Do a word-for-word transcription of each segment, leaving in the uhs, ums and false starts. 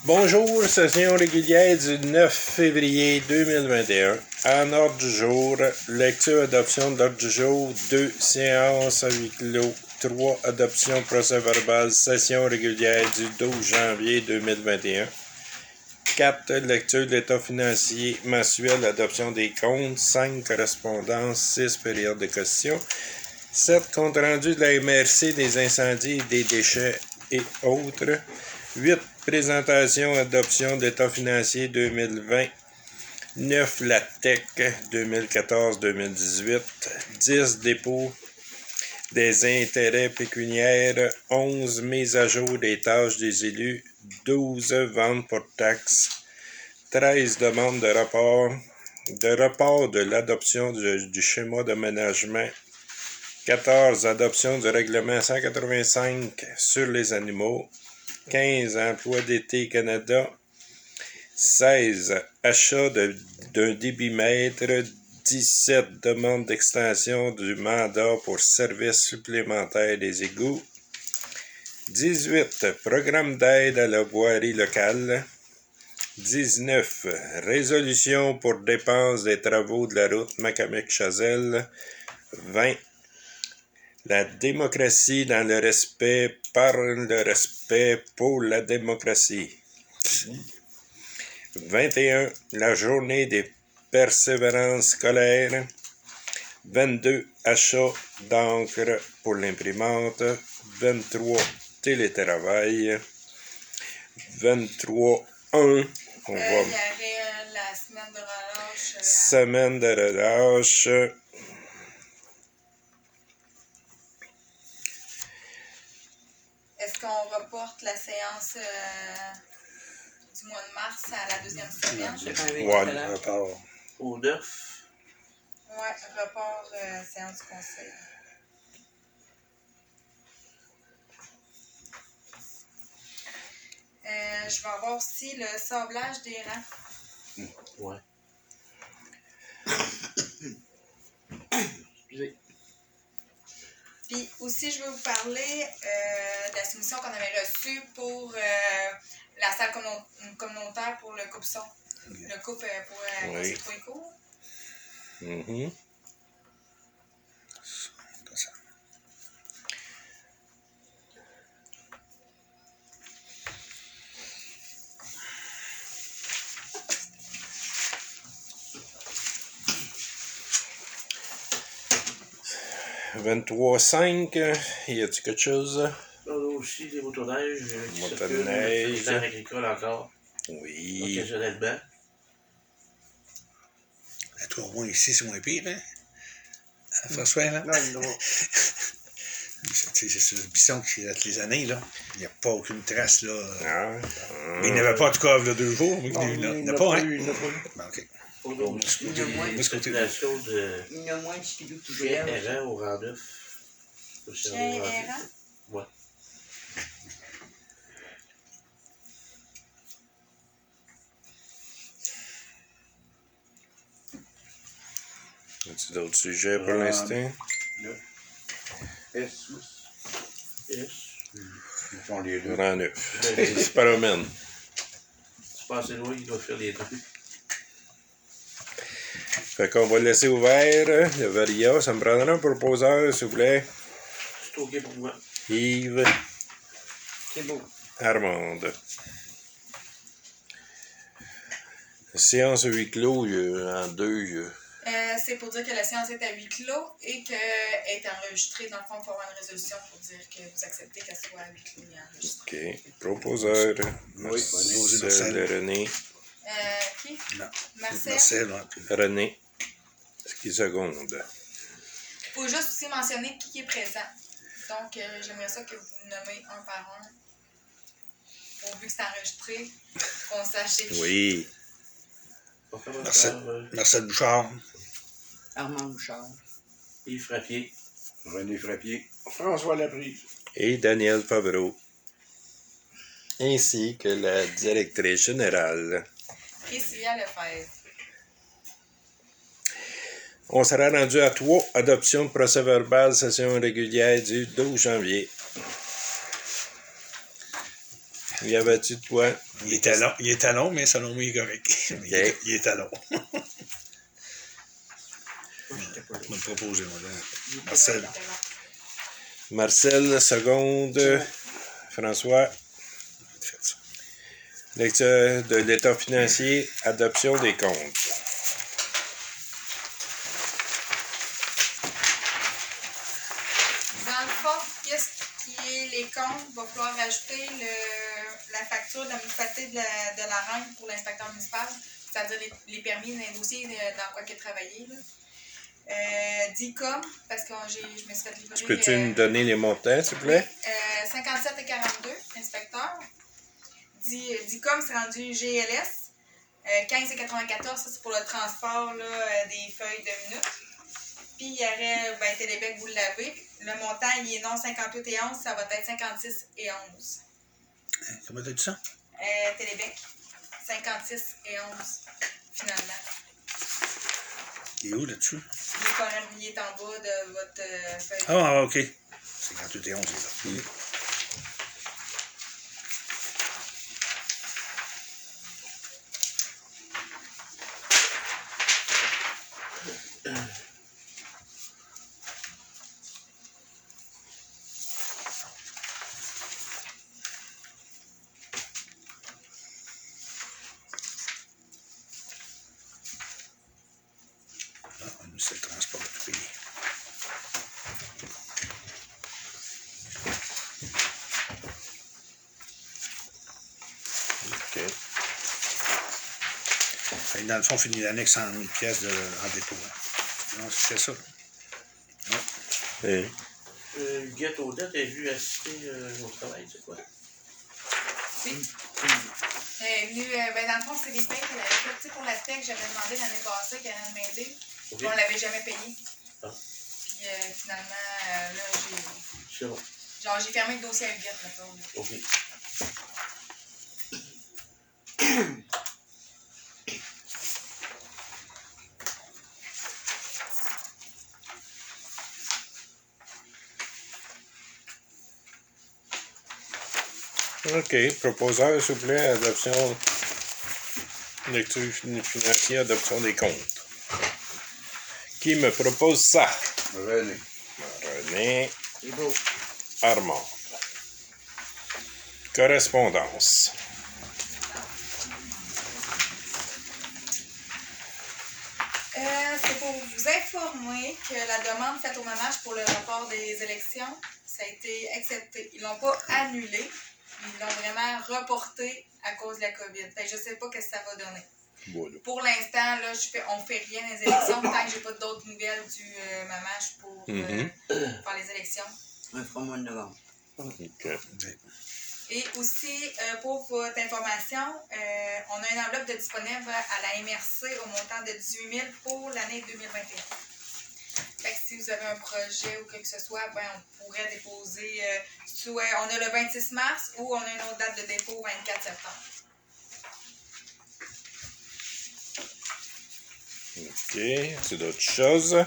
Bonjour, session régulière du neuf février deux mille vingt et un. En ordre du jour, lecture adoption de l'ordre du jour, deux séances à huis clos, trois adoption procès-verbal, session régulière du douze janvier deux mille vingt et un. quatre lecture de l'état financier mensuel, adoption des comptes, cinq correspondances, six périodes de questions, sept compte rendu de la M R C des incendies, des déchets et autres, huit présentation, adoption d'état financier deux mille vingt, neuf la T E C deux mille quatorze deux mille dix-huit, dix dépôt des intérêts pécuniaires, onze mise à jour des tâches des élus, douze ventes pour taxes, treize demandes de rapport, de report de l'adoption du, du schéma de management, quatorze adoption du règlement cent quatre-vingt-cinq sur les animaux, quinze emploi d'été Canada, seize achat de, d'un débitmètre, dix-sept demandes d'extension du mandat pour services supplémentaires des égouts, dix-huit programme d'aide à la voirie locale, dix-neuf résolution pour dépenses des travaux de la route Macamic-Chazelle, vingt la démocratie dans le respect par le respect pour la démocratie. vingt et un la journée des persévérances scolaires. vingt-deux achat d'encre pour l'imprimante. vingt-trois télétravail. vingt-trois un on euh, va... Il y avait euh, la semaine de relâche. Euh, semaine de relâche. Est-ce qu'on reporte la séance euh, du mois de mars à la deuxième semaine? Ouais, le report. Au neuf. Ouais, report euh, séance du conseil. Euh, je vais avoir aussi le sablage des rangs. Ouais. Excusez. Puis aussi, je vais vous parler euh, de la soumission qu'on avait reçue pour euh, la salle commun- communautaire pour le coupe-son. Le coupe euh, pour euh, Oui. les trois cours. Mm-hmm. vingt-trois cinq, y a-t-il quelque chose? Là, là aussi, les motoneiges. Motoneige. Les terres agricoles encore. Oui. Occasionnellement. À toi, au moins ici, c'est moins pire, hein? À François, là? Non, non. C'est, c'est sur le bisson qui reste les années, là. Il n'y a pas aucune trace, là. Ah, Mais il n'y avait pas de coffre, là, deux jours. Mais Non, il n'y en a, il il n'y n'y en a a pas, pas hein? eu, il n'y en a pas eu. Bon, OK. Au nom du Il y a moins de circulation de Il y a moins de skidoo qui chien voyage. errant au rang neuf. Chien errant? Ouais. As-tu d'autres sujets pour Euh, l'instant? S. Yes. Ils font les deux. Rang neuf. Il se promène. C'est pas assez loin, il doit faire les deux. Fait qu'on va le laisser ouvert. Le Varia, ça me prendra un proposeur, s'il vous plaît. C'est OK pour moi. Yves, C'est beau. Armande. Séance à huis clos, il y a- en deux, il y a- Euh, c'est pour dire que la séance est à huis clos et qu'elle est enregistrée. Dans le fond, il faut avoir une résolution pour dire que vous acceptez qu'elle soit à huis clos et enregistrée. OK. Proposeur. Oui, Marcel Marcel. René. Euh, qui? Non. Marcel. Marcel, ouais. René. Ce qui seconde. Il faut juste aussi mentionner qui est présent. Donc, euh, j'aimerais ça que vous nommez un par un. Pourvu que c'est enregistré, qu'on sache c'est qui. Oui. On commence Marcel. par euh, Marcel Bouchard. Armand Bouchard. Yves Frappier. René Frappier. François Laprise. Et Daniel Favreau. Ainsi que la directrice générale. Priscilla Lefebvre. On sera rendu à trois. Adoption de procès-verbal, session régulière du douze janvier. Y avait-tu de quoi? Il était long, il était long, mais selon moi, il est correct. Il, était, il était long. Moi, j'étais pas là. Je vais me proposer, moi, là. Ouais, Marcel. c'était bon. Marcel, seconde. François. Faites ça. Lecture de l'état financier, adoption des comptes. Dans le fond, qu'est-ce qui est les comptes? Il va falloir rajouter le, la facture de la municipalité de la, de la Reine pour l'inspecteur municipal, c'est-à-dire les, les permis, les dossiers de- dans quoi il a travaillé. Là. Euh, D I C O M, parce que j'ai, je me suis fait livrer. Tu peux-tu euh, nous donner les montants, s'il vous plaît? euh, cinquante-sept et quarante-deux, inspecteur. D I C O M, c'est rendu G L S. Euh, quinze et quatre-vingt-quatorze, ça c'est pour le transport là, euh, des feuilles de minutes. Puis il y aurait, ben, Télébec, vous l'avez. Le montant, il est non cinquante-huit et onze, ça va être cinquante-six et onze. Hein, comment t'as dit ça? Euh, Télébec, cinquante-six et onze, finalement. Il est où là-dessus? Il est, quand même, il est en bas de votre euh, feuille. Ah, ok. cinquante-huit et onze, il est là. Ah, nous, c'est le transport de tout pays. OK. Fait que dans le fond, on finit l'année cent mille pièces de, en dépôt. Hein. Non, c'est ça. Et Euh, Guette Odette, t'as vu assister euh, au travail, c'est quoi? Oui. Elle est venue, euh, ben, dans le fond, c'est des payes qu'elle avait fait. Tu sais, pour la paie que j'avais demandé l'année passée, qu'elle allait m'aider. Ok. On ne l'avait jamais payé. Ah. Puis euh, finalement, euh, là, j'ai. C'est bon. Genre, j'ai fermé le dossier à Huguette, mettons. là. Ok. OK. Proposeur, s'il vous plaît, adoption. Lecture financière, adoption des comptes. Qui me propose ça? René. René C'est beau. Armand. Correspondance. Euh, c'est pour vous informer que la demande faite au ménage pour le rapport des élections, ça a été accepté. Ils l'ont pas annulé, ils l'ont vraiment reporté à cause de la COVID. Fait que je sais pas ce que ça va donner. Voilà. Pour l'instant, là, je fais, on fait rien dans les élections tant que j'ai pas d'autres nouvelles du euh, mamage pour euh, Mhm. faire les élections. On fera au mois de novembre. OK. Et aussi, euh, pour votre information, euh, on a une enveloppe de disponible à la M R C au montant de dix-huit mille pour l'année deux mille vingt et un. Fait que si vous avez un projet ou quoi que ce soit, ben, on pourrait déposer, euh, soit on a le vingt-six mars ou on a une autre date de dépôt vingt-quatre septembre. OK. C'est d'autres choses?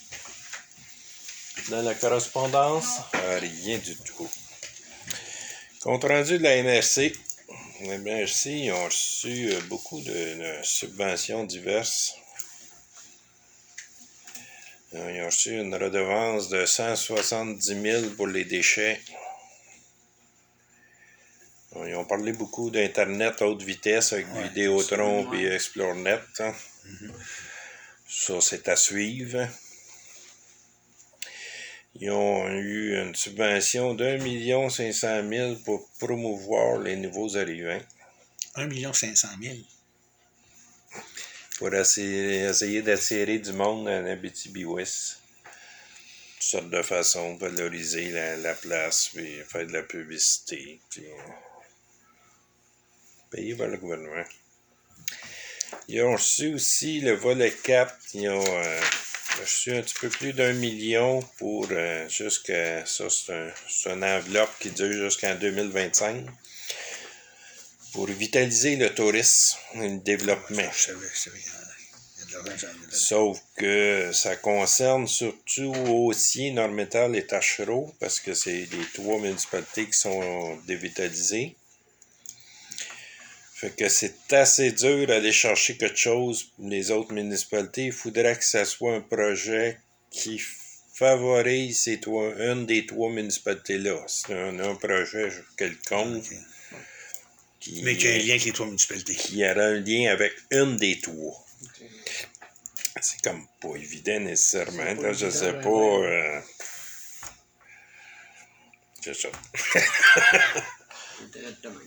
Dans la correspondance? Ah, rien du tout. Compte rendu de la M R C. La M R C, ils ont reçu euh, beaucoup de, de subventions diverses. Euh, Ils ont reçu une redevance de cent soixante-dix mille pour les déchets. Euh, Ils ont parlé beaucoup d'Internet haute vitesse avec Ouais, Vidéotron ouais. et ExploreNet. hein. Ça, c'est à suivre. Ils ont eu une subvention d'un million cinq cent mille pour promouvoir les nouveaux arrivants. un million cinq cent mille. Pour essayer, essayer d'attirer du monde en Abitibi-Ouest. Toutes sortes de façons de valoriser la, la place, puis faire de la publicité, puis euh, payer par le gouvernement. Ils ont reçu aussi le volet quatre. Ils ont euh, reçu un petit peu plus d'un million pour euh, jusqu'à... Ça, c'est un, c'est une enveloppe qui dure jusqu'en deux mille vingt-cinq pour vitaliser le tourisme et le développement. Je savais, je savais. Il y a de l'argent, j'en ai là. Sauf que ça concerne surtout Haussier, Nord-Métal et Tachereau, parce que c'est les trois municipalités qui sont dévitalisées. Fait que c'est assez dur d'aller chercher quelque chose pour les autres municipalités. Il faudrait que ça soit un projet qui favorise ces trois, une des trois municipalités-là. C'est un, un projet quelconque. Ok. Qui, Mais qui a un lien avec les trois municipalités. qui aura un lien avec une des trois. C'est comme pas évident nécessairement. C'est pas Là, je évident, sais ben pas. ouais. euh, C'est ça. C'est direct de même.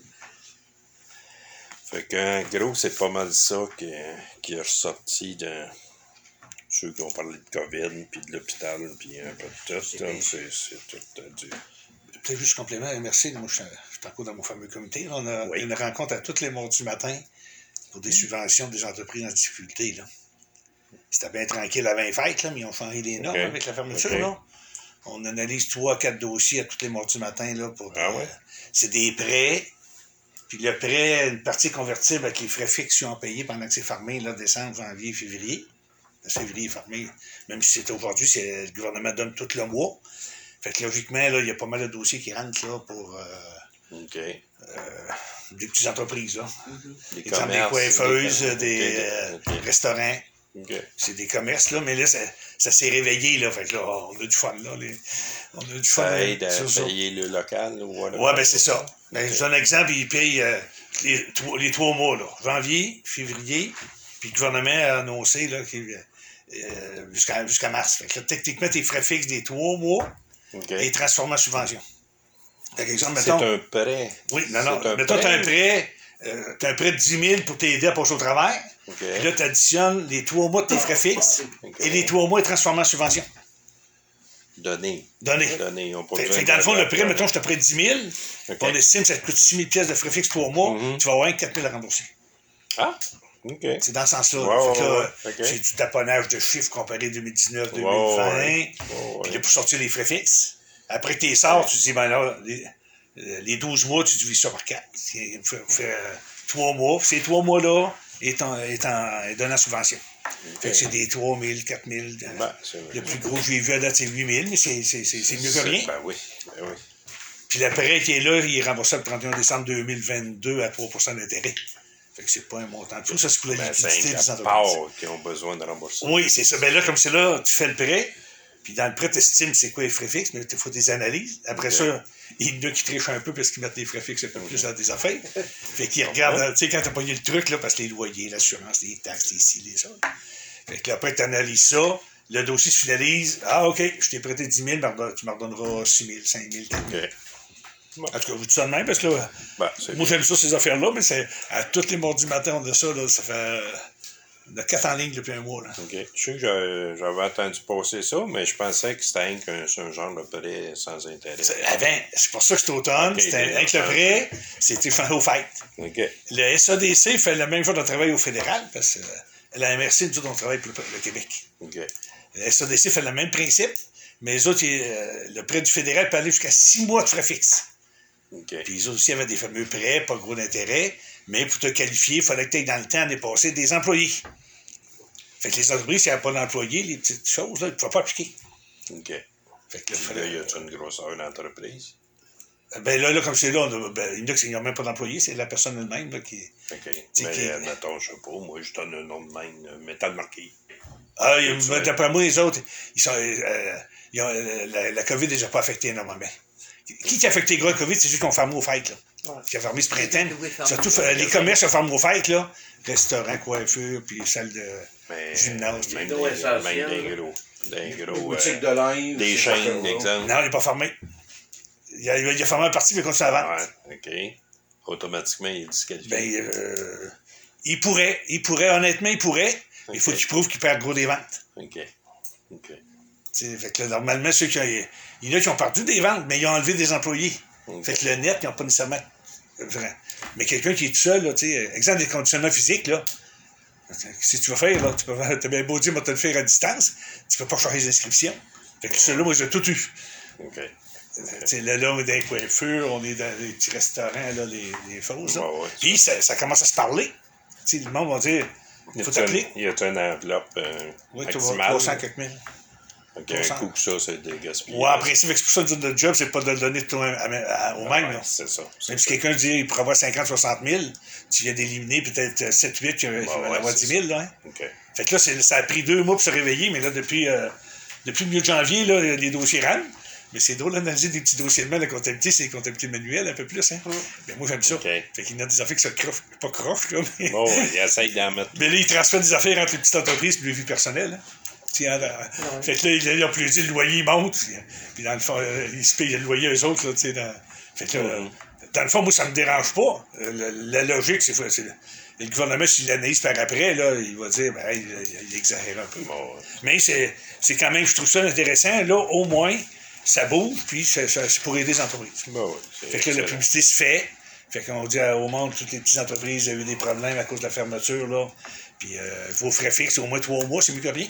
Fait qu'en gros, c'est pas mal ça qui, qui est ressorti de ceux qui ont parlé de COVID, puis de l'hôpital, puis un peu de tout. C'est là. bien. C'est c'est tout euh, du... Peut-être juste complément, merci. Moi, je suis je suis encore dans mon fameux comité. Là, on a Oui. une rencontre à tous les mardis matin pour des subventions des entreprises en difficulté. Là. C'était bien tranquille avant les fêtes, là, mais ils ont changé les normes Ok. avec la fermeture. Ok. Là. On analyse trois, quatre dossiers à tous les mardis matin. Là, pour Ah des- ouais? C'est des prêts. Puis le prêt, une partie convertible avec les frais fixes qu'ils ont payés pendant que c'est fermé, là, décembre, janvier, février. Le février est fermé. Même si c'est aujourd'hui, c'est, le gouvernement donne tout le mois. Fait que logiquement, là, il y a pas mal de dossiers qui rentrent là, pour euh, OK. des petites entreprises. Là. Des Exemple, des commerces, coiffeuses, des- des, ok, euh, ok. restaurants. OK. C'est des commerces, là, mais là, ça, ça s'est réveillé, là. Fait que là, on a du fun, là. Les, on a du fun. Ça là, aide à sur ça. payer le local ou whatever. Ouais, ben c'est ça. Ben, Ok. je donne un exemple, ils payent euh, les, trois- les trois mois, là. Janvier, février, puis le gouvernement a annoncé, là, qu'il, euh, jusqu'à, jusqu'à mars. Fait que là, techniquement, tes frais fixes des trois mois OK. et transformés en subvention. Fait exemple, C'est mettons. un prêt. Oui, non, non. c'est un Mettons, prêt. t'as un prêt, euh, t'as un prêt de dix mille pour t'aider à passer au travail. OK. Puis là, tu additionnes les trois mois de tes frais fixes Ok. et les trois mois transformés en subvention. Donné. Donné. Donné. On Fait, fait que dans le fond, le prêt, mettons, je te prête dix mille, OK. puis on estime que ça te coûte six mille pièces de frais fixes trois mois, Mhm. tu vas avoir quatre mille à rembourser. Ah, OK. C'est dans ce sens-là. Ouais, Fait que ouais, là, ouais. OK. c'est du taponnage de chiffres comparé deux mille dix-neuf, deux mille Ouais, vingt. ouais. Puis Ouais, là, pour sortir les frais fixes. Après que tu les sors, tu te dis, ben là, les, euh, les douze mois, tu divises ça par quatre. Il faut faire euh, trois mois. Puis ces trois mois-là est en, est en, est donné en subvention. Fait que c'est des trois mille, quatre mille. euh, Ben, c'est vrai. Le plus gros que j'ai vu à date, c'est huit mille, mais c'est, c'est, c'est, c'est mieux que rien. Ben oui. Ben oui. Puis le prêt qui est là, il est remboursé le trente et un décembre deux mille vingt-deux à trois pour cent d'intérêt. Fait que c'est pas un montant de fou. Ça, c'est pour la Ben, liquidité c'est des à entreprises. part qui ont besoin de rembourser. Oui, c'est ça. Ben là, comme c'est là, tu fais le prêt, puis dans le prêt, tu estimes c'est quoi les frais fixes, mais il faut des analyses. Après Ok. ça, il y en a qui trichent un peu parce qu'ils mettent les frais fixes un peu plus dans des affaires. Fait qu'ils regardent, tu sais, quand t'as payé le truc, là, parce que les loyers, l'assurance, les taxes, les ci, les ça. Fait que là, après, tu analyses ça, le dossier se finalise. Ah, OK, je t'ai prêté dix mille, mais tu me redonneras six mille, cinq mille, quatre mille. OK. En tout cas, je vous dis ça de même, parce que là, Ben, c'est moi, j'aime ça, ces affaires-là, mais c'est à tous les mardis matin, on a ça, là, ça fait. euh, On a quatre en ligne depuis un mois, là. OK. Je sais que j'avais j'avais entendu passer ça, mais je pensais que c'était un, qu'un- c'est un genre de prêt sans intérêt. C'est- Avant, c'est pour ça que c'était automne, Ok, c'était bien, avec le prêt, c'était fin aux fêtes. OK. Le S A D C fait la même chose de travail au fédéral, parce que euh, la M R C, nous autres, on travaille pour le, le Québec. OK. Le S A D C fait le même principe, mais les autres, ils, euh, le prêt du fédéral peut aller jusqu'à six mois de frais fixes. OK. Puis les autres aussi avaient des fameux prêts, pas gros d'intérêt, mais pour te qualifier, il fallait que tu aies dans le temps dépassé des employés. Fait que les entreprises, s'il n'y avait pas d'employés, les petites choses, là, ils ne pouvaient pas appliquer. OK. Fait que là, Puis fallait- là, y a-tu une grosseur d'entreprise? ben là, là, comme c'est là, on a, ben, il y en a qui n'ont même pas d'employés, c'est la personne elle-même là, qui. OK. C'est Mais, qui- admettons, je sais pas, moi, je donne un nom de même, euh, métal marqué. Ah, il y a- C'est ben, ça. d'après moi, les autres, ils sont, euh, ils ont, euh, la, la COVID ne les a pas affectés énormément. Qui qui a affecté gros la COVID, c'est juste qu'on ferme aux fêtes, là. Ouais. Qui a fermé ce printemps. Oui, fermé. Surtout, euh, les commerces ont fermé aux fêtes, là. Restaurants, coiffure, puis salle de. Mais, Gymnase, même, donc, des, essentiel, même des là. gros. Des Les gros. boutiques euh, de linge. des ces chaînes, affaires-là. exemple. Non, il n'est pas fermé. Il a, il a fermé un parti, mais il continue à vendre. Ouais, OK. Automatiquement, il est disqualifié. Ben, euh, il pourrait, il pourrait, honnêtement, il pourrait, mais il faut Ok. qu'il prouve qu'il perd gros des ventes. OK. OK. T'sais, fait que là, normalement, ceux qui ont, il y en a qui ont perdu des ventes, mais ils ont enlevé des employés. Ok. Fait que le net, ils n'ont pas nécessairement vrai. Mais quelqu'un qui est tout seul, là, tu sais, exemple des conditionnements physiques, là, si tu vas faire, là, tu peux faire, t'as bien beau dire, moi, te le faire à distance, tu peux pas changer les inscriptions. Fait que celui-là, moi, j'ai tout eu. OK. Tu sais, là, là, on est dans les coiffures, on est dans les petits restaurants, là, les, les fausses, là. Ouais, ouais. Puis, ça, ça commence à se parler. Tu sais, le monde va dire, Y faut a-tu t'appeler. une- y a-tu une enveloppe euh, Oui, tu vas maximale? trois cents quelques mille. Ok, On un s'en- coup que ça, c'est des gaspillage. Ouais, après, c'est pour ça que notre job, c'est pas de le donner tout à- à- au même. Ouais, là. c'est ça. Même si quelqu'un dit qu'il pourrait avoir cinquante soixante mille, tu viens d'éliminer peut-être sept huit qui Ouais, va en ouais, avoir c'est dix mille. Là, hein. OK. Fait que là, c'est- ça a pris deux mois pour se réveiller, mais là, depuis, euh, depuis le milieu de janvier, là, les dossiers rentrent. Mais c'est drôle d'analyser des petits dossiers de mail, la comptabilité, c'est la comptabilité manuelle un peu plus. Hein. Mais moi, j'aime ça. OK. Fait qu'il y en a des affaires qui sont croches, pas croches, là, mais... Bon, ouais, il essaye d'en mettre. mais là, ils transfèrent des affaires entre les petites entreprises et les vies personnelles. Hein. Tiens, là, fait que là, il y a plus dit, le loyer monte. Puis dans le fond, euh, ils se payent le loyer eux autres. Là, tu sais, dans... Fait que là, Mhm. dans le fond, moi, ça me dérange pas. Euh, La, la logique, c'est... c'est le gouvernement, s'il l'analyse par après, là, il va dire, ben, il, il exagère un peu. Bon, ouais. Mais c'est, c'est quand même, je trouve ça intéressant. Là, au moins, ça bouge, puis ça, ça- c'est pour aider les entreprises. Bon, ouais, c'est Fait que là, la excellent. publicité se fait. Fait qu'on dit au monde, toutes les petites entreprises ont eu des problèmes à cause de la fermeture, là. Puis euh, vos frais fixes, au moins trois mois, c'est mieux que rien.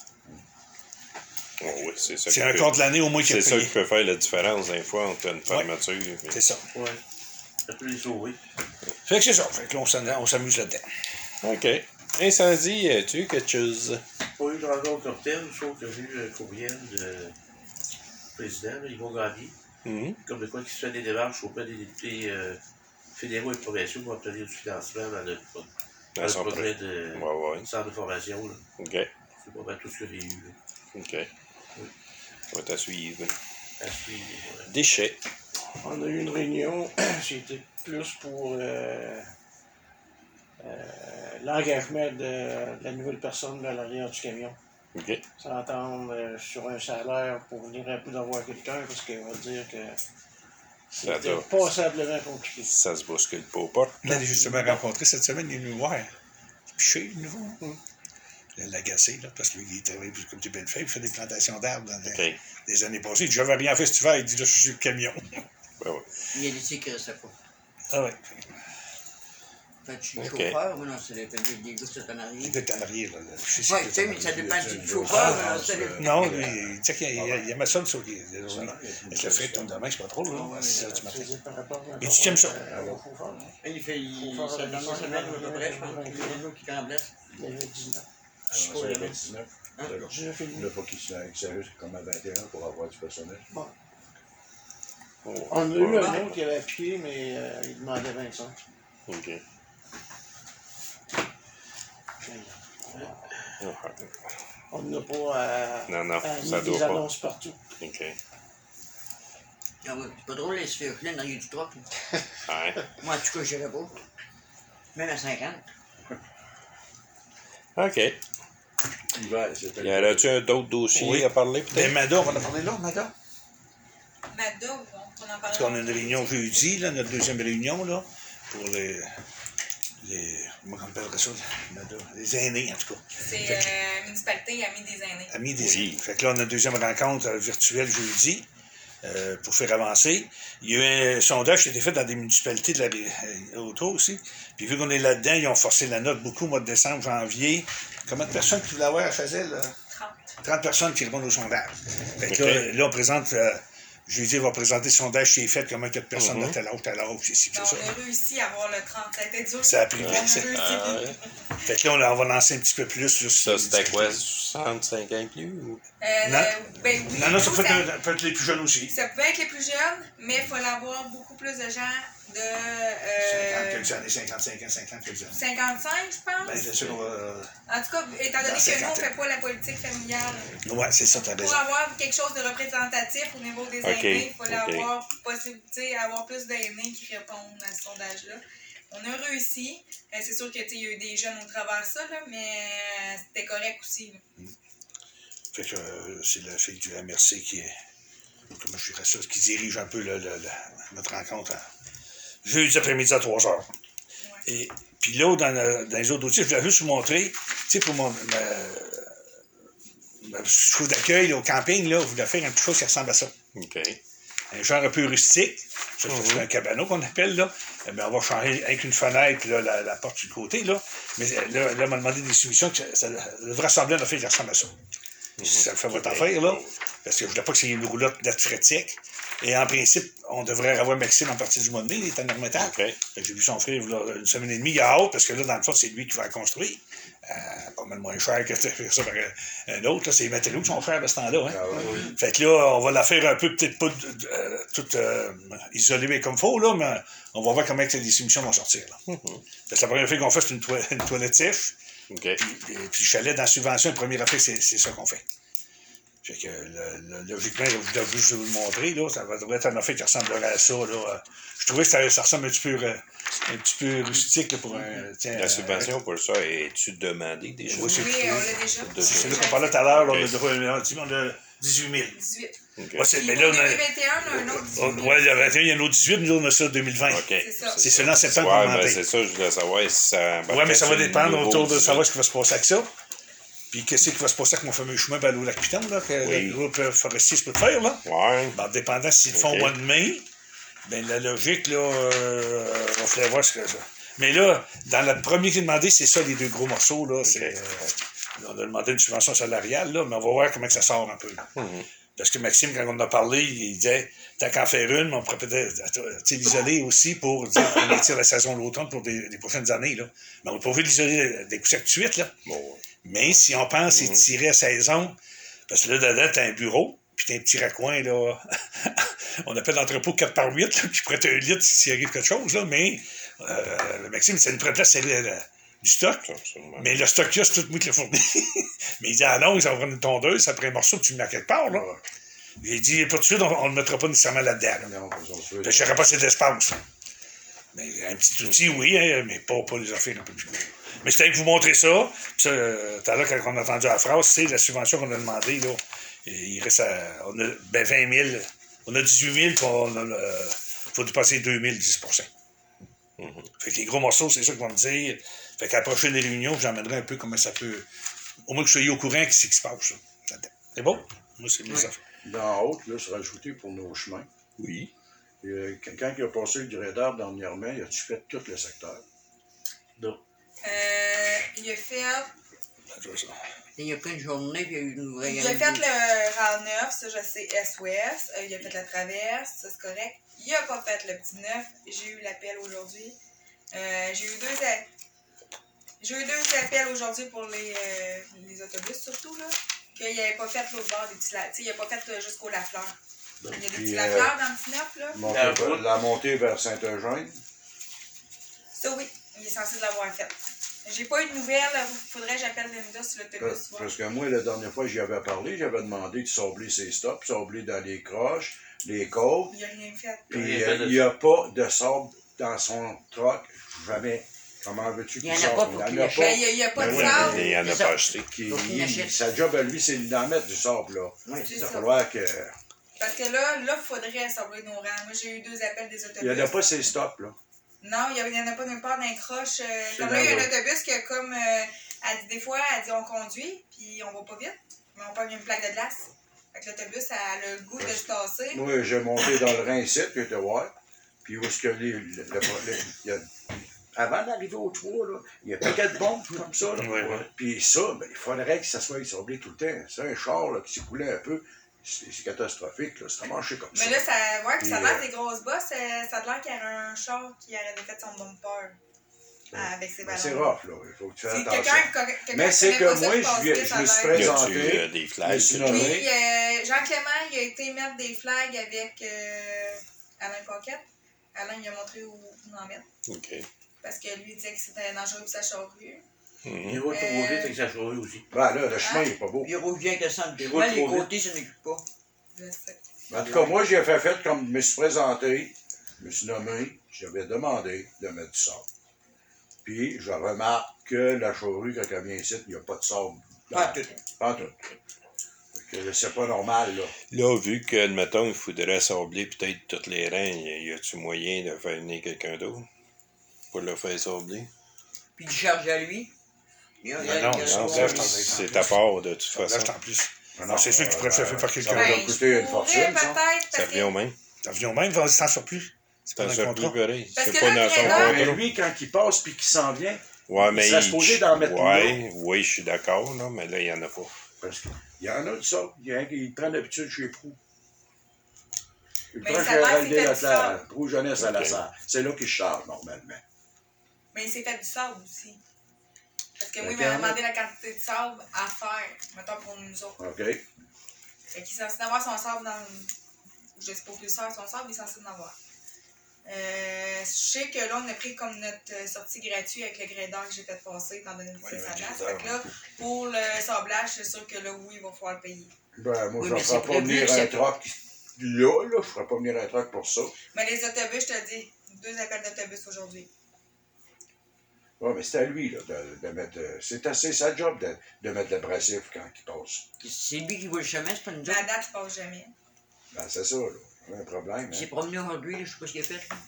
Oh, oui, c'est ça C'est qui un peut- quart de l'année au moins qui C'est est ça qui payé. peut faire la différence, des fois, entre une fermeture et... C'est ça. Ouais. Ça peut les sauver. Fait que c'est ça. Fait que là, on s'en- on s'amuse là-dedans. OK. Incendie, as-tu eu quelque chose? Pas eu de rencontre comme telle, sauf que j'ai eu un courriel du président, là, Yvon Gabier, Mhm. comme de quoi qui se fait des démarches auprès des députés euh, fédéraux et provinciaux pour obtenir du financement dans le, dans Dans le son projet de Ouais, ouais. centre de formation. Là. OK. C'est pas mal tout ce que j'ai eu là, OK. On va te suivre. à suivre. Ouais. Déchets. On a eu une réunion, c'était plus pour euh, euh, l'engagement de, de la nouvelle personne à l'arrière du camion. OK. S'entendre euh, sur un salaire pour venir un peu d'avoir quelqu'un, parce qu'on va dire que Ça c'était doit- passablement compliqué. Ça se bouscule pas aux portes. Là, j'ai justement rencontré cette semaine, il est venu nous voir. Piché, de nouveau. L'agacé, là, parce que lui, il travaille plus comme des belles feuilles, il fait des plantations d'arbres dans les, OK. les années passées. Il dit, j'avais rien fait cet hiver. Il dit, là, je suis sur le camion. Ben ouais. Il a dit qu'il ne restait pas. Ah ouais. Fait que je suis Ok. chauffeur, mais non, c'est les, les, les gars qui sont en Il arrière. est en arrière, là. Je sais si Oui, il est tu sais, en mais ça arrière. dépend du Ah, chauffeur. ah, mais ça dépend- Non, lui, il dit qu'il y a, il y a ma sonne sur qui. Avec le frais comme demain, c'est pas trop, là. Ouais, six heures du mais matin. c'est par rapport à- Et tu aimes ça? euh, au chauffeur, hein. Il fait, il, Faut faire ça la donne différence, une semaine à peu il y près, a je pense, vingt, qu'il y a des jours qui remplacent. Il y avait dix-neuf. Ah, non, ça, il y avait dix-neuf. Hein? D'accord. dix-neuf et demi. Là, faut qu'il s'arrête comme à vingt et un pour avoir du personnel. Oh. On a eu Ouais. un autre qui avait appliqué, mais euh, il demandait vingt-cinq. OK. On n'a pas à, Non, non, à ça mis doit des pas. annonces partout. OK. Ah ouais, c'est pas drôle, les se faire plein dans le du truck. là. Ouais. Moi, en tout cas, je dirais pas. Même à cinquante. OK. L'hiver, c'était. Y aurait-tu un d'autres dossiers Oui. à parler, Mais peut-être? Mada, on va en parler là, Mada? Mada, on on en Parce parle. qu'on a une réunion jeudi, là, notre deuxième réunion, là, pour les. les comment on appellerait ça? Mada? Les aînés, en tout cas. C'est Fait que- euh, municipalité Amis des aînés. Amis des Oui. aînés. Fait que là, on a une deuxième rencontre euh, virtuelle jeudi euh, pour faire avancer. Il y a eu un sondage qui a été fait dans des municipalités de la, euh, autour aussi. Puis vu qu'on est là-dedans, ils ont forcé la note beaucoup au mois de décembre, janvier. Combien de personnes qui voulaient avoir à Chazelle? là? trente. trente personnes qui répondent au sondage. Fait que OK. là, là, on présente, euh, jeudi, on va présenter le sondage qui est fait, comment il y a de personnes Mhm. de tel âge, tel âge, c'est ci, Mais c'est ça. on a réussi à avoir le trente. Ça a été dur. Ça a pris On vite, a ça. réussi. Ah, ouais. Fait que là, on, on va lancer un petit peu plus. Là, sur Ça, les c'était quoi? difficultés. soixante-cinq ans et plus? Ou... Euh, Non. le- ben oui, Non, non, ça nous, peut ça- être, peut être les plus jeunes aussi. Ça peut être les plus jeunes, mais il fallait avoir beaucoup plus de gens de euh, cinquante quelques années, cinquante-cinq ans, cinquante quelques années. cinquante-cinq, je pense. Ben, bien sûr, on va- En tout cas, étant donné Dans que nous, on ne cinquante. fait pas la politique familiale, Ouais, c'est ça, t'as pour raison. avoir quelque chose de représentatif au niveau des Ok, aînés, il fallait ok. avoir possibilité, avoir plus d'aînés qui répondent à ce sondage-là. On a réussi. Euh, c'est sûr qu'il y a eu des jeunes au travers de ça, là, mais euh, c'était correct aussi. là. Fait que euh, c'est la fille du M R C qui est, comment je dirais ça, qui dirige un peu le, le- le- notre rencontre hein. Jeudi après-midi à trois heures. Ouais. Et puis là, dans, le- dans les autres dossiers, je voulais juste vous montrer, tu sais, pour mon ma, ma trouve d'accueil là, au camping, là, je voulais faire un petit chose qui ressemble à ça. OK. Un genre un peu rustique. Ça, c'est Mhm. un cabanon qu'on appelle, là. Eh bien, on va changer avec une fenêtre, puis là, la, la porte du côté, là. Mais là, là on m'a demandé des soumissions que ça, ça devrait ressembler à une affaire qui ressemble à ça. Ça fait votre affaire, là. Parce que je voulais pas que c'est une roulotte de frais sec. Et en principe, on devrait avoir Maxime en partie du mois de mai, il est en métal. OK. Fait que j'ai vu son frère là, une semaine et demie, il a hâte, parce que là, dans le fond, c'est lui qui va la construire. Euh, pas mal moins cher que de faire ça par un autre. Là, c'est les matériaux qui sont chers à ce temps-là. Hein? Ah ouais. Fait que là, on va la faire un peu, peut-être pas euh, toute euh, isolée mais comme il faut, là, mais on va voir comment les émissions vont sortir. Là. Mm-hmm. Parce que la première fois qu'on fait, c'est une, toi une toilette sèche. OK. Puis, et, puis le chalet dans la subvention, le premier affaire, c'est ça qu'on fait. Fait que, le, le, logiquement, je dois juste vous le montrer, là, ça va devrait être un affaire qui ressemblerait à ça, là. Je trouvais que ça, ça ressemble un petit peu, un petit peu rustique, là, pour un, tiens, La subvention pour ça, es-tu demandé déjà? Oui, c'est- Oui, on l'a déjà. C'est c'est là qu'on parlait tout à l'heure, là, Ok. on a dit, on a dix-huit mille. dix-huit. OK. Ouais, c'est- Puis mais pour là, on deux a, mille vingt et un, on a un autre on- dix-huit. ouais, le vingt et un, il y en a dix-huit, nous, on a ça deux mille vingt. OK. C'est ça. C'est seulement en septembre Ouais, qu'on ben va c'est ça, je voulais savoir si ça... Oui, mais ça va c'est le dépendre nouveau autour de dix-huit. savoir ce qui va se passer avec ça. Puis qu'est-ce qui va se passer avec mon fameux chemin vers l'eau lac Piton, là, que Oui. le groupe euh, forestier se peut faire, là. Ouais. Ben, dépendant s'ils le font Ok. au mois de mai, ben la logique, là, euh, on ferait voir ce que ça. Mais là, dans le premier qui est demandé, c'est ça, les deux gros morceaux, là. C'est, euh, on a demandé une subvention salariale, là, mais on va voir comment que ça sort un peu. Là. Mhm. Parce que Maxime, quand on en a parlé, il disait, tant qu'en faire une, mais on pourrait peut-être tu sais, l'isoler aussi pour dire qu'on étire la saison de l'automne pour des, des prochaines années. Là. Mais on peut pas l'isoler des coups secs tout de suite. Là. Bon. Mais si on pense Mhm. étirer à saison, parce que là, dedans, t'as un bureau, puis t'as un petit raccoin, là. On appelle l'entrepôt quatre par huit, là, qui pourrait être un litre s'il arrive quelque chose, là, mais euh, le Maxime, c'est une vraie place, c'est le- le- du stock. Absolument. Mais le stock qu'il y a, c'est tout moi qui l'ai fourni. Mais il dit, ah non, ça va prendre une tondeuse, ça prend un morceau, tu le mets à quelque part, là. J'ai dit, pas tout de suite, on ne le mettra pas nécessairement là-dedans. Là. Non, ils ont tué. Parce que j'aurais pas assez d'espace. Mais un petit outil, oui, hein, mais pas, pas les affaires un peu plus gros. Mais je tenais que vous montrer ça. Puis ça, euh, tout à l'heure, quand on a entendu la phrase, c'est la subvention qu'on a demandée, là. Et il reste à, on a ben, vingt mille. On a dix-huit mille, puis on a, euh, faut dépasser deux mille, dix pour cent. Mhm. Fait que les gros morceaux, c'est ça qu'ils vont me dire. Fait qu'à la prochaine réunion, j'emmènerai un peu comment ça peut. Au moins que vous soyez au courant de ce qui se passe, là. C'est bon? Moi, c'est mes Oui. affaires. Dans haute, là, c'est rajouté pour nos chemins. Oui. Et, euh, quand il a passé le grédeur dernièrement, il a-tu fait tout le secteur? Euh, il a fait, Il a pris une journée, puis il y a eu une vraie. il a fait le rang neuf, ça je sais, Est-Ouest. Euh, il a fait la traverse, ça c'est correct. Il a pas fait le petit neuf. J'ai eu l'appel aujourd'hui. Euh, j'ai eu deux a- J'ai eu deux appels aujourd'hui pour les, euh, les autobus surtout, là. Qu'il n'avait pas fait l'autre bord des petits lacs. Tu sais, il n'a pas fait euh, jusqu'au Lafleur. Il y a des Puis, petits euh, Lafleur dans le petit neuf, là. Monter- La route. la montée vers Saint-Eugène. Ça oui, il est censé l'avoir fait. J'ai pas eu de nouvelles. Il faudrait que j'appelle Linda sur l'autobus. Parce voir. parce que moi, la dernière fois que j'y avais parlé, j'avais demandé de sabler ses stops, sabler dans les croches, les côtes. Il n'a rien fait. Puis Il y a euh, pas de- il n'y a pas de sable dans son truck. Jamais. Comment veux-tu Il qu'il y en a sorte? pas pour qu'il Il n'y en a achète. Ben, pas. il n'y a, il y a pas Ben de oui, sable. Il n'y en a C'est ça. pas acheté. Qui- Faut qu'il il- achète. sa job à lui, c'est d'en mettre du sable, là. Oui, C'est Il va ça. falloir que. Parce que là, là, il faudrait sabler nos rangs. Moi, j'ai eu deux appels des autobus. Il n'y en a pas ces stops, là. Non, il n'y en a pas nulle part d'un croche. euh, C'est comme là, il y a dans un le- autobus qui a comme. euh, elle dit, des fois, elle dit on conduit, puis on va pas vite, mais on pogne une plaque de glace. Fait que l'autobus a le goût de se tasser. Moi, j'ai monté dans le Rhin ici, qui était voir. Puis où est-ce que les. le- le- le- il y a- avant d'arriver au trois, là, il y a un paquet de bombes comme ça. Là. Oui, oui. Puis ça, ben, il faudrait que ça soit sablé tout le temps. C'est un char là, qui s'écoulait un peu. C'est c'est catastrophique, là. C'est marché comme ça. Mais là, ça, ouais, puis ça a Puis, l'air euh, des grosses bosses. euh, ça a l'air qu'il y avait un char qui avait fait son bumper euh, avec ses Ben, ballons. c'est rough, là. Il faut que tu fasses Si attention. quelqu'un quelqu'un Mais qui c'est connaît que pas ça, moi, qui je passe lui- vite, je ça a me suis l'air- Y a-tu présenté. euh, des flags? Mais sinon, quelque chose? oui. Oui, euh, Jean-Clément, il a été mettre des flags avec euh, Alain Paquette. Alain, il a montré où où en mettre. OK. Parce que lui, il disait que c'était dangereux pour sa charrue. Mhm. Il roule trop Euh, vite avec sa charrue aussi. Ben là, le chemin, il est pas beau. Puis il roule bien avec le centre. Il Moi, roule les trop vite. côtés, ça n'occupe pas. Je sais. En tout cas, moi, j'ai fait, fait comme je me suis présenté, je me suis nommé, j'avais demandé de mettre du sable. Puis, je remarque que la charrue, quand elle vient ici, il n'y a pas de sable. Pas tout. Pas tout. Fait que c'est pas normal, là. Là, vu que, admettons, il faudrait sabler peut-être toutes les rangs, y a-tu moyen de faire venir quelqu'un d'autre pour le faire sabler? Puis il charge à lui. Il y a- il y a- Non, il y a- non, Non, ça, ça, je t'en ai- c'est à part de toute Là, façon. je t'en plus. Non, Non, c'est sûr que tu pourrais faire par quelqu'un Ça va d'autre. Ben, coûter je une pourrais fortune, ça. peut-être, Ça parce revient au que... même. Ça vient au même, vas-y, sans surplus. C'est Ça pas ne dans le sert plus contrat. pareil. Parce C'est que pas là, dans le son grédeur- Mais contrat. lui, quand il passe puis qu'il s'en vient, Ouais, mais il serait supposé d'en mettre ouais, oui, je suis d'accord, là, mais là, il n'y en a pas. Parce qu'il y en a de ça. Il y en a qui prennent l'habitude chez Prou. Ils Mais prennent ça chez a l'air Héraldé qu'il fait du Leclerc, sable. Prou Jeunesse à la Ok. serre. C'est là qu'ils chargent normalement. Mais il s'est fait du sable aussi. Parce que moi, il Lequel? m'a demandé la quantité de sable à faire, mettons pour nous autres. OK? Fait qu'il est censé avoir son sable dans. Je sais pas où il sort son sable, il est censé en avoir. Euh, je sais que là, on a pris comme notre euh, sortie gratuite avec le grader que j'ai fait passer, étant donné que c'est Ouais, sa le place. grader, Fait que là, pour le sablage, c'est sûr que là, oui, il va falloir le payer. Ben, moi, Oui, je ne mais ferai c'est pas prévu venir que un c'est- troc là, là. Je ne ferai pas venir un troc pour ça. Mais les autobus, je te dis, deux appels d'autobus aujourd'hui. Oui, mais c'est à lui, là, de, de mettre. euh, C'est assez sa job de, de mettre l'abrasif quand il passe. C'est lui qui voit le chemin, c'est pas nous Mais autres. à date, il passe jamais. Ben, c'est ça, là. On a un problème. Il s'est Hein? promené aujourd'hui, là, je sais pas ce qu'il a fait. Là.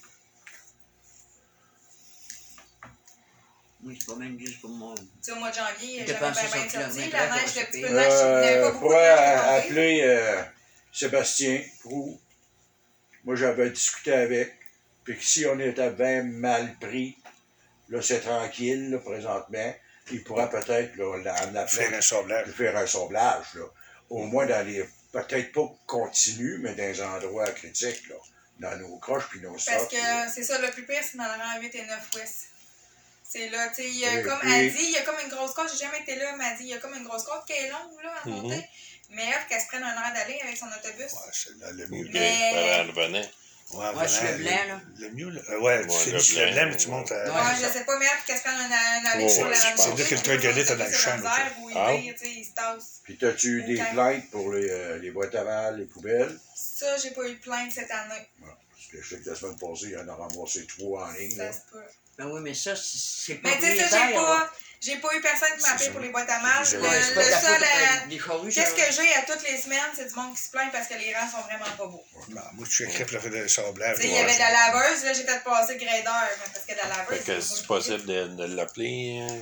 Oui, c'est pas même juste pour moi. Tu sais, au mois de janvier, Il j'avais dépensait bien, bien son sorti. kilomètre, La là, neige, pour le petit se peu de neige, il n'y avait Euh, pas beaucoup de pourrais neige à tomber. appeler euh, Sébastien Prou. Moi, j'avais discuté avec. Puis que si on était bien mal pris, là, c'est tranquille, là, présentement. Il pourra peut-être, là, la- en Faire appeler, un sablage. faire un sablage, là. Au moins dans les. Peut-être pas continu, mais dans les endroits critiques, là. Dans nos croches puis nos Parce sortes. que c'est ça, le plus pire, c'est dans le rang huit et neuf ouest. C'est là, tu sais, il y a Et comme, puis- elle dit, il y a comme une grosse côte, j'ai jamais été là, mais elle dit, il y a comme une grosse côte qui est longue, là, à Mhm. monter. Mais elle, qu'elle se prenne un heure d'aller avec son autobus. Ouais, c'est le, le mieux. Ok, Mais- ça va revenir. Ouais, Ouais, sur le vraiment, blanc, là. Le mieux, là. Euh, ouais, tu Ouais, finis le sur le blanc, blanc, mais tu ouais. montes à. Ouais, Ouais, c'est je ça. sais pas, mais elle, qu'elle se prenne un, un aller Ouais, sur ouais, la je pense. C'est là que le troglodyte est dans le champ, là, là. Où il Ah. vire, tu sais, il se tasse. Puis, t'as-tu eu des Ok. plaintes pour les, euh, les boîtes à mal, les poubelles? Ça, j'ai pas eu de plainte cette année. Ouais, parce que je sais que la semaine passée, il y en a remboursé trois en ligne, là. Ça se peut. Ben oui, mais ça, c'est c'est pas Mais tu sais, ça, j'ai pas, j'ai pas eu personne qui m'a appelé C'est pour ça. les boîtes à mal. C'est Le, ça. Ouais, c'est pas de le la faute seul, de- euh, des charrues, qu'est-ce ça. que j'ai à toutes les semaines, c'est du monde qui se plaint parce que les rangs sont vraiment pas beaux. Non, moi, je checkerais pour faire le sablage. Tu sais, il y avait de la laveuse, là, j'ai fait passer le grader, mais parce que de la laveuse. Fait que c'est c'est possible de, de l'appeler. euh,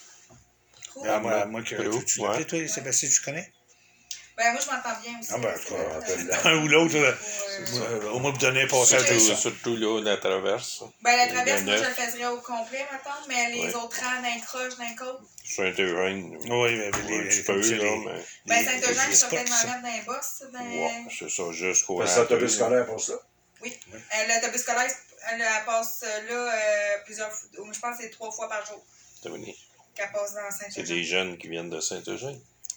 trop. Ah, moi, moi que Prou, tu, tu ouais. l'appelles, toi, Sébastien, tu connais? Ben, moi, je m'entends bien aussi. Ah, ben, parce que, toi, euh, appelle-le. Un ou l'autre, là. pour, euh, Ouais, au moins, vous donner un passage de Surtout, ça. surtout là, la traverse. Ben, la traverse, Le moi, je neuf. le faisais au complet, maintenant, mais les Ouais. autres rangs d'un croche, d'un côte. Saint-Eugène. Oui, mais Un les. petit comme peu, ça, là, les- mais. Ben, les- Saint-Eugène, les je vais spots, peut-être m'en ça. mettre dans les bosses. Dans... Ouais, c'est ça, jusqu'au Parce que c'est l'autobus rentrée, scolaire pour ça. Oui. Euh, L'autobus scolaire, elle, elle passe euh, là euh, plusieurs fois. Je pense que c'est trois fois par jour c'est venu. qu'elle passe dans C'est Saint-Eugène. des jeunes qui viennent de Saint-Eugène.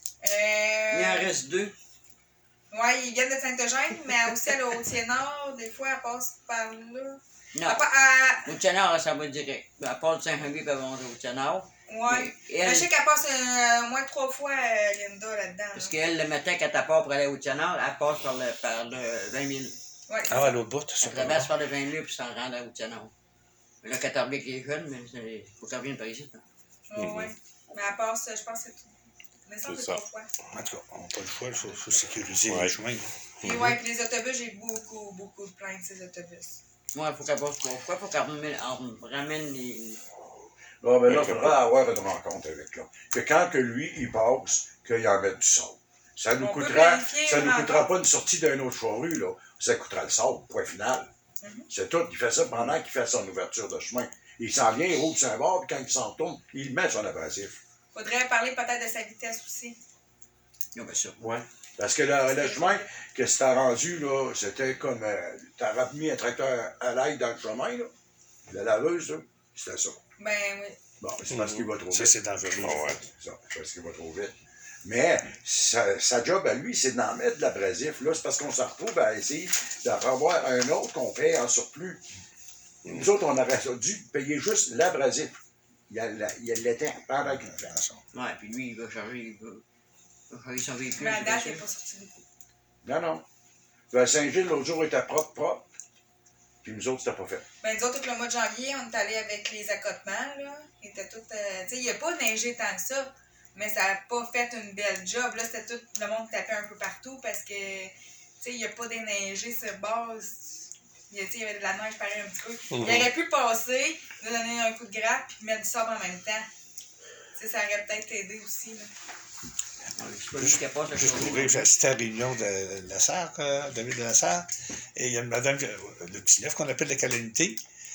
Euh, Il en reste deux. Ouais, ils viennent de Saint-Eugène, mais aussi elle est au Thiers-Nord. Des fois, elle passe par là. Non. Elle pa- elle- Au Tianard, ça va direct. À part de Saint-Rémy, puis elle va monter au Tianard. Ouais. Et Mais elle, je sais qu'elle passe euh, au moins trois fois, euh, Linda, là-dedans. parce là. qu'elle, le matin, quand elle part pour aller au Tianard, elle passe par le, par le vingt mille. Ouais, c'est Ah, à ça. l'autre bout, ça Elle traverse par le vingt mille, puis s'en rend là au Tianard. Mais là, quand elle revient avec les jeunes, mais il faut qu'elle revienne par ici. hein. Ouais, ouais. Mais elle passe, je pense que c'est tout. Mais ça, C'est c'est ça. trois fois. En tout cas, on n'a pas le choix, il faut, faut sécuriser Ouais. les chemins. Puis ouais, puis les autobus, j'ai beaucoup, beaucoup de plaintes, ces autobus. Moi, il faut qu'elle passe trois fois, il faut qu'elle ramène, elle ramène les. Ah, ben là, Ok. il faudra avoir une rencontre avec là. Que quand que lui, il passe, qu'il en mette du sable. Ça nous On peut coûtera, planifier ça une nous coûtera rencontre. pas une sortie d'un autre charrue, là. Ça coûtera le sable, point final. Mhm. C'est tout. Il fait ça pendant qu'il fait son ouverture de chemin. Il s'en vient, il roule sur un bord, puis quand il s'en retourne, il met son abrasif. Faudrait parler peut-être de sa vitesse aussi. Non, ben ça. Ouais. Parce que le, le chemin que c'était rendu, là, c'était comme. Euh, T'as mis un tracteur à l'aide dans le chemin, là. La laveuse, là, c'était ça. Ben oui. Bon, c'est parce qu'il va trop Ça, vite. c'est dangereux. Ah ouais. C'est ça, parce qu'il va trop vite. Mais sa, sa job à lui, c'est d'en mettre de l'abrasif. Là, c'est parce qu'on se retrouve à essayer d'en avoir un autre qu'on paye en surplus. Nous autres, on aurait dû payer juste l'abrasif. Il y a la- il y a l'étain pendant qu'il le fait. Ouais, puis lui, il va charger, il va, il va charger son véhicule. Mais à c'est date, bien elle n'est sûr. pas sortie beaucoup. Non, non. Le Saint-Gilles, l'autre jour, était propre, propre. Puis nous autres, c'était pas fait. Ben, nous autres, tout le mois de janvier, on est allé avec les accotements, là. Ils étaient tout. Euh, tu sais, il n'y a pas neigé tant que ça, mais ça n'a pas fait une belle job. Là, c'était tout. Le monde tapait un peu partout parce que, tu sais, il n'y a pas déneigé sur base. Il y a- tu sais, il y avait de la neige pareil un petit peu. Il aurait pu passer, nous donner un coup de grappe, puis mettre du sable en même temps. Tu sais, ça aurait peut-être aidé aussi, là. Ouais, C'est pas lui qui passe le Juste pour charger. rire, j'ai assisté à la réunion de la Sarre, euh, David de la Sarre, et il y a une madame, euh, le petit neuf qu'on appelle la calamité,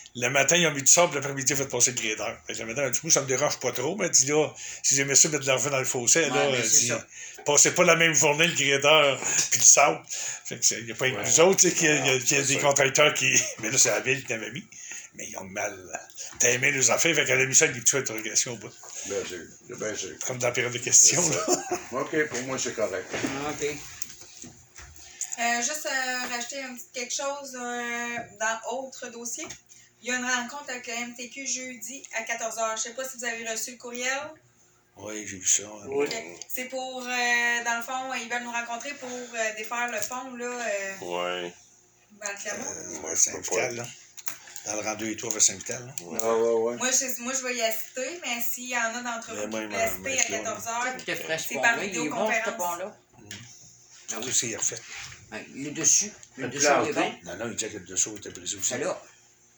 Le matin, ils ont mis du sable, l'après-midi, ils ont fait passer le grader. Fait que le matin, du coup, ça me dérange pas trop, mais elle dit là, si j'aimais ça mettre de l'argent dans le fossé, Ouais, là, mais elle c'est dit, ça. passez pas la même journée le grader puis le sable. Fait que il n'y a pas que nous autres, tu sais, qu'il y a, il y a- il y a des contracteurs qui. Mais là, c'est la ville qui l'avait mis. Mais ils ont mal t'aimé les affaires, fait qu'elle a mis ça avec des petites interrogations au bout. Bien sûr, bien sûr. Comme dans la période de questions, là. OK, pour moi, c'est correct. Ah, OK. Euh, juste euh, rajouter un petit quelque chose euh, dans autre dossier. Il y a une rencontre avec le M T Q jeudi à quatorze heures. Je ne sais pas si vous avez reçu le courriel. Oui, j'ai vu ça. Oui. Ok. C'est pour, euh, dans le fond, ils veulent nous rencontrer pour euh, défaire le pont, là, euh, Ouais. dans le Clermont. Euh, ouais, Saint-Vital, là. Dans le rang deux et trois vers Saint-Vital, là. Ah, ouais, ouais. Moi, je, moi, je vais y assister, mais s'il y en a d'entre Mais vous moi, qui il veulent m'a- assister m'a- à quatorze heures, C'était frais, ce C'est par pont-là. Il est bon, ce vidéoconférence. pont-là. Ah Tout oui. ça, il a refait. Ouais, il est dessus. Le Le dessous, plan, il est bon. Non, non, il disait que le dessous était brisé aussi. Ben là.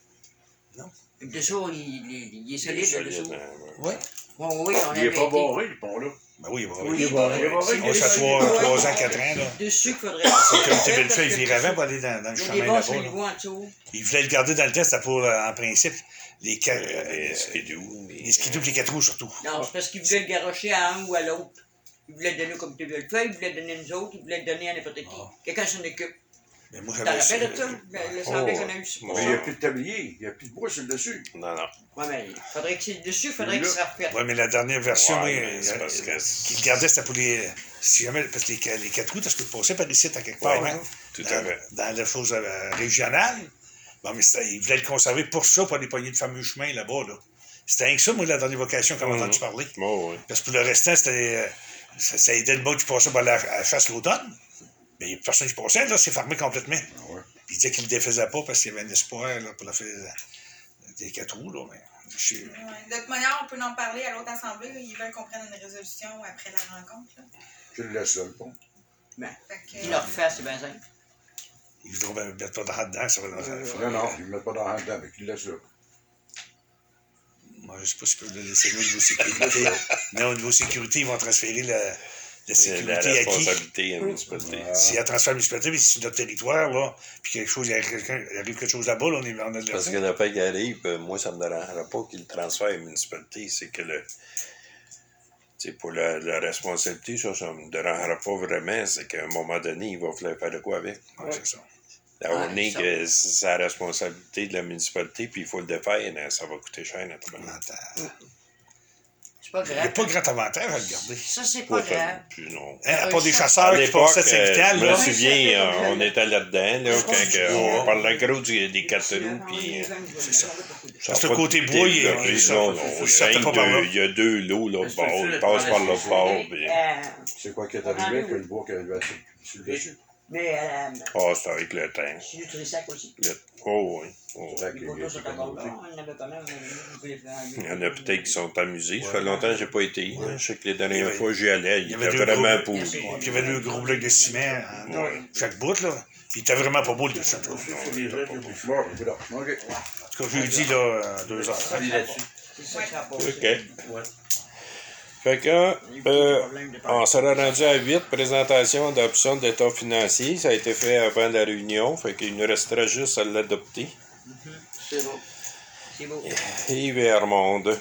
Non. Le dessous, il, il, il est solide, Il est le dessous. solide, hein, ouais. Oui. Oui, oui, on Il avait est pas été. barré, le pont-là. Ben oui, il va. Oui, il est barré. Il est barré. On se fait trois, trois ans, quatre ans, là. Dessus qu'il faudrait. C'est comme tu le fait, il virait avant pour aller dans, dans le Il y a chemin des bons là-bas. sur le là. niveau en dessous. Il voulait le garder dans le test c'était pour, euh, en principe, les quatre. Euh, euh, Les skidoo. les skidoo et les quatre roues, surtout. Non, c'est parce qu'il voulait le garrocher à un ou à l'autre. Il voulait le donner comme tu veux le faire, il voulait le donner à nous autres, il voulait le donner à n'importe qui. Ah. Quelqu'un s'en occupe. Mais moi, Tu t'en j'avais rappelles de ça? euh, Le le Oh, semblait ouais. qu'on a eu ça. Bon. Mais il n'y a plus de tablier, il n'y a plus de bois sur le dessus. Non, non. Ouais, mais il faudrait que c'est le dessus, il faudrait que ça refait. Ouais, mais la dernière version, Ouais, oui, mais c'est euh, parce que- euh, qu'il gardait, c'était pour les. Si jamais, parce que les, les quatre roues, tu peux passer par ici à quelque part, Ouais, hein, tout dans, à fait. dans la chose euh, régionale. Bon, mais c'était- il voulait le conserver pour ça, pour les poignées de fameux chemins là-bas, là. C'était rien que ça, moi, la dernière vocation qu'on a Mhm. entendu parler. Bon, oui. Parce que pour le restant, c'était. euh, Ça, ça aidait le bout qui passait par la, à la chasse l'automne. Mais il n'y a personne qui passait, là, c'est fermé complètement. Ouais. Puis il disait qu'il ne le défaisait pas parce qu'il y avait un espoir là, pour la faire des quatre roues, là. Mais je sais- Ouais. De toute manière, on peut en parler à l'autre assemblée. Ils veulent qu'on prenne une résolution après la rencontre. Là. Tu le laisses là, le pont. Ben, Fait que, il le refait, c'est bien simple. il voudrait bien mettre pas de dedans, ça va dans Non, non, il ne met pas dans la dedans, mais qu'il le laisse là. Moi, je ne sais pas si je peux le laisser là au niveau sécurité. Mais au niveau sécurité, ils vont transférer la, la La sécurité à qui? responsabilité à la municipalité. Si elle transfère la municipalité, puis si c'est notre territoire, là, puis quelque chose, il arrive, quelqu'un- il arrive quelque chose là-bas, là, on, est, on a de Parce que l'argent. le fait qu'il arrive, euh, moi, ça ne me dérangera pas qu'il le transfère à la municipalité. C'est que le. Tu sais, pour la, la responsabilité, ça, ça ne me dérangera pas vraiment. C'est qu'à un moment donné, il va falloir faire de quoi avec. Ouais, c'est ça. Là, on Ouais, est ça. que c'est la responsabilité de la municipalité, puis il faut le défaire, là, ça va coûter cher, naturellement. Attends. C'est pas Il n'y a grave. pas grand avantage à le garder. Ça, c'est pas grave. Plus non. Hein, à part des À chasseurs À qui l'époque, passaient de Saint-Vital, euh, je me là. Ouais, souviens, ça, euh, c'est on était là-dedans, là, Ouais, quand c'est que, ça. on parlait gros du- des quatre roues, puis... euh, C'est ça. ça Parce a que pas côté de bois, il y a- développé, il y a- non, non, il on sortait sait pas par là. qu'il y a deux lots, l'autre Est-ce que bord, tu il le passe par prends l'autre bord, puis... Euh, C'est quoi qui est arrivé avec le bois qui arrive sur le dessus? Mais euh, Ah, c'est avec le temps. c'est du Trissac aussi. Le- Oh, oui. Oh. C'est vrai Les qu'il photos y a sont encore là. On en avait pas mal. Il y en a peut-être qui sont amusés. Ça fait longtemps que je n'ai pas été. hein. Je sais que les Il y dernières avait- fois j'y allais, il, il y avait était deux vraiment gros- pourri. Merci. Puis il y avait deux gros blocs de ciment en Ouais. chaque bout, là. Puis il était vraiment pas beau le dessin. En Pour les gens qui ont des Bon, écoute, OK. tout cas, jeudi, là, euh, deux heures. Allez là-dessus. C'est ça que ça a passé. OK. Ouais. Fait que, euh, on sera rendu à huit, présentation d'option d'état financier. Ça a été fait avant la réunion, fait qu'il nous restera juste à l'adopter. C'est beau. C'est beau. Et Vermonde.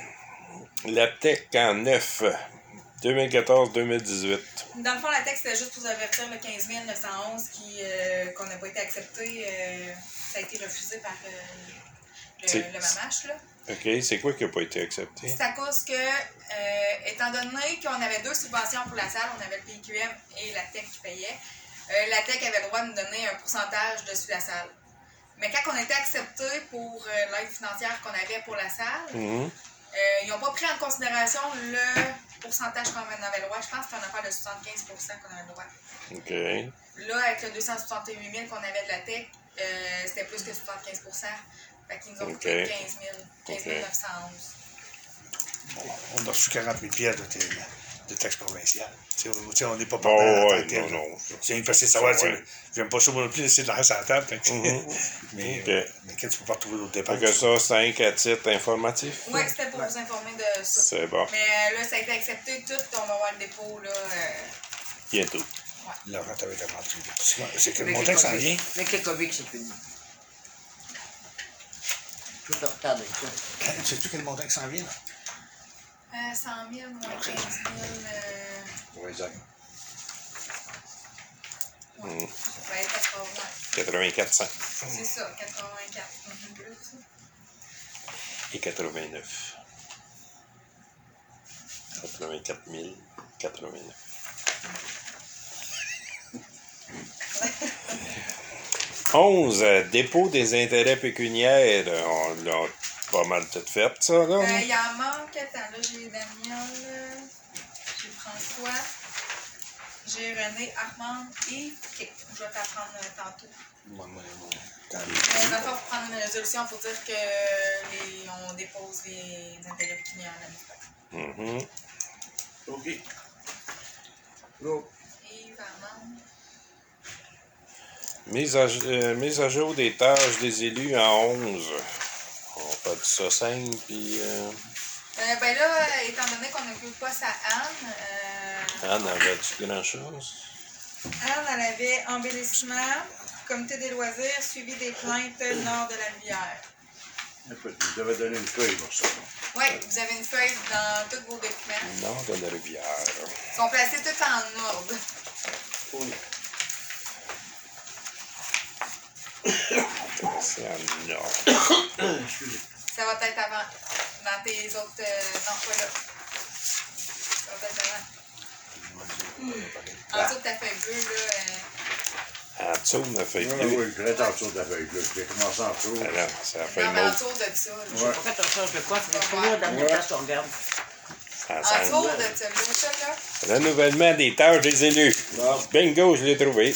La tech en neuf, deux mille quatorze deux mille dix-huit. Dans le fond, la texte, c'était juste pour vous avertir le quinze mille neuf cent onze qui, euh, qu'on n'a pas été accepté. euh, ça a été refusé par euh, le, C'est- le mamache, là. OK, c'est quoi qui n'a pas été accepté? C'est à cause que, euh, étant donné qu'on avait deux subventions pour la salle, on avait le P Q M et la T E C qui payait, euh, la T E C avait le droit de nous donner un pourcentage dessus la salle. Mais quand on était accepté pour euh, l'aide financière qu'on avait pour la salle, Mhm. euh, ils n'ont pas pris en considération le pourcentage qu'on avait le droit. Je pense que c'était une affaire de soixante-quinze pour cent qu'on avait le droit. OK. Là, avec le deux cent soixante-huit mille qu'on avait de la T E C, euh, c'était plus que soixante-quinze pour cent. Fait qu'ils nous ont coûté Ok. quinze mille, quinze mille neuf cent onze. On a reçu quarante mille pièces de, t- de taxes provinciales. Tu sais, on- tu sais, on n'est pas Oh, partant en tant ouais, que tel, non, là. non. C'est une facile de savoir, tu sais, Ouais. j'aime pas ça moi non plus, laisser de l'argent sur la table. fait que- Mhm. mais, Ok. euh, mais quand tu peux pas retrouver d'autres dépenses. Fait que ça, c'est un qu'à titre informatif. Oui, c'était pour vous informer de ça. C'est bon. Mais euh, là, ça a été accepté, tout, on va voir le dépôt, là. euh, Bientôt. L'argent t'avait été rentré. C'est que le Avec montant le qui s'en COVID. vient. Avec le COVID, c'est fini. Tout en retard avec ça. Sais-tu quel montant qui s'en vient? Là? Euh, cent mille, moins quinze mille. Euh, Oui, exact. ouais. Mm. Ça va être quatre-vingts. quatre-vingt-quatre cents C'est ça, quatre-vingt-quatre. Mhm, plus. et quatre-vingt-neuf. quatre-vingt-quatre mille quatre-vingt-neuf. onze. euh, dépôt des intérêts pécuniaires. On l'a pas mal tout fait, ça, là. Euh, Il en manque. Attends, là, j'ai Daniel, euh, j'ai François, j'ai René, Armand et OK. Je vais t'apprendre euh, tantôt. Moi, moi, moi. Quand Mais il va falloir prendre une résolution pour dire que les, on dépose les intérêts pécuniaires l'année prochaine. Mhm. OK. Go. Et Armand. Mise à, euh, mise à jour des tâches des élus en onze. On fait ça simple, puis... Euh, Euh, ben là, étant donné qu'on n'occupe pas sa Anne, euh, Anne, avait-tu grand-chose? Anne, elle avait embellissement, comité des loisirs, suivi des plaintes nord de la rivière. Écoute, vous devez donner une feuille pour ça. Oui, vous avez une feuille dans tous vos documents. Nord de la rivière. Ils sont placés tous en ordre. Oui. C'est en nord. Excusez. Ça va être avant. Dans tes autres. Euh, non, pas là. Ça va être avant. En dessous de ta feuille bleue, là. En dessous de la feuille Oui, bleue. oui, je vais en dessous de la feuille bleue. J'ai commencé en dessous. Ah non, c'est la Euh, feuille non, mais en mauve. dessous de ça. Là. Ouais. Pourquoi t'as ça? Je quoi? C'est pas là dans Ouais. la place qu'on regarde. Ça En sent- dessous de ça, là, ça, là. Renouvellement des tâches des élus. Bon. Bingo, je l'ai trouvé.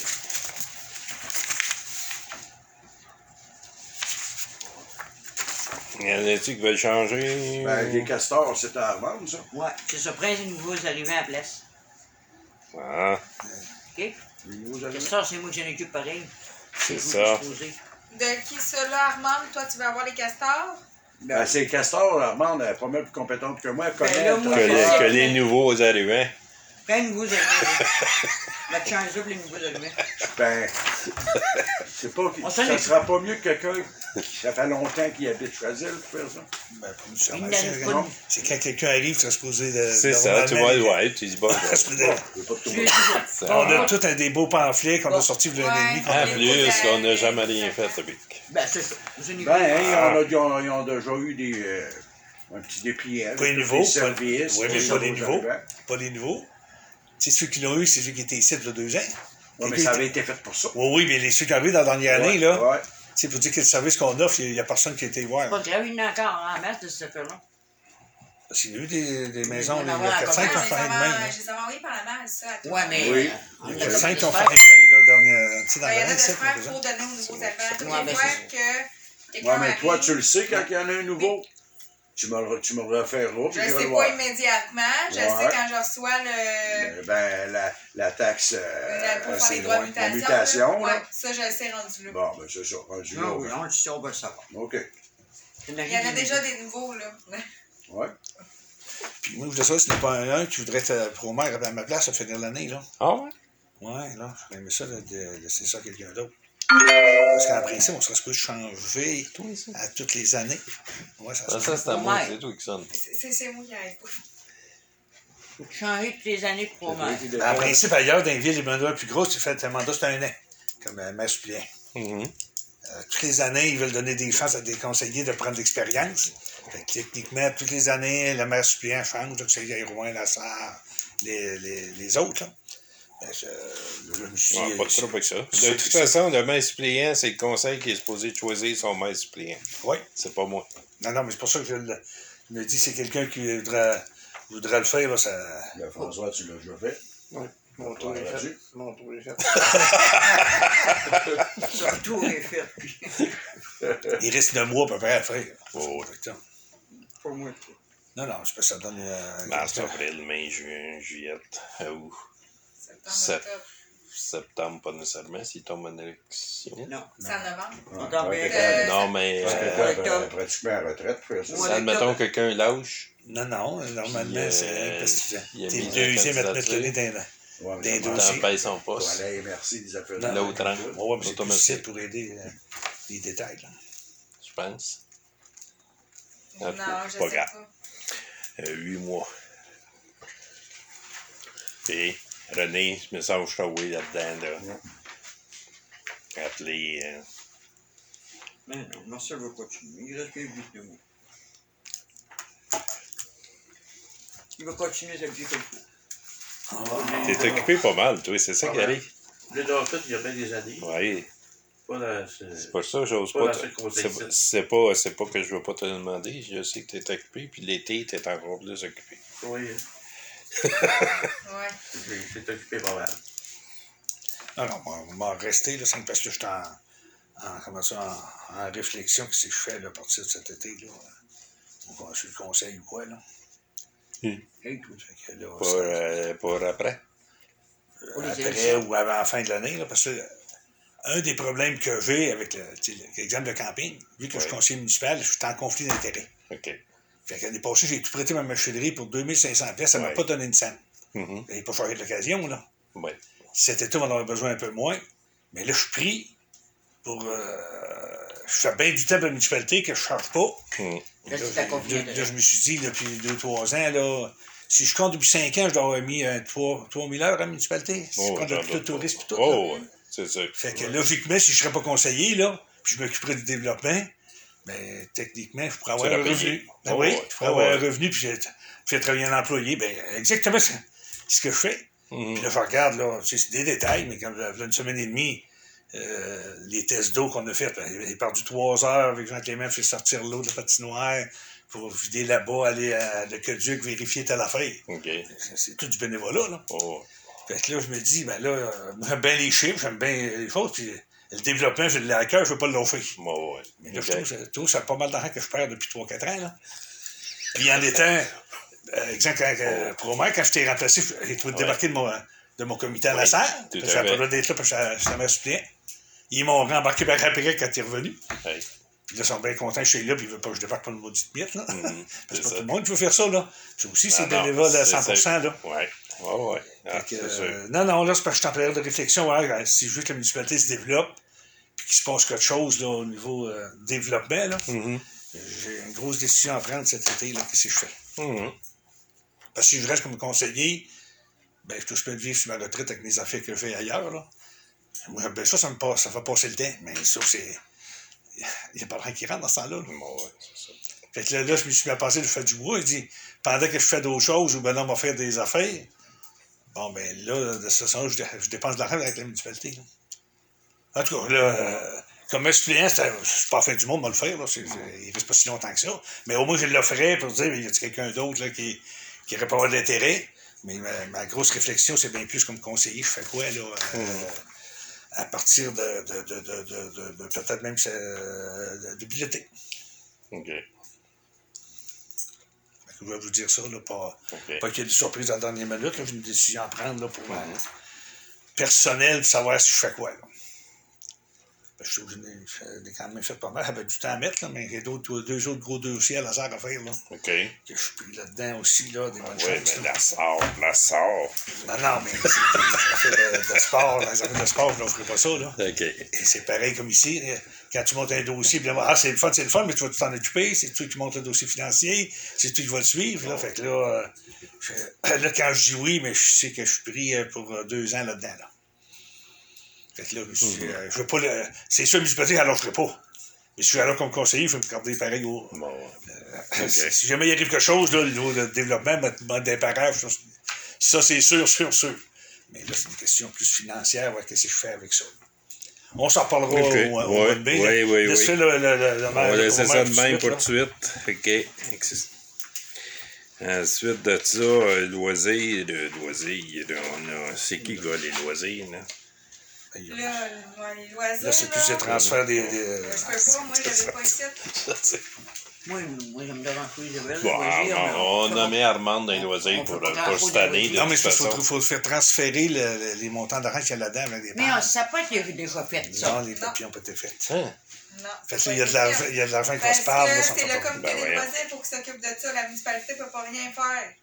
Y en a-tu qui veulent changer? Ben, les castors, c'est à revendre, ça. Ouais, c'est ça, prince des nouveaux arrivants à la place. Ah, OK? Les nouveaux Qu'est-ce aliments. que ça, c'est moi qui j'en occupe pareil. c'est vous ça. disposez. De qui ça, là, Armand? Toi, tu vas avoir les castors? Ben, c'est Castor, Armande, elle est pas mal plus compétente que moi. Elle connaît là, le moi, Que, travail. les- que les nouveaux arrivants. Plein de nouveaux arrivants. La chance pour les nouveaux arrivants. Ben, c'est pas, On ça s'en est- sera pas mieux que quelqu'un qui ça fait longtemps qu'il habite Choisil pour faire ça. Ben, pas nécessairement. Il n'arrive C'est- pas non. de- C'est quand quelqu'un arrive, tu es supposé de. C'est de- ça, tu vois, normalement, ouais, tu dis bon. Ça se peut Bon, dire- je veux pas tout Tu es voir. On a tout un des beaux pamphlets qu'on a sortis il y a un an et demi. qu'on En a- Ouais. plus, on n'a jamais rien fait avec. Ben, c'est ça. Vous en Ben, hein, avez- ils, ont, ils, ont, ils ont déjà eu des, euh, un petit dépliant. Pas les avec nouveaux, Des pas- services. oui, mais des pas les nouveaux nouveaux. arrivants. Pas les nouveaux. C'est ceux qui l'ont eu, c'est ceux qui étaient ici il y a deux ans. Ouais, mais Et ça puis- avait été fait pour ça. Oui, oui, mais les ceux qui ont eu dans la dernière année, là, Ouais. c'est pour dire que le service qu'on offre, il n'y a personne qui a été voir. Pas grave, il y en a encore en masse de cette affaire-là. Parce qu'il y a eu des, des maisons, Il y en a il y a encore quatre cinq qui ont Ah, fait de je même. les avais envoyés par la malle, ça. à tout Ouais, le mais. monde. Oui. euh, on Il y a a Il y a pas cinq de qui ont fait faire. de même, là, dernière, tu sais, dans Ben, il y en a l'année, de sept, faire par pour exemple. donner aux nouveaux éleveurs. Toutes Ouais, les ben, fois c'est que quelqu'un Ouais, mais toi, arrive, tu le sais quand il y en a un nouveau. Tu me le, tu me le referas, puis Je je ne vais sais le pas voir. immédiatement. Je Ouais. sais quand je reçois le. Euh, Ben, la, la taxe, la- euh, pour faire c'est les droits de loin. mutation. La mutation, là. là. Ouais, ça, je le sais rendu là. Bon, ben, c'est ça, rendu là. Non, oui, ben. on le sait, on va le savoir. OK. Il y en a déjà des nouveaux, là. Ouais. Puis moi, je voudrais savoir si ce n'est pas un, un qui voudrait être pro-maire à ma place à finir l'année, là. Ah ouais? Ouais, là, j'aurais aimé ça, là, de laisser ça à quelqu'un d'autre. Parce qu'en principe, on serait supposé changer à toutes les années. Ouais, ça Ça, se ça c'est à moi, Ouais. c'est tout qui sonne. C'est- C'est c'est moi qui arrive pas. Faut changer toutes les années de promenade. En principe, ailleurs, dans les villes, les mandats plus grosses, tu fais un mandat, c'est un an, comme un maire suppléant. Mhm. Euh, toutes les années, ils veulent donner des chances à des conseillers de prendre de l'expérience. Fait que techniquement, toutes les années, le maire suppléant change, le conseiller Rouen, la Sarre, les, les, les autres. Là. Ben, je, je me suis dit, Ouais, pas trop avec ça. De c'est- toute façon, le maire suppléant, c'est le conseil qui est supposé choisir son maire suppléant. Oui. C'est pas moi. Non, non, mais c'est pour ça que je, le- je me dis, c'est quelqu'un qui voudrait, voudrait le faire, là, ça... Ben, François, tu l'as déjà fait. Oui, mon tour est Là-dessus. fait. Mon tour est fait. Surtout est fait. Il reste un mois à peu près à faire. Oh. Fait que, ça- Pour moi. Non, non, c'est parce que ça donne... Euh, Mars, avril, mai, juin, juillet, août, Septembre, Sept. octobre. septembre, pas nécessairement, s'il tombe en élection. Non. C'est en novembre. Ouais, Attends, ouais, mais, quelqu'un- euh, Non, mais parce que euh, quelqu'un octobre. est pratiquement à la retraite pour faire ça. Ouais. admettons quelqu'un lâche, Non, non, normalement, Puis, euh, c'est parce que il a t'es mis le la deuxième à te mettre le nez candidature. dans la... Ouais, mais Des ça dossiers. marche. t'en payes son Pour poste. aller merci des affaires. Non, L'autre rang. Ouais, ouais, mais c'est plus Automatique. simple pour aider euh, les détails. Là. Je pense. En tout cas, Non, je pas sais grave. pas. Euh, huit mois. Et René, ce message que je t'ai envoyé là-dedans, là. Appelé. Euh, Mais non, Marcel va continuer. Il reste que huit mois. Il va continuer sa vie comme ça. T'es occupé pas mal, toi, c'est ça Ah qui ouais. arrive. Le déjà fait il y a bien des années. Oui. Pas dans ce- C'est pas ça, j'ose Pas pas. dans te- ce contexte. C'est pas- c'est pas, c'est pas que je veux pas te le demander. Je sais que t'es occupé, puis l'été, t'es encore plus occupé. Oui, Ouais. c'est occupé pas mal. Alors, on va m'en rester, là, c'est parce que je suis en, en, comment ça, en, en réflexion que si je fais là, à partir de cet été, là, on sur le conseil ou quoi, là. Hmm. Et tout, fait que là, Pour, ça- euh, pour après. Pour les après élections. ou avant la fin de l'année, là, parce que euh, un des problèmes que j'ai avec le- tu sais, l'exemple de camping, vu que je suis Oui. conseiller municipal, je suis en conflit d'intérêts. OK. Fait que l'année passée, j'ai tout prêté ma machinerie pour deux mille cinq cents pièces, ça ne m'a Ouais. pas donné une scène. Mhm. J'ai pas choisi de l'occasion, là. Ouais. Cet été, on en aurait besoin un peu moins. Mais là, je suis pris pour. Euh, je fais bien du temps pour la municipalité que je ne charge pas. Mhm. Là, Là, c'est ta là, confiance. là, je me suis dit, depuis deux trois ans, là, si je compte depuis cinq ans, je dois avoir mis euh, trois mille heures à la municipalité. Si je Oh, compte j'en depuis le doute tourisme pas. et tout. là. Oh, ouais. C'est ça. Fait que logiquement, si je ne serais pas conseiller, là, puis je m'occuperais du développement, ben, techniquement, je pourrais avoir Tu un l'as payé. revenu. Ben Oh, oui, ouais. je pourrais Oh, avoir un ouais. revenu, puis faire travailler un employé. Ben, exactement ce, ce que je fais. Mhm. Puis là, je regarde, là, tu sais, c'est des détails, mais comme il y a une semaine et demie, euh, les tests d'eau qu'on a fait, ben, il est perdu trois heures avec Jean Clément, fait sortir l'eau de la patinoire pour vider là-bas, aller à l'Aqueduc, vérifier telle affaire. OK. C'est, c'est tout du bénévolat, là. Oh. Fait que là, je me dis, ben là, euh, moi, j'aime bien les chiffres, j'aime bien les choses, puis le développement, je l'ai à cœur, je veux pas l'offrir. Oh, ouais. Mais là, OK. je trouve, je trouve que c'est pas mal d'argent que je perds depuis trois quatre ans, là. Puis en étant, euh, exemple, quand, euh, pour moi, quand je t'ai remplacé, j'ai trouvé Ouais. débarqué de mon, de mon comité à la Oui, salle. tout à J'avais pas fait. le droit d'être là parce que ça- ça m'a suppléant. Ils m'ont rembarqué par après quand t'es revenu. Hey. Puis là, ils sont bien contents que je suis là, puis ils veulent pas que je débarque pas de maudite miette, là. Mhm. Parce que C'est pas ça. tout le monde qui veut faire ça, là. C'est aussi, c'est Ah, non, bénévole à c'est cent pour cent, ça. là. Ouais. Oh, ouais. Ah, Fait que, c'est euh, sûr. non, non, là, c'est parce que je suis en période de réflexion. Ouais, si je veux que la municipalité se développe, puis qu'il se passe quelque chose là, au niveau euh, développement, là, Mhm. j'ai une grosse décision à prendre cet été, là, qu'est-ce que je fais? Mhm. Parce que si je reste comme conseiller, ben, je touche pas de vivre sur ma retraite avec mes affaires que je fais ailleurs, là. Moi, ben, ça, ça me passe, ça fait passer le temps, mais ça, c'est. Il n'y a pas rien qui rentre dans ce temps-là, là. Bon, ouais, c'est ça. Fait que là, là, je me suis mis à passer le fait du bois. Il dit, pendant que je fais d'autres choses, ou ben non, on va faire des affaires, bon, ben là, de ce sens, je, dé- je dépense de l'argent avec la municipalité. Là. En tout cas, là, euh, comme un suppléant, c'est c'est pas la fin du monde de le faire. Là. C'est, c'est, il reste pas si longtemps que ça. Mais au moins, je l'offrais pour dire, il y a quelqu'un d'autre là, qui qui n'aurait pas avoir d'intérêt. Mais ma, ma grosse réflexion, c'est bien plus comme conseiller, je fais quoi, là, euh, Mhm. à partir de, de, de, de, de, de- de- peut-être même euh, début de l'été. OK. Fait que je vais vous dire ça, là, pas, OK. pas qu'il y ait des surprises à la dernière minute. Là, j'ai une décision à prendre là, pour Mhm. euh, personnel, pour savoir si je fais quoi. Là. Parce que je l'ai quand même fait pas mal, j'avais du temps à mettre, là, mais j'ai d'autres, deux autres gros dossiers à laser à faire. Là, OK. que je suis pris là-dedans aussi, là, des bonnes Oui, choses. mais là. la sort, la sort. Non, non, mais c'est des affaires de, de sport. Dans les affaires de sport, je n'offrirai pas ça. Là. OK. Et c'est pareil comme ici. là. Quand tu montes un dossier, puis là, ah, c'est le fun, c'est le fun, mais tu vas t'en occuper. C'est toi qui montes le dossier financier. C'est toi qui vas le suivre. Là. Fait que là, euh, je- là, quand je dis oui, mais je sais que je suis pris euh, pour euh, deux ans là-dedans. Là. Fait que là, je, suis, euh, je veux pas le. C'est sûr, la municipalité, alors je ne ferai pas. Mais si je suis là comme conseiller, je vais me garder pareil au. Bon, ouais. Euh, Ok. Si jamais il arrive quelque chose, là, au niveau de développement, mode, mode d'imparages, ça, ça, c'est sûr, sûr, sûr. Mais là, c'est une question plus financière, ouais, qu'est-ce que je fais avec ça. On s'en reparlera Ok. au, au Ouais, mois de mai. ouais, là. ouais, Laissez ouais. le, le, le, le On maire, va le laisser pro-maire ça tout de même pour là. tout de suite. OK. Excellent. Ensuite de ça, euh, loisirs, le loisir, là, on a. C'est qui gars les loisirs, là? Là, le- ouais, les loisirs. Là, c'est plus là, les transferts des. des- euh, Je peux pas, moi, je l'avais pas ici. Moi, moi, je me dérange pas, Isabelle. Bon, loisir, mais on, on fera- a mis Armand dans les loisirs on pour, fait pas pour grand-chose cette de année. loisirs. de Non, mais toute c'est parce qu'il façon. faut, faut faire transférer le- le- les montants d'argent qu'il y a là-dedans avec des Mais banques. on, ça peut être déjà fait, ça. Non, les papiers n'ont pas été faits. Hein? Non. Fait c'est que là, il y a de pas l'argent, efficient. il y a de l'argent qu'on Parce se parle. là, que ça c'est fait le pas- comité Ben des voyons. loisirs pour qui s'occupe de ça. La municipalité ne peut pas rien faire.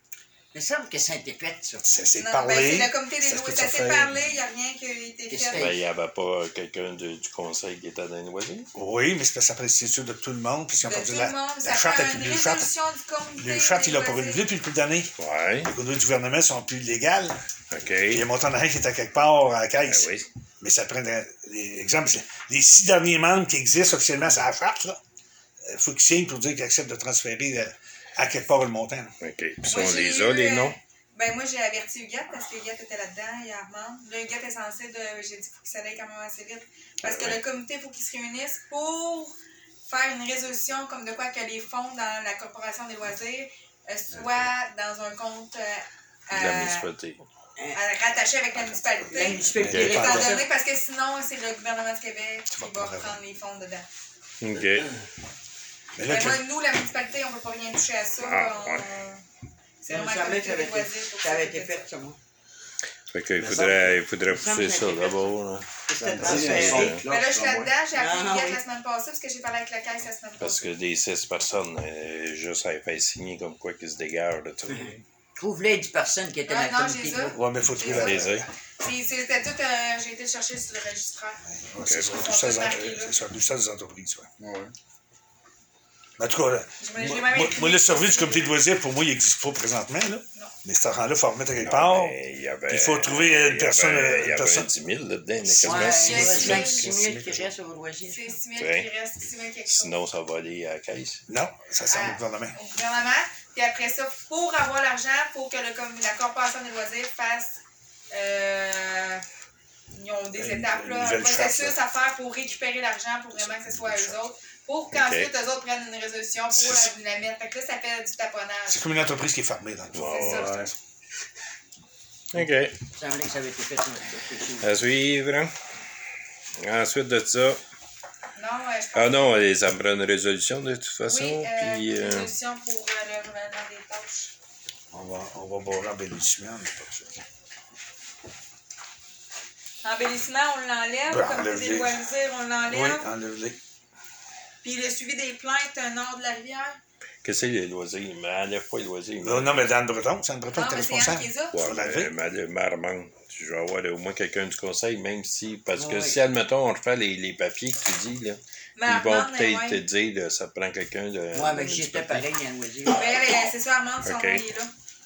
Il me semble que ça a été fait, ça. Ça s'est Non, parlé. ben, c'est le comité des ça se lois. peut Ça se s'est faire. parlé, il n'y a rien qui a été Qu'est-ce fait. que Ben, il n'y avait pas quelqu'un de- du conseil qui était dans les loisirs. Oui, mais c'est parce que après, c'est sûr de tout le monde. Puis si on De parle tout de le la, monde, la ça charte, fait a une plus- le charte, résolution du comité. le charte, des il l'a pas loisirs. renouvelé depuis beaucoup d'années. Ouais. Les conduites du gouvernement sont plus légales. OK. Puis il y a un montant d'argent qui est à quelque part à la Ben caisse. oui. Mais ça prend des, des exemples. Les six derniers membres qui existent officiellement, c'est la charte, là. Il faut qu'ils signent pour dire qu'ils acceptent de transférer euh, à quelque part le montant. là. OK. Puis ça, Moi, on j'ai les eu, a, les euh, noms? Ben, moi, j'ai averti Huguette parce que Huguette était là-dedans, il y a Armand. Là, Huguette est censé de. J'ai dit qu'il ça allait quand même assez vite. Parce que Ouais. le comité, il faut qu'il se réunisse pour faire une résolution comme de quoi que les fonds dans la Corporation des loisirs euh, soient dans un compte euh, De la euh, municipalité. à- rattaché avec la municipalité. La municipalité Ok. Étant répond donné, ça. parce que sinon, c'est le gouvernement du Québec qui vas va prendre prendre les fonds dedans. OK. Mais là, Mais que- moi, nous, la municipalité, on ne peut pas rien toucher à ça. Ah, on- ouais. C'est Il me vraiment le semblait que comité ça avait des été, loisirs pour ça avait s'occuper été de ça. fait, ça, moi. Fait qu'il Me faudrait, il faudrait me semble pousser que ça ça a été d'abord. là. C'était Ça me dit, transféré. elles sont Mais Mais là, je suis cloches, là-dedans, j'ai appelé Non, Huguette oui. la semaine passée parce que j'ai parlé avec la caisse la semaine Parce passée. que des six personnes, euh, juste à faire signer comme quoi qu'ils se dégagent de tout. Trouve-les dix personnes qui étaient Ah, dans le non, comité. j'ai ça. Ouais, mais il faut trouver la. Les ailes. Puis c'était tout, euh, j'ai été le chercher sur le registraire. Ouais, c'est ça, Ils tout sont ça, tous marqués, c'est là. ça, tout ça des entreprises. Ouais. Ouais. Mais en tout cas, là, Je me- je moi, l'ai même moi, écrit. moi, le survie du comité de loisirs, pour moi, il n'existe pas présentement. Là. Non. Mais cet argent-là, il faut en remettre à quelque part. Mais il y avait- Il faut trouver une il y avait- personne, Il y une avait personne. dix mille là-dedans, il y en a Ouais, quasiment il y a six mille. six mille. six mille qui restent au loisir. C'est six mille Ouais. qui reste, six mille quelque chose. Sinon, ça va aller à la caisse. Non, ça sert Ah. au gouvernement. Au gouvernement. Puis après ça, pour avoir l'argent, pour que le, com- la Corporation des loisirs fasse. Euh, ils ont des Une- étapes, une là, un nouvelle processus charte, à faire pour récupérer l'argent, pour vraiment que ce soit à eux autres. Pour qu'ensuite, eux autres prennent une résolution pour C'est- la, la mettre. Fait que là, ça fait du taponnage. C'est comme une entreprise qui est fermée. Dans le fond. C'est ça. Ouais. OK. Il me semblait que ça avait été fait. dans le À suivre. Ensuite de ça. Non, ouais, je pense Ah non, ça me prend une résolution de toute façon. oui, euh, Puis, une euh, résolution pour euh, le renouvellement des tâches. On va, on va barrer embellissement, mais pas ça. Embellissement, on l'enlève. Ben, Comme enlève-les. des loisirs, on Oui, l'enlève. enlève-les. Puis le suivi des plaintes euh, nord de la rivière. qu'est-ce que c'est les loisirs? Mais enlève pas les loisirs. Non, non, mais Dan Breton, c'est Dan Breton Non, qui est mais c'est Anne responsable. qui les a. Ouais, Faut l'enlever. mais, mais, mais Armand, je vais avoir au moins quelqu'un du conseil, même si. Parce que Oui. si, admettons, on refait les, les papiers que tu dis, là, Mais ils vont Armand, peut-être ouais. te dire, là, ça prend quelqu'un de. Ouais, de mais la j'étais municipalité. pareil à loisir. Mais euh, c'est ça, Armand, son Ok. nom, il est là.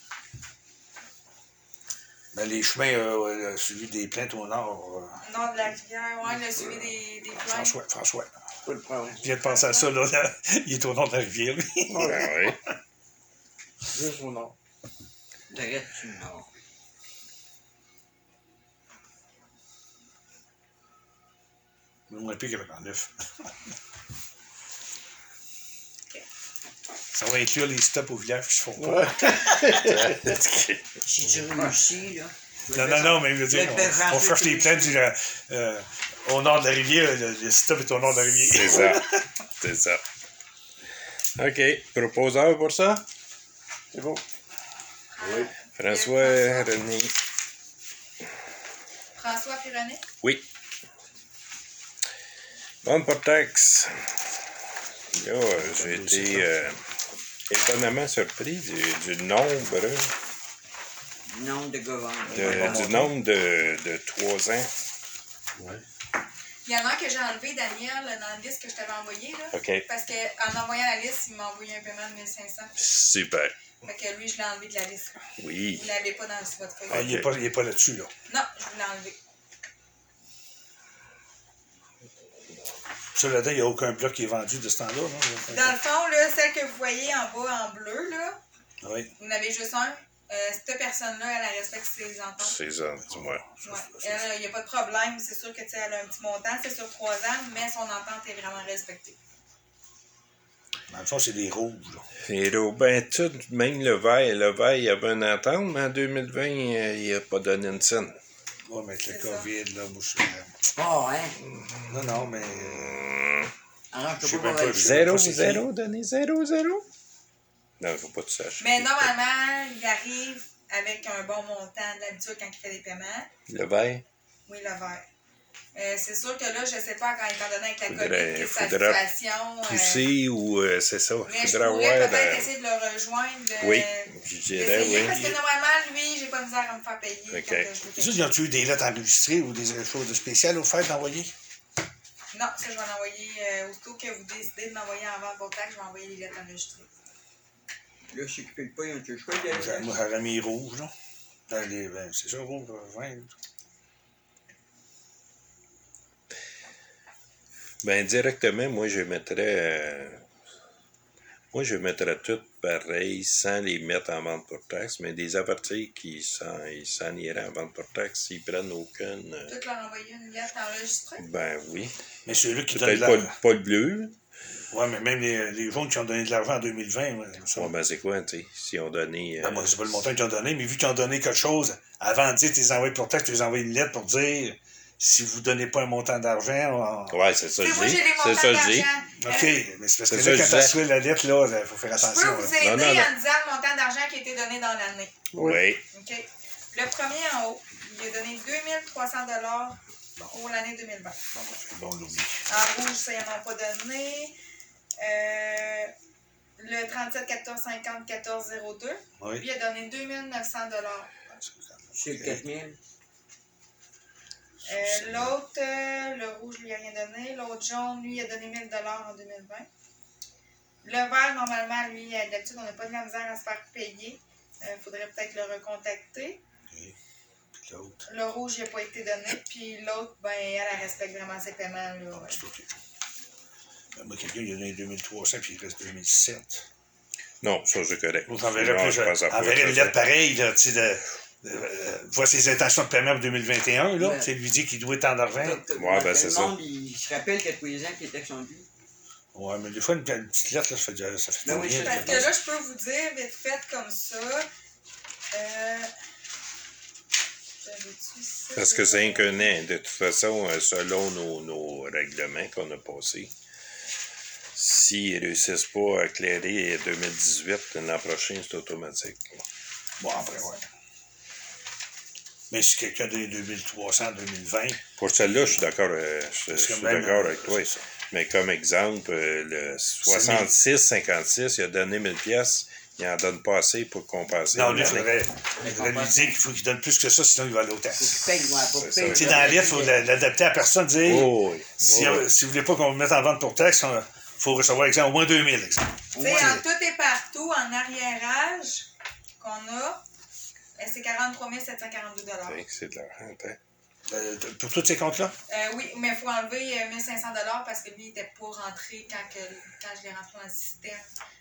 Ben, les chemins, euh, euh, celui des plaintes au nord, euh, Nord de la rivière, ouais, le suivi des, des plaintes. François, François. Tu peux le prendre. Je viens de penser à ça, là, là. Il est au nord de la rivière, lui. Ben oui. Juste au nord. Le reste, tu le nord. Moins pire que quarante-neuf. Ça va inclure les stops au village qui se font pas. Ouais. Si tu réussis, là. Non, non, non, mais je veux dire, Le père on, on Jean cherche les plaintes du, euh, euh, au nord de la rivière. Le, le stop est au nord de la rivière. C'est ça. C'est ça. OK. Proposeur pour ça? C'est bon. Oui. François René. François Pironnet. Oui. Bande pour taxe. Là, j'ai été euh, étonnamment surpris du, du nombre, Nom de gouvernement. de, du nombre de, de trois ans. Ouais. Il y en a un que j'ai enlevé, Daniel, dans la liste que je t'avais envoyée, là. OK. Parce qu'en envoyant la liste, il m'a envoyé un paiement de mille cinq cents. Super. Fait que lui, je l'ai enlevé de la liste. Oui. Vous ne l'avez pas dans votre feuille. Ah, il n'est pas, il est pas là-dessus, là. Non, je vous l'ai enlevé. Ça, là-dedans, il n'y a aucun bloc qui est vendu de ce temps-là, non? Dans le fond, là, celle que vous voyez en bas en bleu, là, Oui. vous en avez juste un. Euh, cette personne-là, elle, elle respecte ses ententes. C'est ça, dis-moi. Ouais. Elle, il n'y a pas de problème. C'est sûr que, tu sais, elle a un petit montant, c'est sur trois ans, mais son entente est vraiment respectée. Dans le fond, c'est des rouges, là. Et là, ben, tout, même le vert, le vert, il y avait une entente, mais en deux mille vingt, euh, il n'a pas donné une scène. Ouais, mais avec le C'est ça. COVID, là, moi, je suis... Oh, hein. Non, non, mais... euh, Alors, Je je sais peux même pas pas, voir. je- Zéro, c'est qui? zéro, donné zéro, zéro? Non, il ne faut pas que tu saches. Mais normalement, il arrive avec un bon montant d'habitude quand il fait des paiements. Le vert? Oui, le vert. Euh, c'est sûr que là, je sais pas, quand étant donné avec la Faudrait- COVID, que sa faudra situation. euh, Pousser ou euh, c'est ça. mais je Faudra pourrais avoir. peut-être euh, essayer de le rejoindre. euh, Oui, je dirais, d'essayer, oui. parce que normalement, lui, j'ai pas de misère à me faire payer. Ok. quand, euh, je veux Les quelque autres, ils ont-tu eu des lettres enregistrées ou des choses de spéciales au fait d'envoyer? Non, ça, je vais l'envoyer. Euh, aussitôt que vous décidez de m'envoyer en vente vos taxes, je vais envoyer les lettres enregistrées. Là, ceux qui ne payent pas, ils ont le choix de Moi, moi, j'aurais mis rouge, là. Dans les- ben, c'est ça, rouge, vin. Ben, directement, moi, je mettrais. euh, moi, je mettrais tout pareil sans les mettre en vente pour taxe, mais des avertis qui s'en, ils s'en iraient en vente pour taxe s'ils prennent aucune. euh, Tout leur envoyer une lettre enregistrée. ben oui. Mais ceux-là qui donnent de Peut-être pas, le- l'argent. pas le bleu. Ouais, mais même les, les jaunes qui ont donné de l'argent en deux mille vingt, ouais, ça. Ouais, ben c'est quoi, tu sais, si on donné. euh, Ben, moi, c'est pas le montant qu'ils ont donné, mais vu qu'ils ont donné quelque chose, avant de dire, tu les envoies pour taxe, tu les envoies une lettre pour dire, si vous donnez pas un montant d'argent, on... Ouais, c'est ça, Tu je sais, moi, dis. j'ai les C'est montants ça, je dis. d'argent. OK, Euh, mais c'est parce que C'est là, ça, quand je tu as disais. reçu la lettre, là, il faut faire Je attention. peux là. vous aider Non, non, non. en disant le montant d'argent qui a été donné dans l'année. Oui. OK? Le premier en haut, il a donné deux mille trois cents dollars pour l'année deux mille vingt. Bon, on l'oublie. En rouge, ça, ils n'en ont pas donné. Euh, le trente-sept quatorze cinquante quatorze zéro deux, Oui. lui, il a donné deux mille neuf cents dollars. C'est quatre mille. Euh, L'autre, euh, le rouge, lui, il n'a rien donné. L'autre jaune, lui, il a donné mille dollars en deux mille vingt. Le vert, normalement, lui, euh, d'habitude, on n'a pas de la misère à se faire payer. Il faudrait peut-être le recontacter. Puis l'autre, Le rouge, il n'a pas été donné. Puis l'autre, ben, elle, elle respecte vraiment ses paiements. Là. c'est OK. Ben, moi, quelqu'un, il a donné deux mille trois cents, puis il reste deux mille sept. Non, ça, c'est correct. Donc, j'enverrai Non, plus, je pense à pas enverrai que une ça lettre pareille, là, tu sais, de, de, euh, voir ses intentions de paiement pour deux mille vingt et un, là, Ouais. tu sais, lui dire qu'il doit tant d'argent. Ouais, ben, c'est le ça. monde, il se rappelle que tous les ans que les taxes sont dues. Ouais, mais des fois, une, une petite lettre, là, ça fait, du- ça fait Ben du oui, bien. je- Parce que là, je peux vous dire, vite fait comme ça. Euh... j'avais-tu ça? Parce que c'est un an. De toute façon, euh, selon nos, nos règlements qu'on a passés, s'ils ne réussissent pas à éclairer deux mille dix-huit, l'an prochain, c'est automatique. Bon, après, ouais. Mais si quelqu'un a donné deux mille trois cents en deux mille vingt, Pour celle-là, je suis d'accord euh, je, je Parce que suis même, d'accord euh, avec toi. c'est ça. Mais comme exemple, euh, le soixante-six cinquante-six, il a donné mille pièces, il n'en donne pas assez pour compenser. non, lui, il l'année. faudrait, il faudrait lui dire qu'il faut qu'il donne plus que ça, sinon il va aller au Faut qu'il taxes. paye, ouais, faut qu'il C'est paye. ça. Tu sais, dans la lettre, il faut l'adapter à la personne, dire, Oh, oui. si, Oh, oui. si vous voulez pas qu'on vous mette en vente pour taxes, il faut recevoir, exemple, au moins deux mille, exemple. Tu Au sais, moins, en tout et partout, en arriérage qu'on a, euh, c'est quarante-trois mille sept cent quarante-deux dollars. Fait que C'est de l'argent, hein. euh, pour tous ces comptes-là? Euh, oui, mais il faut enlever euh, mille cinq cents dollars parce que lui, il n'était pas rentré quand, que, quand je l'ai rentré dans le système.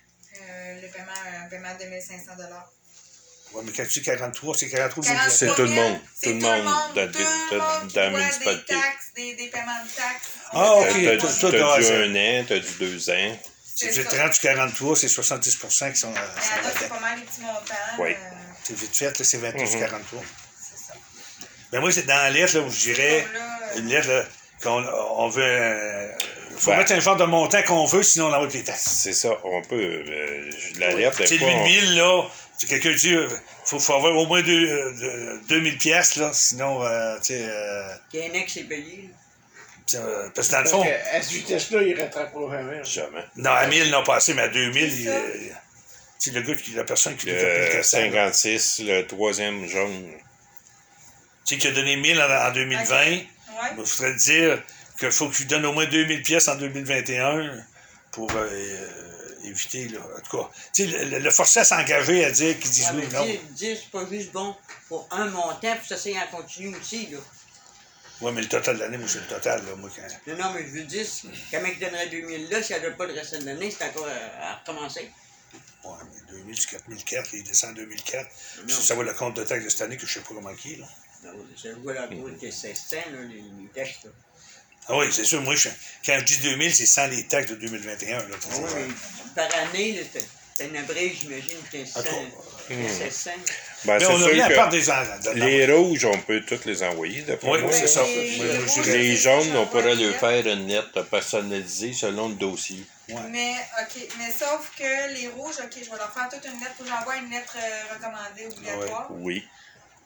Euh, le paiement, un paiement de mille cinq cents dollars. Oui, mais quand tu dis quarante-trois, c'est quarante-trois mille. quarante-trois C'est tout le mille, monde. c'est Tout le monde dans- tout le dans- monde qui dans la doit municipalité. des taxes, des, des paiements de taxes. Ah, ok. T'as tout- du- tout t'as doit du être- un an, t'as du deux ans. Si C'est vous êtes ça. trente ou quarante-trois, c'est soixante-dix pour cent qui sont, euh, Mais sont en a, c'est là-dedans. pas mal les petits montants. Oui. euh, C'est vite fait, là, c'est vingt-huit Mhm. quarante-trois. c'est ça. Ben moi, c'est dans la lettre, là, où je dirais, Comme là, euh, une lettre, là, qu'on on veut... euh, faut Ben. mettre un genre de montant qu'on veut, sinon on envoie les taxes. C'est ça, on peut. Euh, la lettre, Tu sais, des lui, fois, on- mille, là, si quelqu'un dit, il faut, faut avoir au moins deux, euh, deux mille piastres, là, sinon, euh, tu sais, euh, Il y a un ex qui est payé. là. tu sais, euh, parce que dans le Parce fond, qu'à cette vitesse-là, il rattrape pas jamais. jamais. non, à mille, non, pas assez, mais à deux mille, il, C'est ça. euh, tu sais, le gars, qui, la personne qui doit appeler Le le cent, là, cinquante-six, le troisième jaune. tu sais, qui a donné mille en, en deux mille vingt, ouais. il faudrait dire qu'il faut que tu donnes au moins deux mille pièces en deux mille vingt et un pour euh, euh, éviter, là, en tout cas, tu sais, le, le forcer à s'engager à dire qu'ils disent Ouais, oui mais ou non. dire, dire, c'est pas juste bon pour un montant, puis ça, c'est en continu aussi, là. Oui, mais le total de l'année, moi, c'est le total, là, moi, quand... Non, non, mais je veux dire, comment il donnerait deux mille là, si elle ne donne pas le reste de l'année, c'est encore à, à recommencer. Ouais, mais deux mille, c'est quatre mille quatre, il descend en deux mille quatre. Non. Ça, ça va le compte de taxe de cette année, que je sais pas comment qui, là. Non, je vois la cour que c'est cent, là, les, les taxes, là. Ah oui, c'est sûr, moi, je, quand je dis deux mille, c'est sans les taxes de deux mille vingt et un, là. Ah oui, mais par année, là, t'as- t'as une abrège, j'imagine, que En tout cas, c'est cent. Ben, Mais c'est on a sûr rien à part que des ans, là, les rouges, on peut toutes les envoyer, d'après Oui, moi. c'est ça. Les- Moi, les moi, je rouges, dirais- Les c'est jaunes, ça, on j'envoie pourrait une leur lettre. faire une lettre personnalisée selon le dossier. Mais, OK, mais sauf que les rouges, OK, je vais leur faire toute une lettre. Faut que j'envoie une lettre euh, recommandée obligatoire. Oui.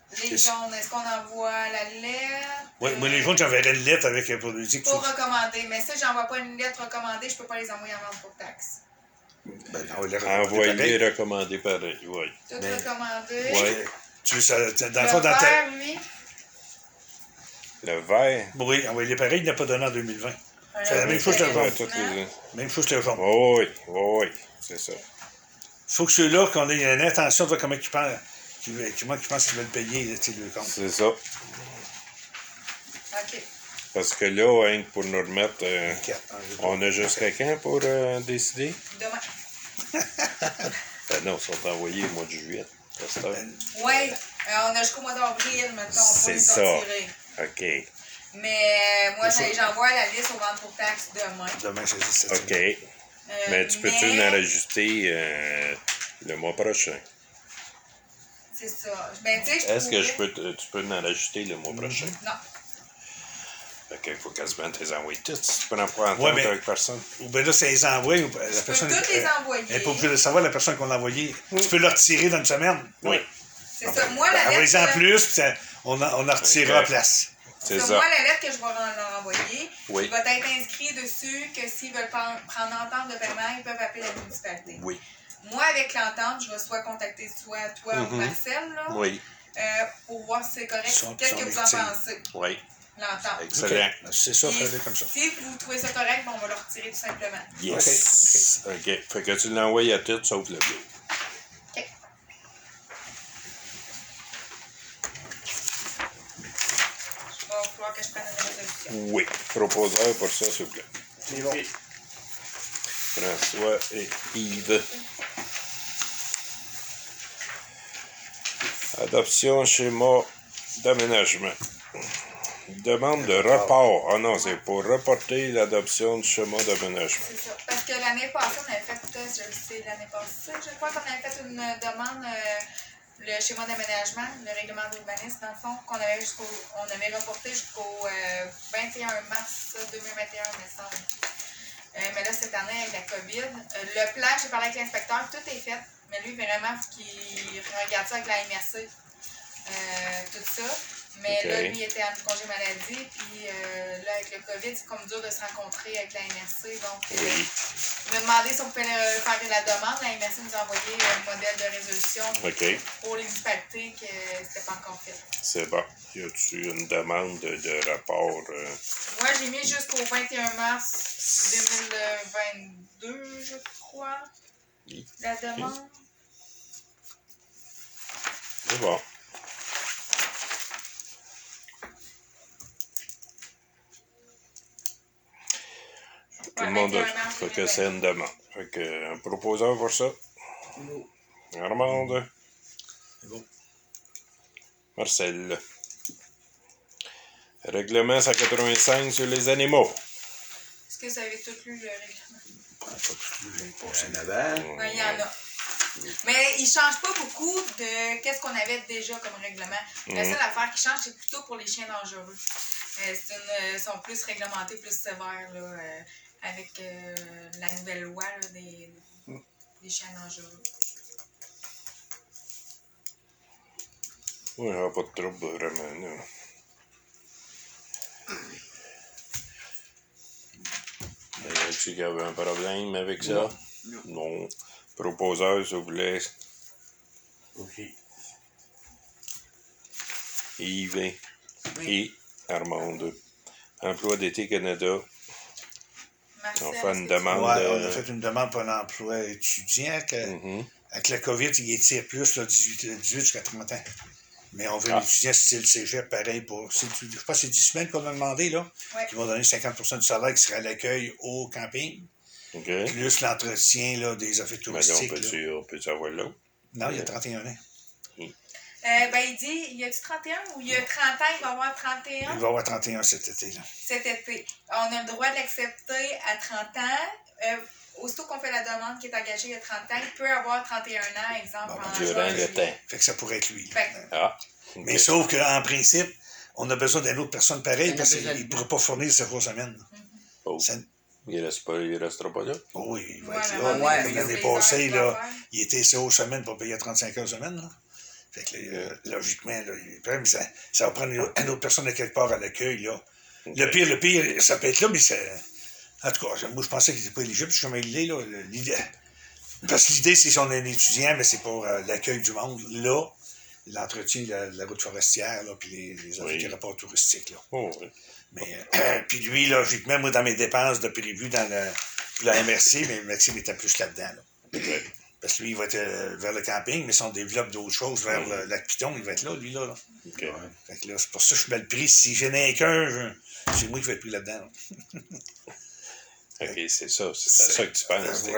Les jaunes, est-ce qu'on envoie la lettre? Oui, moi, les jaunes, j'enverrais une lettre avec un produit qu'il faut. Pour recommander. Mais ça, j'envoie pas une lettre recommandée, je peux pas les envoyer en vente pour taxe. Ben, on va les recommander Envoyez pareil. recommander pareil, oui. Tout Mais- recommandé. Oui. Tu veux ça, dans le Le fond, dans ta... vert, lui. Le vert. Oui, envoyez-les pareil, il n'a pas donné en deux mille vingt. un C'est la même chose que le Ouais, jaune. toutes les... Même chose que le jaune. Oh, oui, oh, oui, c'est ça. Faut que ceux-là, qu'on ait une intention de voir comment ils pensent, comment ils pensent qu'ils veulent payer, là, tu sais, le compte. C'est ça. OK. Parce que là, hein, pour nous remettre, euh, Quatre. on a jusqu'à quand pour euh, décider? Demain. Ben non, ils sont envoyés au mois de juillet. à cette heure. Oui, euh, on a jusqu'au mois d'avril, mettons, pour C'est les ça. en tirer. OK. Mais euh, moi, C'est j'ai- j'envoie la liste aux ventes pour taxes demain. Demain, c'est cette OK. semaine. Euh, Mais tu peux-tu mais- en rajouter euh, le mois prochain? C'est ça. Ben, tu sais, je Est-ce que je pourrais- peux te- tu peux en rajouter le mois prochain? Non. Fait qu'il faut quasiment te les envoyer toutes. Si tu peux en prendre Ouais, mais- avec personne. Ou bien là, ça les envoie. Ou la Je peux personne, toutes les elle- envoyer. Elle n'est pas obligée de savoir la personne qu'on l'a envoyée. Tu peux le retirer dans une semaine. Oui, C'est ça. Moi, la Envoyez-en lettre... plus, puis ça- on en, on en retirera Ok. à place. c'est Ça, ça. moi, la lettre que je vais leur envoyer, Oui. il va être inscrit dessus que s'ils veulent prendre, prendre entente de paiement, ils peuvent appeler la municipalité. Oui. Moi, avec l'entente, je vais soit contacter soit toi ou Mhm. Marcel, là, Oui. euh, pour voir si c'est correct. Son- Qu'est-ce son que vous en victime. pensez, Oui. l'entente? Excellent. Ok. C'est ça, Puis, fais-le comme ça. si vous trouvez ça correct, bon, on va le retirer tout simplement. Yes. OK. Fait que tu l'envoies à tout sauf le bleu. OK. Il va falloir que je prenne une résolution. Oui. Proposeur pour ça, s'il vous plaît. C'est bon. François et Yves. Adoption schéma d'aménagement. Demande de report. Ah non, c'est pour reporter l'adoption du schéma d'aménagement. C'est ça. Parce que l'année passée, on avait fait, euh, je le sais, l'année passée, je crois qu'on avait fait une demande, euh, le schéma d'aménagement, le règlement d'urbanisme, dans le fond, qu'on avait jusqu'au, on avait reporté jusqu'au euh, vingt et un mars deux mille vingt et un, me semble. Euh, mais là, cette année, avec la COVID, euh, le plan, j'ai parlé avec l'inspecteur, tout est fait. Mais lui, vraiment, il faut qu'il regarde ça avec la M R C, euh, tout ça. Mais Ok. là, lui, il était en congé maladie, puis euh, là, avec le COVID, c'est comme dur de se rencontrer avec la M R C. Donc, euh, Oui. il m'a demandé si on pouvait le- faire la demande. La M R C nous a envoyé un modèle de résolution OK. pour les municipalités que c'était pas encore fait. C'est bon. Y a-tu une demande de, de rapport? euh, Moi, j'ai mis jusqu'au vingt et un mars deux mille vingt-deux, je crois, Oui. la demande. C'est bon. Tout le Ouais, monde a. vingt et un mars Fait deux que mille c'est une demande. Fait que un proposeur pour ça. Armande. C'est bon. Marcel. Règlement cent quatre-vingt-cinq sur les animaux. Est-ce que vous avez tout lu le règlement? Prends pas plus, j'ai pas C'est en avant. Oui, il y en a. Mais il ne change pas beaucoup de qu'est-ce qu'on avait déjà comme règlement. La Mhm. seule affaire qui change, c'est plutôt pour les chiens dangereux. Euh, c'est une, euh, sont plus réglementés, plus sévères là, euh, avec euh, la nouvelle loi là, des, des chiens dangereux. Oui, il n'y a pas de trouble vraiment. Là. Y a-tu qu'il y avait un problème avec ça? Non. Non. Proposeur, s'il vous plaît. OK. Yves Oui. et Armande. Emploi d'été Canada. Marcel, On fait est-ce une que tu- demande. Ouais, euh, on a fait une demande pour un emploi étudiant. Que, Mhm. Avec la COVID, il étire plus, là, dix-huit, dix-huit jusqu'à trente ans. Mais on veut Ah. un étudiant style cégep, pareil. Pour, c'est, je pense que c'est dix semaines qu'on a demandé, là. Ouais. Qui vont donner cinquante pour cent du salaire qui sera à l'accueil au camping. OK. Plus l'entretien là, des affaires Mais là, on touristiques. là. peut-tu, on peut savoir là? Non, il y a trente et un ans. Euh, ben, il dit, il y a-tu trente et un ou il y a trente ans, il va avoir trente et Il un va avoir trente et un cet été. Là. cet été. On a le droit de l'accepter à trente ans. Euh, aussitôt qu'on fait la demande qui est engagée il y a trente ans, il peut avoir trente et un ans, exemple, Bon, en durant juin, le juillet. temps. Fait que ça pourrait être lui. là. Fait que- Ah. OK. Mais sauf qu'en principe, on a besoin d'une autre personne pareille On a parce besoin qu'il ne de- pourra pas fournir ses fois semaine. Oh. Ça- Il reste pas, il restera pas là. oh oui, il va Ouais, être mais là. à un moment Ouais, donné, L'année c'est passée, les heures là, qu'il il était six heures semaine pour payer trente-cinq heures semaine. Là. Fait que là, euh, logiquement, là, il- peut- mais ça, ça va prendre une autre, une autre personne de quelque part à l'accueil, là. Le pire, le pire, ça peut être là, mais c'est. En tout cas, moi, je pensais qu'il n'était pas éligible, puis je suis comme il est, là. L'idée, parce que l'idée, c'est si on est un étudiant, mais c'est pour euh, l'accueil du monde. Là, l'entretien de la, de la route forestière, là, puis les, les Oui. rapports touristiques, là. Oh, oui. Mais, euh, puis lui, logiquement, moi, dans mes dépenses de prévues dans le, pour la M R C, mais Maxime était plus là-dedans, là. Ouais. Parce que lui, il va être euh, vers le camping, mais si on développe d'autres choses vers Mhm. le lac Piton, il va être là, lui, là. là. OK. Ouais. Fait que là, c'est pour ça que je mets le prix. Si j'en ai qu'un, je- c'est moi qui vais être pris là-dedans. là. OK, c'est ça. C'est à ça que tu penses. Euh, ouais.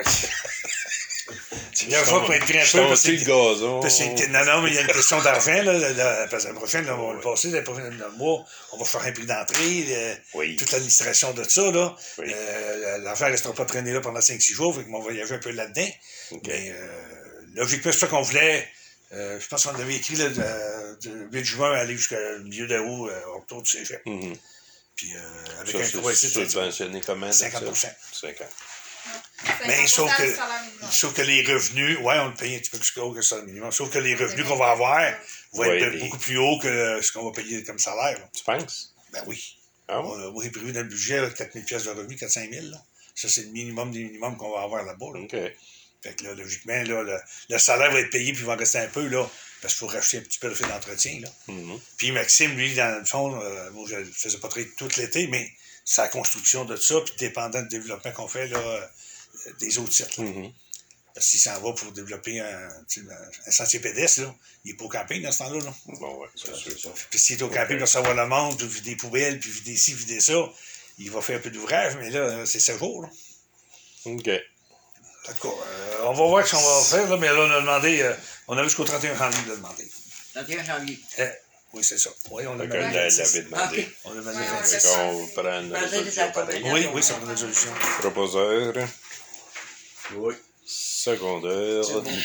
C'est bien fois pour être pris un Je peu. tombe Parce sur le que, gazon. parce que- non, non, mais il y a une question d'argent, là. La, la, parce que la prochaine, là, on va le passer, la prochaine le mois, on va faire un prix d'entrée, le- Oui. toute l'administration de ça, là. Oui. Euh, L'argent ne restera pas traîné là pendant cinq six jours, fait qu'on va voyager un peu là-dedans. OK. Mais euh, logiquement, c'est ça qu'on voulait. Euh, je pense qu'on avait écrit là, de, de huit juin à aller jusqu'au milieu d'août euh, autour du cégep. Mhm. Puis euh, avec Ça, un c'est croisier, c'est subventionné comment? cinquante pour cent. cinquante. Mais sauf que, salaire minimum. sauf que les revenus, ouais, on le paye un petit peu plus haut que ça, le minimum. Sauf que les revenus qu'on va avoir vont Ouais, être les- beaucoup plus hauts que ce qu'on va payer comme salaire. Là. Tu penses? Ben oui. Ah oui? On a oui, prévu dans le budget là, quatre mille pièces de revenus, quatre cinq mille. Là. Ça, c'est le minimum des minimums qu'on va avoir là-bas. Là. OK. Fait que là, logiquement, là, le, le salaire va être payé puis il va en rester un peu, là, parce qu'il faut racheter un petit peu de fait d'entretien. Là. Mhm. Puis Maxime, lui, dans le fond, euh, moi, je ne faisais pas très tout l'été, mais c'est la construction de ça, puis dépendant du développement qu'on fait, là, euh, des autres sites. Là. Mhm. Parce que s'il s'en va pour développer un, tu sais, un sentier pédestre, là, il n'est pas au camping dans ce temps-là. Là. Bon, ouais, c'est Ça, sûr. c'est ça. Puis s'il est au camping pour savoir le monde, puis vider des poubelles, puis vider ci, vider ça, il va faire un peu d'ouvrage, mais là, c'est sept jours. Là. OK. En tout cas, euh, on va voir ce qu'on va faire, là, mais là, on a demandé, euh, on a jusqu'au trente et un janvier de le demander. trente et un janvier. Euh, oui, c'est ça. Oui, on a Fait que demandé là, le elle vingt-six. l'avait demandé. Ok. On a demandé Ouais, le on vingt-six. Fait qu'on prend une Ben, résolution c'est pareille. d'accord. Oui, oui, c'est une résolution. Proposeur, Oui. secondeur, C'est bon.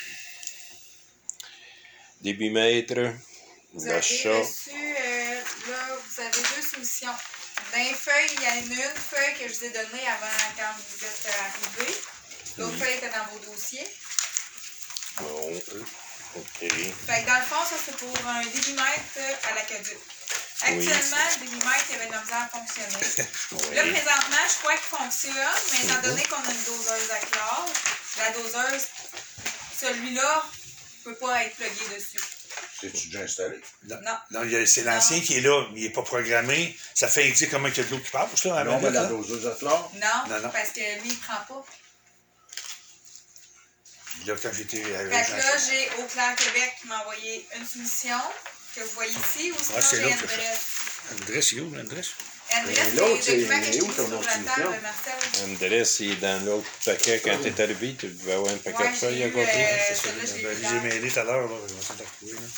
débitmètre, Vous avez l'achat. reçu, euh, là, vous avez deux soumissions. Dans les feuilles, il y en a une feuille que je vous ai donnée avant quand vous êtes arrivés. L'autre feuille était dans vos dossiers. Bon, OK. Fait que dans le fond, ça c'est pour un débitmètre à l'aqueduc. Actuellement, le débitmètre, il y avait de la misère à fonctionner. Là, Oui. présentement, je crois qu'il fonctionne, mais étant donné qu'on a une doseuse à chlore, la doseuse, celui-là ne peut pas être plugué dessus. C'est-tu déjà installé? Non. Non, il y a- c'est l'ancien qui est là, mais il n'est pas programmé. Ça fait indiquer comment il y a de l'eau qui passe, là, à Non, mais minute, la là. doseuse à chlore? Non, Non, non. parce que lui, il ne prend pas. Là, quand j'étais avec Fait que Jean- là, j'ai Au Clair Québec qui m'a envoyé une soumission que vous voyez ici, ou sinon Ouais, c'est j'ai là que Andrés. Andrés, il est où, l'Andrés? Andrés, Et c'est l'autre, les c'est- documents que il est j'ai où, mis ton sur autre la soumission? table, Marcel. Andrés, il est dans l'autre paquet. Quand t'es arrivé, tu devais avoir un paquet Ouais, de feuilles à j'ai eu, côté. euh, C'est ça, celle-là, je l'ai ben, eu je là. les ai mêlés tout à l'heure, là. Je vais essayer de la retrouver, là.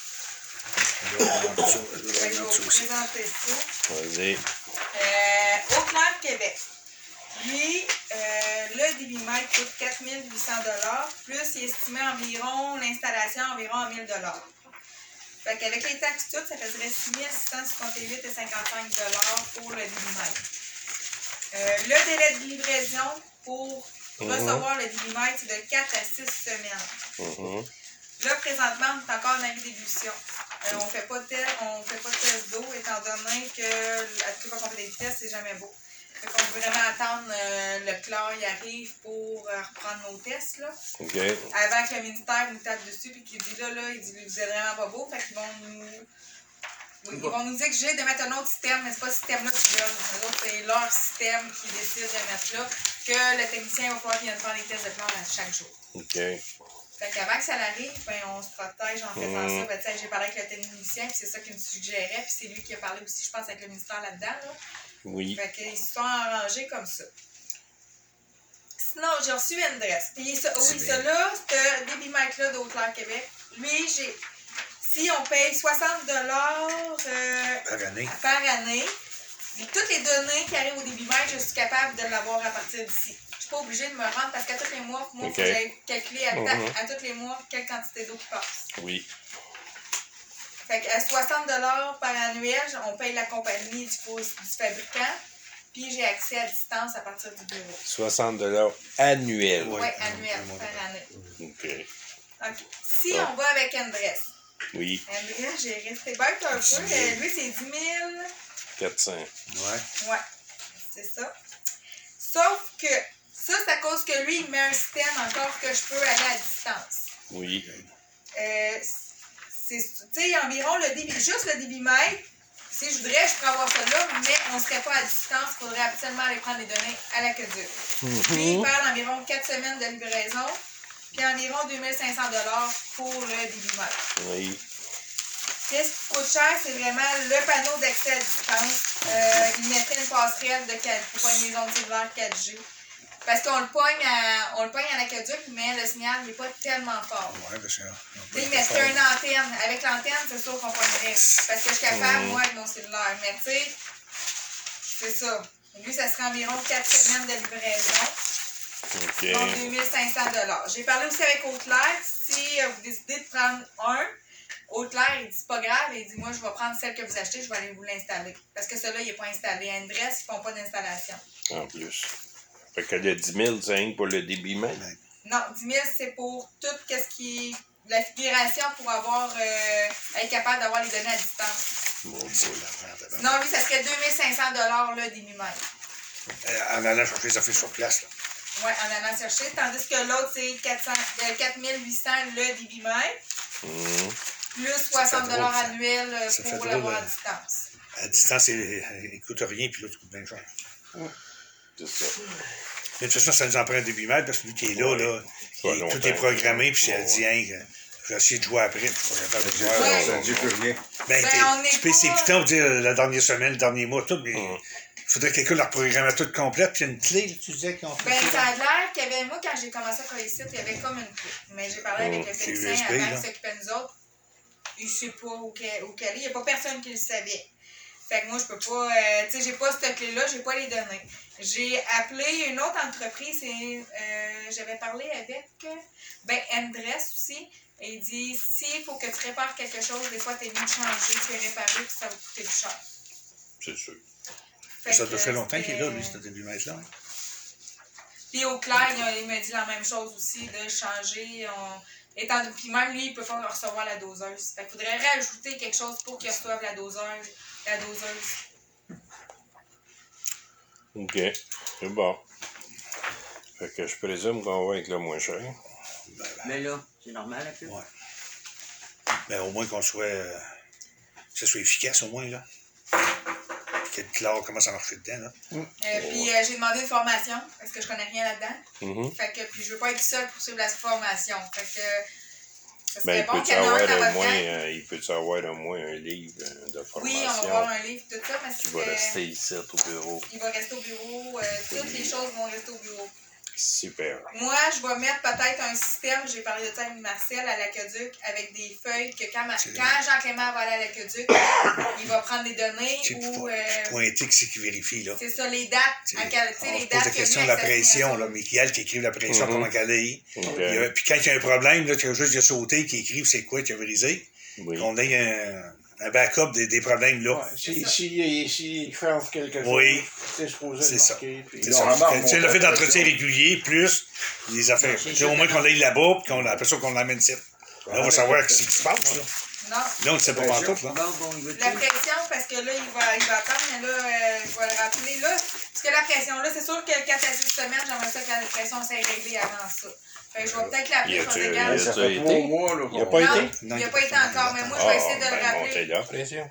Je dois avoir ça, je dois Fait que je vais avoir ça vous aussi. présenter ça. Vas-y. Euh, Au Clair Québec. Lui, euh, le débitmètre coûte quatre mille huit cents dollars, plus il estimait environ l'installation environ à mille dollars. Fait qu'avec les taxes toutes, ça faisait six mille six cent soixante-huit virgule cinquante-cinq dollars pour le débitmètre. Euh, le délai de livraison pour Mhm. recevoir le débitmètre, c'est de quatre à six semaines. Mhm. Là, présentement, on est encore en avis d'ébullition. Euh, on ne fait pas de test, on fait pas de test d'eau, étant donné que à toutes les fois qu'on fait des tests, c'est jamais beau. Fait qu'on veut vraiment attendre euh, le chlore y arrive pour euh, reprendre nos tests. Là. OK. Avant que le ministère nous tape dessus et qu'il dit là, là, il dit vous êtes vraiment pas beau. Fait qu'ils vont nous. Oui, ils vont nous exiger de mettre un autre système, mais c'est pas ce système-là qui donne. Les autres, c'est leur système qui décide de mettre là, que le technicien va falloir qu'il vienne faire les tests de chlore à chaque jour. OK. Fait qu'avant que ça arrive, ben, on se protège en faisant Mhm. ça. Ben, tu sais, j'ai parlé avec le technicien, puis c'est ça qu'il me suggérait, puis c'est lui qui a parlé aussi, je pense, avec le ministère là-dedans. Là. Oui. Fait qu'ils se sont arrangés comme ça. Sinon, j'ai reçu une dresse. Puis ça, oui, ça là, ce débitmètre-là d'Eau Claire Québec, lui, j'ai. Si on paye soixante dollars euh, Par année. par année, et toutes les données qui arrivent au débitmètre, je suis capable de l'avoir à partir d'ici. Je suis pas obligée de me rendre parce qu'à tous les mois, moi, il Ok. faut que j'aille calculer à, ta- Mhm. à tous les mois quelle quantité d'eau qui passe. Oui. Fait qu'à soixante dollars par annuel, on paye la compagnie du, faux- du fabricant, puis j'ai accès à distance à partir du bureau. soixante dollars annuels. Oui, Ouais, annuel ouais, par année. OK. OK. Si on va avec Andress. Oui, Andress, j'ai resté bête un peu. Euh, lui, c'est dix mille. quatre cents. Ouais. Ouais, c'est ça. Sauf que ça, c'est à cause que lui, il met un système encore que je peux aller à distance. Oui. Euh, c'est, tu sais, environ le débit, juste le débitmètre. Si je voudrais, je pourrais avoir ça là, mais on ne serait pas à distance. Il faudrait absolument aller prendre les données à l'aqueduc. Mm-hmm. Lui, il parle d'environ quatre semaines de livraison, puis environ deux mille cinq cents dollars pour le débitmètre. Oui. Qu'est-ce qui coûte cher, c'est vraiment le panneau d'accès à distance. Euh, il mettait une passerelle de quatre, pour pogner les ondes cellulaires quatre G. Parce qu'on le pogne à, on le pogne à l'aqueduc, mais le signal n'est pas tellement fort. Ouais, parce que. Tu sais, il mettrait une antenne. Avec l'antenne, c'est sûr qu'on pognerait. Parce que je suis capable, moi, avec mon cellulaire. Mais tu sais, c'est ça. Lui, ça serait environ quatre semaines de livraison. OK. Donc, deux mille cinq cents dollars. J'ai parlé aussi avec Haute-Claire. Si euh, vous décidez de prendre un, Haute-Claire, il dit c'est pas grave. Il dit moi, je vais prendre celle que vous achetez, je vais aller vous l'installer. Parce que celui-là, il n'est pas installé. À Andress, ils ne font pas d'installation. En plus. Fait que le dix mille, c'est rien que pour le débit même. Non, dix mille, c'est pour tout ce qui la figuration pour avoir euh, être capable d'avoir les données à distance. Bon, C'est l'affaire. Sinon, lui, ça serait deux mille cinq cents dollars le débitmètre. Euh, en allant chercher les affaires sur place, là. Oui, en allant chercher. Tandis que l'autre, c'est quatre cents, euh, quatre mille huit cents le débitmètre. Mmh. Plus soixante dollars drôle, ça. annuels euh, Ça fait pour drôle, l'avoir euh, à distance. À distance, il ne coûte rien, puis l'autre coûte bien cher. C'est ça. Mais de toute façon, ça nous en prend un débitmètre, parce que lui qui est là, là, Ça il- va tout longtemps. est programmé, puis ça Ouais. dit, hein, que je vais essayer de jouer après, puis je suis pas capable de jouer. Ouais. Ça ne dit plus rien. Ben, Ben, t'es- on est tu payes pas- ses pitons pour dire la dernière semaine, le dernier mois, tout, mais il Hum. faudrait que quelqu'un leur programme tout complète, puis il y a une clé, là, tu disais qu'on fait Ben, ça. ça a l'air qu'il y avait, moi, quand j'ai commencé à travailler ici, il y avait comme une clé. Mais j'ai parlé avec Oh, le c'est technicien U S B, avant là. qui s'occupait de nous autres. Il ne sait pas où qu'elle où qu'elle est. Il n'y a pas personne qui le savait. Fait que moi, je peux pas. Euh, tu sais, j'ai pas cette clé-là, j'ai pas les données. J'ai appelé une autre entreprise et euh, j'avais parlé avec euh, ben, Andress aussi. Et il dit s'il faut que tu répares quelque chose, des fois, t'es mieux de changer, puis réparer, puis ça va coûter plus cher. C'est sûr. Fait Ça que, doit faire longtemps qu'il est là, lui, c'était- ce débitmètre-là. Hein. Puis au clair, il, a- il m'a dit la même chose aussi, de changer. On... Étant... Puis même lui, il peut faire recevoir la doseuse. Fait qu'il faudrait rajouter quelque chose pour qu'il reçoive la doseuse. La doseuse. OK. C'est bon. Fait que je présume qu'on va avec le moins cher. Mais là, c'est normal un peu. Ouais. Ben, au moins qu'on soit. euh, que ce soit efficace, au moins, là. Qu'il y ait clair comment ça marche dedans, là. Euh, puis euh, j'ai demandé une formation, parce que je connais rien là-dedans. Mhm. Fait que puis je veux pas être seule pour suivre la formation. Fait que ça serait Ben, il bon peut qu'il y en ait un avoir dans au votre moins, gang. euh, il peut avoir au moins un livre euh, de formation Oui, on va avoir un livre, tout ça, parce qui que va rester ici au bureau. il va rester au bureau. Euh, toutes les choses vont rester au bureau. Super. Moi, je vais mettre peut-être un système, j'ai parlé de ça avec Marcel à l'aqueduc, avec des feuilles que quand, ma- C'est- quand Jean-Clément va aller à l'aqueduc, il va prendre des données C'est ou. euh, pointé que c'est qui vérifie, là. c'est ça, les dates. Tu À sais, quel, tu sais, on les se pose dates la qu'il y a question eu de la avec sa pression, signature. là. Michael qui écrive la pression, Mhm. comment qu'elle est. OK. Il y a- Puis quand il y a un problème, là, tu as juste de sauter, qui écrive c'est quoi qui a brisé. Oui. Qu'on ait un, un backup des, des problèmes, là. Ouais, si, ça. si, si il change quelque chose, Oui. c'est supposé C'est le ça. marquer. Puis... C'est Non, ça. vraiment, Fait que, tu sais, on le fait fait d'entretien pression. régulier, plus les affaires. c'est Tu sais, au moins qu'on l'aille là-bas, puis qu'on après ça, qu'on l'amène ici. Là, on va savoir ce qui se passe, là. Non. Là, on ne sait pas Pression. tout, là. Bon, bon, il veut La tout. pression, parce que là, il va, il va attendre, mais là, euh, je vais le rappeler. Là, parce que la pression, là, c'est sûr que quatre à six semaines, j'aimerais ça que la pression s'est réglée avant ça. Fait que je vais peut-être l'appeler, Y je vais a-tu- dire, y a- regarde. Ça Ça fait a trois été? mois, là. Il a qu'on- pas Non, été? il n'a pas été encore, mais moi, je vais essayer de le ben, rappeler. montez la pression.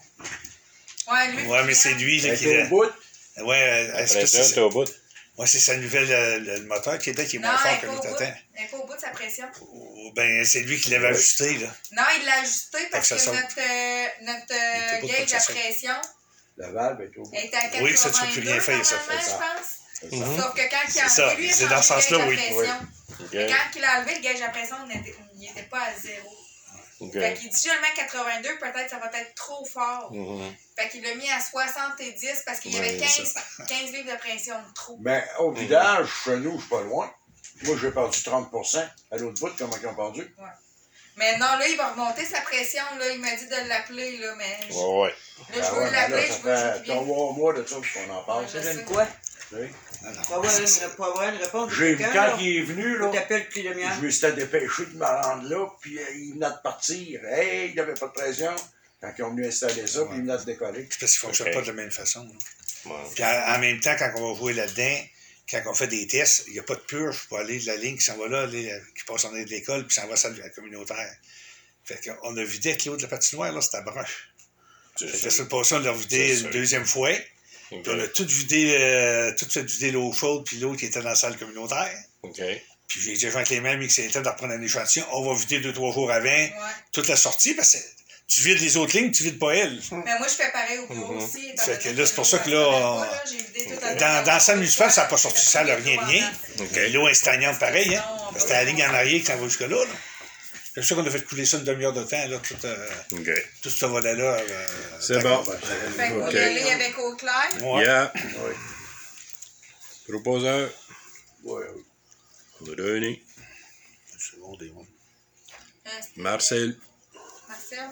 Ouais, lui, Ouais, mais c'est lui, là, Elle qui. est au bout. Ouais, est-ce que Pression, c'est. t'es au bout. Ouais, c'est sa nouvelle. euh, le, le moteur qui est là, qui est Non, moins elle fort n'est que pas au l'autre bout. temps. Elle n'est pas au bout de sa pression. Ou ben, c'est lui qui l'avait ajusté, là. Non, il l'a ajusté parce Faut que que ça sorte. notre, euh, notre Il était euh, pas gauge de ça à sorte. pression La valve est au bout. est à quatre-vingt-deux, Oui, ça, tu peux plus rien faire, ça, normalement, c'est ça. je pense. C'est ça. Mhm. Sauf que quand il C'est a ça, enlevé, lui, il a c'est dans ce changé le sens-là, gauge à oui. pression. OK. Mais quand il a enlevé le gauge à pression, il n'était- il n'était pas à zéro. OK. Fait qu'il dit, je le mets à quatre-vingt-deux, peut-être ça va être trop fort. Mhm. Fait qu'il l'a mis à soixante-dix parce qu'il y Ouais, avait quinze, c'est quinze livres de pression de trop. Mais au village, chez nous, je suis pas loin. Moi, j'ai perdu trente pour cent. À l'autre bout, comment ils ont perdu? Mais non, là, il va remonter sa pression. Là. Il m'a dit de l'appeler, là, mais je- Ouais, ouais. là, je Ah veux ouais, mais l'appeler, là, je ça veux fait qu'il vienne. trois mois de ça qu'on en parle. Ouais, Ça je donne sais. quoi? Oui. Alors, Pour avoir une, pour avoir une réponse. J'ai vu quelqu'un, quand là, il est venu, là. il t'appelle depuis demi-heure. Je me suis dépêché de me rendre là, puis euh, il venait de partir. Hey, il n'y avait pas de pression. Quand ils ont venu installer ça, puis il venait de décoller. c'est parce qu'ils ne fonctionnent Ok. pas de la même façon. là. Ouais. Puis en, en même temps, quand on va jouer là-dedans, quand on fait des tests, il n'y a pas de purge pour aller de la ligne qui s'en va là, aller, euh, qui passe en arrière de l'école, puis s'en va à la salle communautaire. Fait qu'on a vidé avec l'eau de la patinoire, là, c'était brun. C'est Fait que ça. la semaine passée, on l'a vidé C'est une ça. deuxième fois. OK. Puis on a tout vidé, euh, tout fait vider l'eau chaude, puis l'eau qui était dans la salle communautaire. OK. Puis j'ai dit avec les mêmes que c'était de reprendre un échantillon. On va vider deux, trois jours avant Ouais. toute la sortie, parce que tu vides les autres lignes, tu vides pas elle. Mais moi, je fais pareil au bureau Mhm. aussi. étant Fait que donné là, c'est pour ça que là, je on- savais pas, j'ai vidé tout à Dans, l'heure. dans la salle municipale, ça n'a pas sorti ça, rien de rien. OK. Mais l'eau est stagnante pareil, hein. Non, C'était la ligne en arrière qui s'en va jusque-là, là. C'est pour ça qu'on a fait couler ça une demi-heure de temps, là, tout, euh, OK. tout ce volet-là. euh, C'est d'accord. bon. Fait qu'on OK. y aller avec Eau Claire. Ouais. Yeah. Oui. Proposeur. Oui. René. C'est bon, des mots. Euh, c'était- Marcel. Marcel.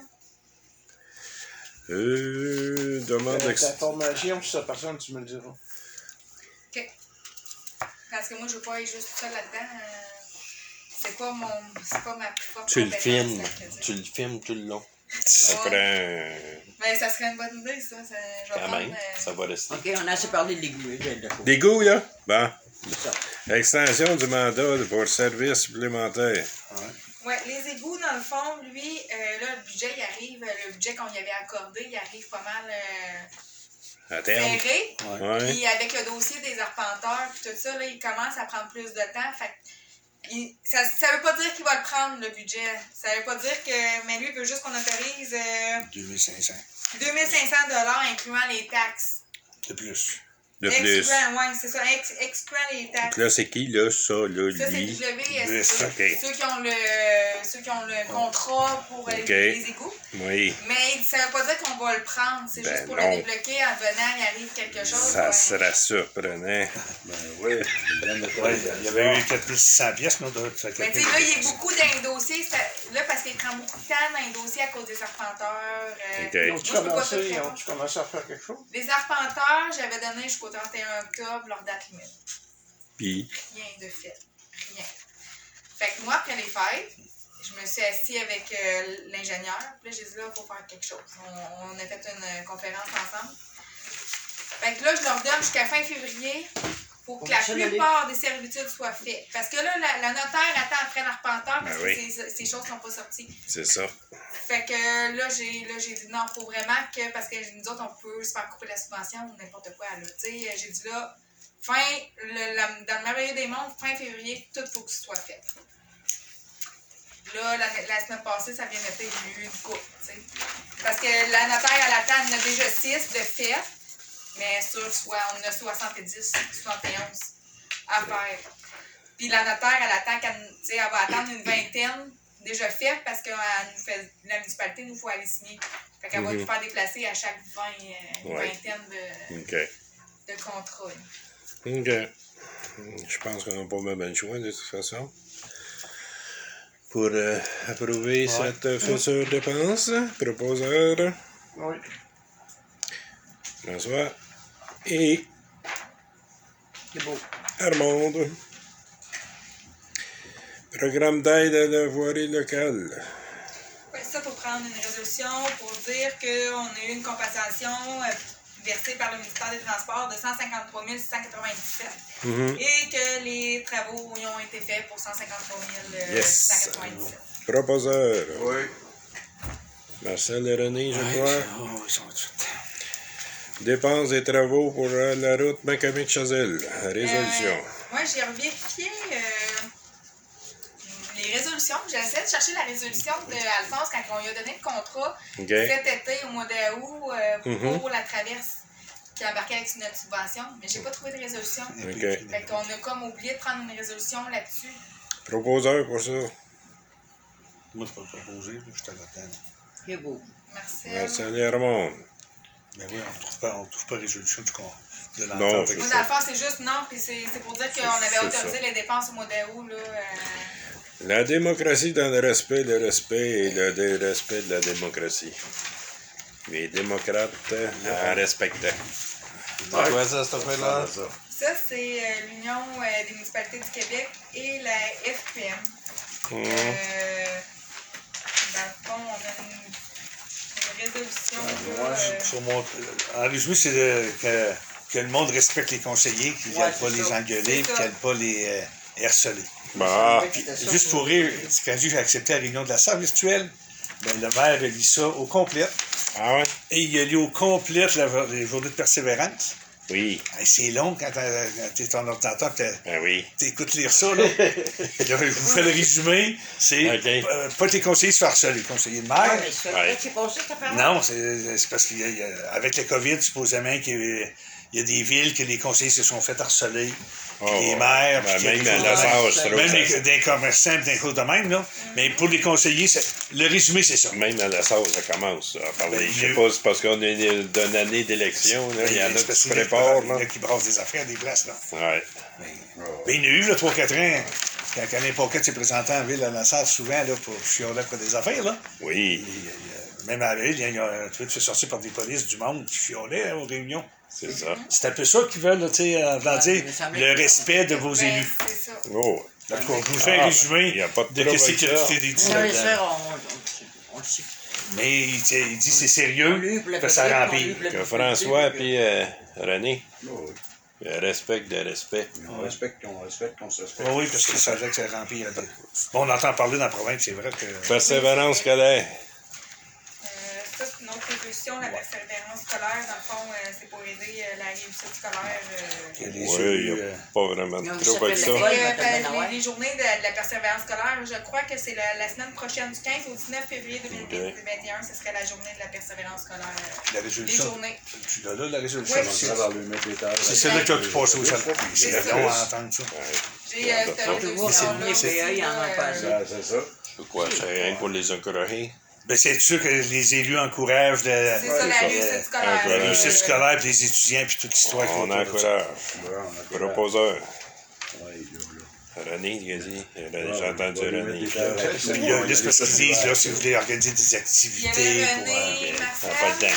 Euh, demande Avec d'ex... l'information sur sa personne, tu me le diras. OK. Parce que moi, je veux pas être juste tout seul là-dedans. euh, C'est pas mon. C'est pas ma plus forte Tu le compétence, filmes. là, que dire. Tu le filmes tout le long. Ça Ouais. prend... Ben, ça serait une bonne idée, ça. ça je vais Quand prendre, même. euh, Ça va rester. OK, on a assez parlé de l'église. De, de, Des goûts, là? Bon. ça. Extension du mandat pour service supplémentaire. Ouais, les égouts, dans le fond, lui, euh, là, le budget, il arrive, euh, le budget qu'on y avait accordé, il arrive pas mal euh, À terme. serré. Ouais. Puis avec le dossier des arpenteurs, puis tout ça, là, il commence à prendre plus de temps. Fait que il- ça ne veut pas dire qu'il va le prendre, le budget. Ça veut pas dire que. Mais lui, il veut juste qu'on autorise euh, deux mille cinq cents deux mille cinq cents dollars incluant les taxes. de plus. De plus. Excluant, ouais, c'est ça, ex- excluant les taxes. Donc là, c'est qui, là? Ça, là, Ça, c'est lui? W S Lui, C. OK. Ceux qui ont le, ceux qui ont le contrat pour euh, OK. les égouts. Oui. Mais ça veut pas dire qu'on va le prendre. C'est Ben juste pour non. le débloquer en venant, il arrive quelque chose. Ça ouais. sera surprenant. Ben oui. Ouais, il y avait eu quatre mille six cents pièces, mais on doit faire Mais quatre tu sais, mille. là, il y a beaucoup dans les dossiers. ça- Là, parce qu'il prend beaucoup de temps dans les dossiers à cause des arpenteurs. euh, OK. Ont-tu Moi, je peux pas commencé, tout faire. ont-tu commencé à faire quelque chose? Les arpenteurs, j'avais donné jusqu'au trente et un octobre leur date limite. Puis, Rien de fait. Rien. Fait que moi, après les fêtes, je me suis assise avec euh, l'ingénieur. Puis là, j'ai dit là, il faut faire quelque chose. On, on a fait une euh, conférence ensemble. Fait que là, je leur donne jusqu'à fin février pour que la ça d'aller. plupart des servitudes soient faites. Parce que là, la, la notaire attend après l'arpenteur parce Ben que oui. ces, ces choses sont pas sorties. c'est ça. Fait que là, j'ai là, j'ai dit non, faut vraiment que, parce que nous autres, on peut se faire couper la subvention ou n'importe quoi. Là. Tu sais, j'ai dit là, fin, le, la- dans le merveilleux des mondes, fin février, tout faut que ce soit fait. Là, la, la semaine passée, ça vient de faire, il y a eu une coupe, tu sais. Parce que la notaire, elle attend, elle en a déjà six de fait, mais sur soit, on en a soixante-dix, soixante et onze à faire. Puis la notaire, elle attend qu'elle, tu sais, elle va attendre une vingtaine déjà faites parce que elle nous fait, la municipalité nous faut aller signer. Fait qu'elle va Mhm. nous faire déplacer à chaque vingt, euh, une Ouais. vingtaine de, OK. de contrats. OK. Je pense qu'on n'a pas même le choix, de toute façon. Pour euh, approuver cette euh, future dépense, proposeur Oui. François et C'est beau. Armande. Programme d'aide à la voirie locale. Ouais, ça, pour prendre une résolution pour dire qu'on a eu une compensation euh, versée par le ministère des Transports de cent cinquante-trois mille six cent quatre-vingt-dix-sept Mhm. et que les travaux y ont été faits pour cent cinquante-trois mille Yes. six cent quatre-vingt-dix-sept. Proposeur Oui. Marcel et René, je crois. Oh, ils sont tout de suite. Dépenses et travaux pour euh, la route Macamic-Chazelle. Résolution. Moi, j'ai revérifié euh, les résolutions. J'essaie de chercher la résolution d'Alphonse quand on lui a donné le contrat OK. cet été, au mois d'août, euh, Mhm. pour la traverse qui a embarqué avec notre subvention. Mais j'ai pas trouvé de résolution. OK. Fait qu'on a comme oublié de prendre une résolution là-dessus. Proposeur pour ça. Moi, je peux pas proposer, là, je suis là-dedans. C'est beau. Merci. Marcel et Armande. Mais oui, on ne trouve pas, on trouve pas résolution du corps de Non, l'entente. fait Moi, que dans le fond, c'est juste non, puis c'est c'est pour dire qu'on avait C'est autorisé ça. les dépenses au mois d'août. Là, euh, La démocratie dans le respect, le respect et le dérespect de la démocratie. Les démocrates euh, en respectant. C'est quoi ça, cette affaire-là? Ça, c'est euh, l'Union euh, des municipalités du Québec et la F P M. Hum. Euh, dans le fond, on a une, une résolution. Ah, là, ouais, euh, Faut montrer- En résumé, c'est de- que, que le monde respecte les conseillers, qu'ils ne Ouais, viennent pas c'est les ça. engueuler, C'est puis qu'ils ça. ne viennent pas les euh, harceler. Bah, Juste pour rire, c'est quand j'ai accepté la réunion de la salle virtuelle, ben, le maire a lu ça au complet. ah ouais? Et il a lu au complet la, les journées de persévérance. Oui. Hey, c'est long quand tu es ton ordinateur, tu Ben oui. écoutes lire ça. Là. Là, je vous fais le résumé. C'est OK. euh, pas tes conseillers se faire harceler, les conseillers de Ouais, maire. mais ça Ouais. fait que c'est passé, cette affaire-là? Non, c'est c'est parce qu'avec le COVID, supposément qu'il y a- il y a des villes que les conseillers se sont fait harceler. Oh, Puis les ouais. maires. Ben, puis qu'il y a même des à choses la de même. Sage, c'est Même l'autre. les, des commerçants, des choses de même, là. Mais pour les conseillers, c'est- le résumé, c'est ça. Même à la sauce, ça commence à parler. Ben, Je sais il- pas, c'est parce qu'on est d'une année d'élection, là. Il y en a C'est qui parce se qu'il y a- préparent, il y en là. a qui brassent des affaires, des places, là. Ouais. Mais il y en a eu, là, trois quatre ans, quand Alain Pocket s'est présenté en ville à la salle, souvent, là, pour chialer après des affaires, là. Oui. Et, euh, même à la ville, il y a un tweet fait sortir par des polices du monde qui chialaient hein, aux réunions. C'est ça. C'est un peu ça qu'ils veulent, là, tu sais, en voulant Ouais, dire il me semblait le que- respect de vos ben, élus. c'est ça. Oh. En tout cas, je vous fais Ah, un résumé il y a pas de de trouble ce avec qu'il ça. a dit On va les là-dedans. faire, on, on, on le sait. Mais il, tu sais, il dit c'est On sérieux, lui, pour la que ça petite, on remplit. lui, pour la Que petite, François puis- puis euh, René, Oh, oui. euh, respectent de respect. On respecte, on respecte, qu'on se respecte. Oui, oui, parce que ça veut que ça remplit. là. Bon, on entend parler dans la province, c'est vrai que. Persévérance scolaire. Euh, ça, c'est une autre résolution, la persévérance scolaire. Dans le fond, euh, c'est pour aider euh, la réussite scolaire. euh, qu'il y a des Oui, élus, il n'y a euh, pas vraiment de Non, trouble ça avec fait ça. le C'est, Ouais, euh, il va te ben, donner, ouais. les, les journées de, de la persévérance scolaire, je crois que c'est la, la semaine prochaine, du quinze au dix-neuf février deux mille vingt et un, ce serait la journée de la persévérance scolaire. la Les résolution. journées. Tu l'as là, la résolution. Oui. C'est Ça va lui mettre les tâches. c'est celle-là qui a tout passé au salon. C'est C'est ça. long à entendre ça. Ouais. J'ai euh, cette Donc, toujours, résolution-là les aussi, P A, il y en a là, pas euh, assez. Ça, c'est ça. C'est quoi? C'est rien pour les encourager? Ben, c'est sûr que les élus encouragent de, C'est ça, la ça. réussite scolaire. Un la peu. réussite Euh, scolaire, puis les étudiants, puis toute l'histoire. On qui va autour de ça. encourage. Ouais, on a Proposeur. Ouais, il est là. René, il a dit. J'ai Ouais, entendu on va lui René. mettre les tâches. Il y a une liste parce qu'ils disent, là, si vous voulez organiser des Il y activités. avait pour, René, Ça n'a pas le Marcel.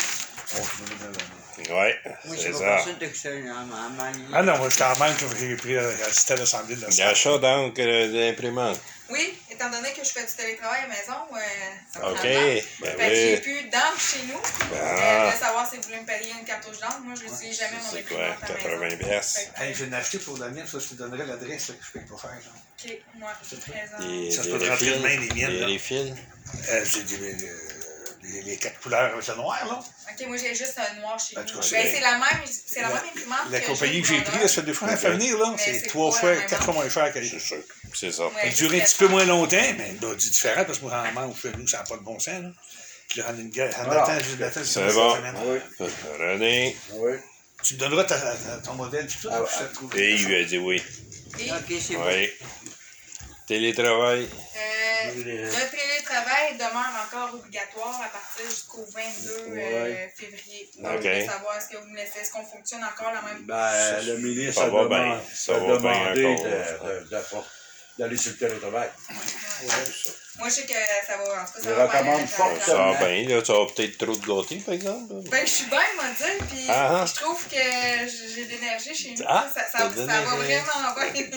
temps. Ouais, Moi, c'est c'est pas ça. personne de ça, en, en Mali. Ah non, moi, j'étais en manque, là, j'ai pris la- assisté à l'Assemblée de la salle. L'achat d'encre d'imprimante. Oui, étant donné que je fais du télétravail à la maison, euh, ça me OK. prend Ben le temps. Fait que j'ai oui. plus d'encre chez nous. Ah. Euh, je voulais savoir si vous voulez me payer une cartouche d'encre. Moi, je n'utilise jamais mon C'est quoi? imprimante à la maison. quatre-vingts piastres. Fait que, Hey, je viens d'acheter pour la mienne, ça, je te donnerai l'adresse là, que je peux pas faire. Là. OK, moi, je suis présente. Des, Ça se des peut rentrer refils. demain, les miennes, Des là. refils. Euh, j'ai des, euh, les, les quatre couleurs avec le noir, là. OK, moi, j'ai juste un noir chez En tout nous. cas, Ben, c'est- c'est la même, c'est la La- même imprimante La que compagnie que j'ai pour pris, l'heure. là, ça fait deux fois à faire venir, là. Mais C'est c'est trois pas fois, la même quatre fois moins cher qu'elle C'est sûr. C'est ça. Ouais, Elle juste durait un la petit peu forme. moins longtemps, mais elle doit être différent parce que moi, en manche, chez nous, ça n'a pas de bon sens, là. Je le rends une gueule. En Voilà. attendant, juste d'attendre, C'est une bon. semaine. Oui, René. oui. Tu me donneras ta- ta- ton modèle, puis tout. Ah, je te ah. trouve. Et il lui a dit oui. Et, Ok, c'est bon. Oui. Télétravail. euh, le télétravail demeure encore obligatoire à partir jusqu'au vingt-deux euh, Ouais. février. OK. Donc, je voulais savoir, est-ce que vous me laissez, est-ce qu'on fonctionne encore la même... Ben, le ministre Ça a va demandé, bien. Ça a va bien demandé encore. de- de- de- d'aller sur le télétravail. Moi, je sais que ça va, en tout cas, ça Je va recommande faire- fortement. Ça va bien, là. Tu as peut-être trop de gâtés, par exemple. Ben, je suis bien, moi, dire, puis Ah, ah. je trouve que j'ai de l'énergie chez nous. Ah, ça, ça, t'as ça, de va l'énergie. vraiment bien.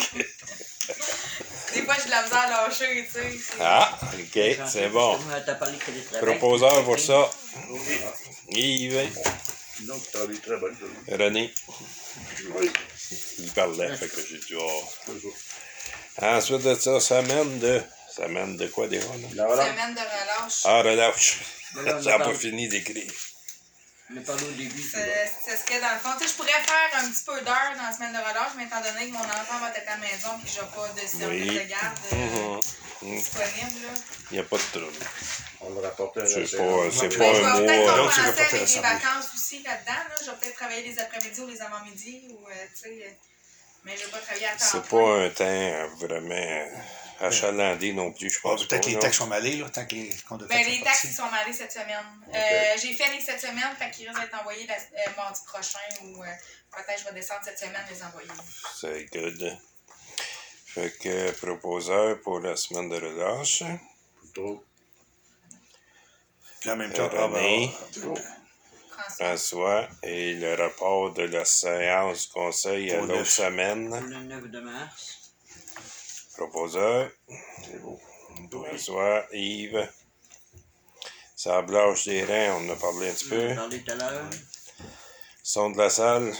Des fois, j'ai de la misère à lâcher, tu sais. c'est- Ah, OK. C'est bon. T'as parlé de télétravail. Proposeur pour ça. Yves. Donc, tu as très bonne. René. Oui, Il parlait, fait que j'ai dit, oh. c'est ça. Ensuite de ça, semaine de. Semaine de quoi déjà, là? La relâche. Semaine de relâche. Ah, relâche. Mais là, on Ça a n'a pas parlé- fini d'écrire. On a parlé au début. Ce ce serait dans le fond. Tu sais, je pourrais faire un petit peu d'heures dans la semaine de relâche, mais étant donné que mon enfant va être à la maison et que je n'ai pas de service Oui. de garde euh, Mhm. Mhm. disponible, là. Il n'y a pas de trouble. On le rapportait à la C'est séance. pas, c'est Ben, pas Ben, je un vais peut-être mois. donc, tu compenser reportes à avec des l'Assemblée. vacances aussi là-dedans. Là. Je vais peut-être travailler les après-midi ou les avant-midi, ou, euh, tu sais, euh, mais je vais pas travailler à temps C'est plein. pas un temps vraiment achalandé non plus, je Ah, pense. peut-être pas, les non. taxes sont mêlées, là, tant que les comptes de Ben, taxes les sont taxes, partis. ils sont mêlés cette semaine. Euh, j'ai fait les cette semaine, fait qu'ils risquent d'être envoyés la, euh, mardi prochain ou euh, peut-être je vais descendre cette semaine les envoyer. C'est good. Fait que proposeur pour la semaine de relâche. Trop. Puis en même temps, Euh, ah, ben, René. Trop. François. François. Et le rapport de la séance du conseil à Pour l'autre neuf. semaine. Pour le neuf de mars. Proposeur. François, Yves. Sablage des reins, on en a parlé un petit On en a peu. parlé tout à l'heure. Son de la salle.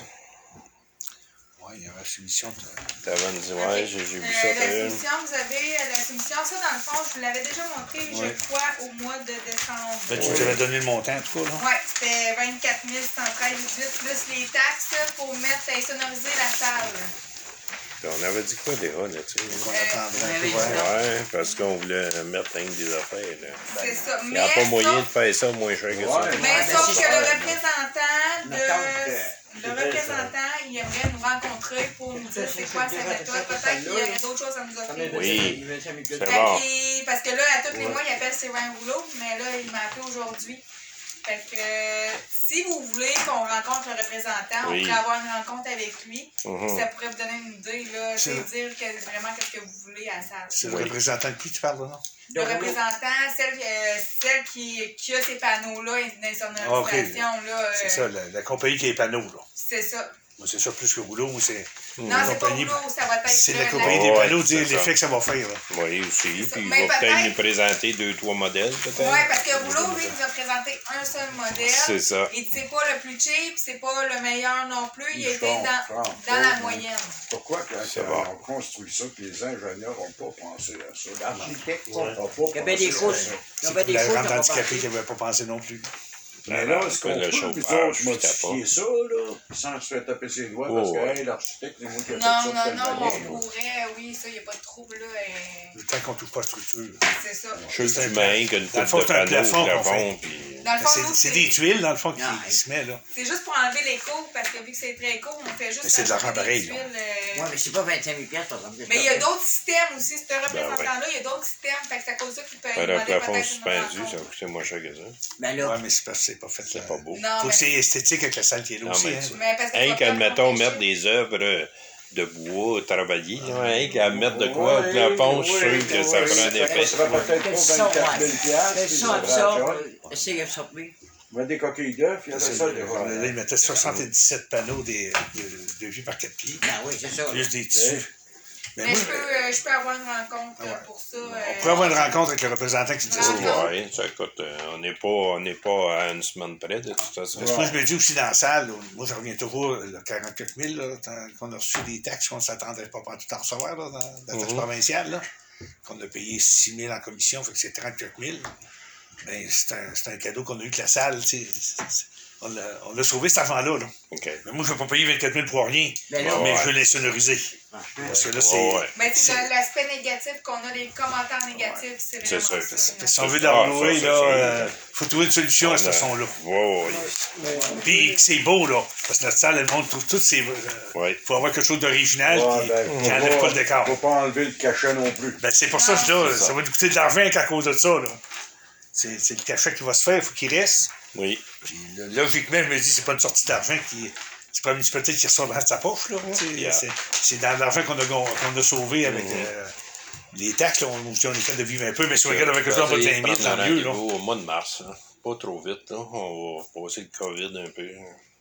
Ouais, il y a la soumission. de- T'avais dit, ouais, Ok. j'ai j'ai vu Euh, ça. la t'as une. soumission, vous avez euh, la soumission, ça dans le fond, je vous l'avais déjà montré, Ouais. je crois, au mois de décembre. Ben, tu nous avais donné le montant, en tout cas, là. Ouais, c'était vingt-quatre mille cent treize virgule dix-huit plus les taxes pour mettre et sonoriser la salle. Puis on avait dit quoi déjà là-dessus? On Euh, attendrait un peu, oui, ouais. Ouais, parce qu'on voulait mettre rien que des affaires. Là. C'est ça. Il n'y Mais a pas moyen de sauf, faire ça moins cher que ça. Ouais. mais Ouais, ben, sauf c'est que le ça. représentant Ma de. tante, Le représentant, il aimerait nous rencontrer pour nous dire c'est quoi sa méthode. Peut-être qu'il y aurait d'autres choses à nous offrir. Oui. C'est C'est Fait bon. qu'il- parce que là, à tous les Ouais. mois, il appelle Sylvain Rouleau, mais là, il m'a appelé aujourd'hui. Fait que euh, si vous voulez qu'on rencontre le représentant, Oui. on pourrait avoir une rencontre avec lui. Mhm. Ça pourrait vous donner une idée, là, C'est- c'est dire que, vraiment qu'est-ce que vous voulez à la salle. C'est le Oui. représentant de qui tu parles, là, non? Le représentant, celle, euh, celle qui, qui a ces panneaux-là, d'insonorisation, Ah, ok. là, euh, C'est ça, la, la compagnie qui a les panneaux, là. c'est ça. Moi, c'est ça plus que Rouleau, moi, c'est... Non, c'est pas compagnie- Rouleau, ça va être C'est la le- compagnie Oh, des ouais, panneaux, dire c'est ça. l'effet que ça va faire, là. Oui, aussi. ça. Puis il Mais va peut-être peut-être- nous présenter deux, trois modèles, peut-être. Oui, parce que Rouleau, lui, nous a présenté un seul modèle. C'est ça. Et c'est pas le plus cheap, c'est pas le meilleur non plus. Il Je était dans, comprends dans la pas, moyenne. Pourquoi quand C'est on bon. construit ça, que les ingénieurs n'ont pas pensé à ça? L'architecte n'a Ouais. pas Il y avait pensé des à couches. ça. Il y avait des La couches rente qui n'ont pas handicapée pensé. qui n'avait pas pensé non plus. Mais là, est-ce qu'on Le peut, nous chauffage, autres, je modifier ça, là, sans se faire taper ses doigts, Oh, parce que, ouais. hey, l'architecte, c'est moi qui ai fait Non, ça, non, c'est non, le on valide. pourrait, oui, ça, il n'y a pas de trouble, là. et- Le temps qu'on ne touche pas la structure. C'est ça. Je suis C'est un humain qu'une Dans le coupe fond, de c'est un panneaux, plafond qu'on plafond, puis... Dans le fond, C'est nous, c'est des tuiles, dans le fond, qui, Ah, qui se met, là. c'est juste pour enlever les cours, parce que vu que c'est très court, on fait juste. Mais c'est de l'argent ajouter des pareil, là. tuiles, euh, Ouais, mais c'est pas vingt-cinq mille piastres, par exemple. Mais il y a d'autres systèmes aussi, ce Ben représentant-là, il y a d'autres systèmes, fait que c'est à cause de ça qu'il peut Ben, le demander plafond peut-être une suspendu, ça rencontre. va coûter moins cher que ça. Ben là, Ouais, mais c'est parce que c'est pas fait, là. C'est pas beau. Non, Faut mais que c'est esthétique avec la salle qui est là Non, aussi, mais hein. c'est- mais parce que Hein, ça va qu'admettons, faire mettre des œuvres euh, de bois travaillées, hein, qu'à mettre de quoi au Ouais, plafond, je suis ouais, sûr que ça ouais, prend un ça effet. sera peut-être Quel pas son, vingt-quatre mille ouais. piastres, quel puis son ça absorbe, prend euh, essaye d'absorber. On met des coquilles d'œufs, il y a C'est- ça, là, des là, ils mettaient soixante-dix-sept panneaux des- de, de vie par quatre pieds. Ah oui, c'est ça. Plus des tissus. Mais Mais moi, je peux, euh, je peux avoir une rencontre euh, Ouais. pour ça. on pourrait avoir une rencontre avec le représentant qui dit ça. Ah. Oui, ça coûte. euh, on n'est pas, on n'est pas à une semaine près, de toute façon. Parce que moi, je me dis aussi dans la salle, là, moi, je reviens toujours, le quarante-quatre mille, là, tant qu'on a reçu des taxes qu'on ne s'attendait pas pas tout en recevoir, là, dans la taxe Mhm. provinciale, là, qu'on a payé six mille en commission, fait que c'est trente-quatre mille. Ben, c'est un, c'est un cadeau qu'on a eu que la salle, tu sais. c'est- c'est- On l'a on l'a sauvé, cet argent-là, là. OK. Mais moi, je ne veux pas payer vingt-quatre mille pour rien, Ben là, mais ouais. je veux l'insonoriser. Parce que là, c'est... Ouais, ouais. Mais c'est c'est- le- l'aspect négatif qu'on a, les commentaires négatifs, c'est C'est vraiment sûr, ça. là. Si on veut Ah, l'enlouer, ça, là, ça, euh, faut trouver une solution à ce son-là. Oui, oui. Puis c'est beau, là, parce que notre salle, elle montre tout- toutes ces... Il Oui. faut avoir quelque chose d'original Ouais, qui, ben, qui faut enlève pas le décor. Faut pas enlever le cachet non plus. Ben, c'est pour ça que je dis, là, c'est ça. ça va nous coûter de l'argent qu'à cause de ça, là. C'est c'est le cachet qui va se faire, il faut qu'il reste. Oui. Puis là, logiquement, je me dis, c'est pas une sortie d'argent qui... C'est pas une municipalité qui ressort de sa poche, là. Tu sais, Yeah. C'est c'est dans l'argent qu'on a, qu'on a sauvé avec euh, les taxes, là. On, on est fait de vivre un peu, mais si on regarde avec un peu en bas de vingt mille, tant mieux, là. Au mois de mars, hein. Pas trop vite, là. On va passer le COVID un peu.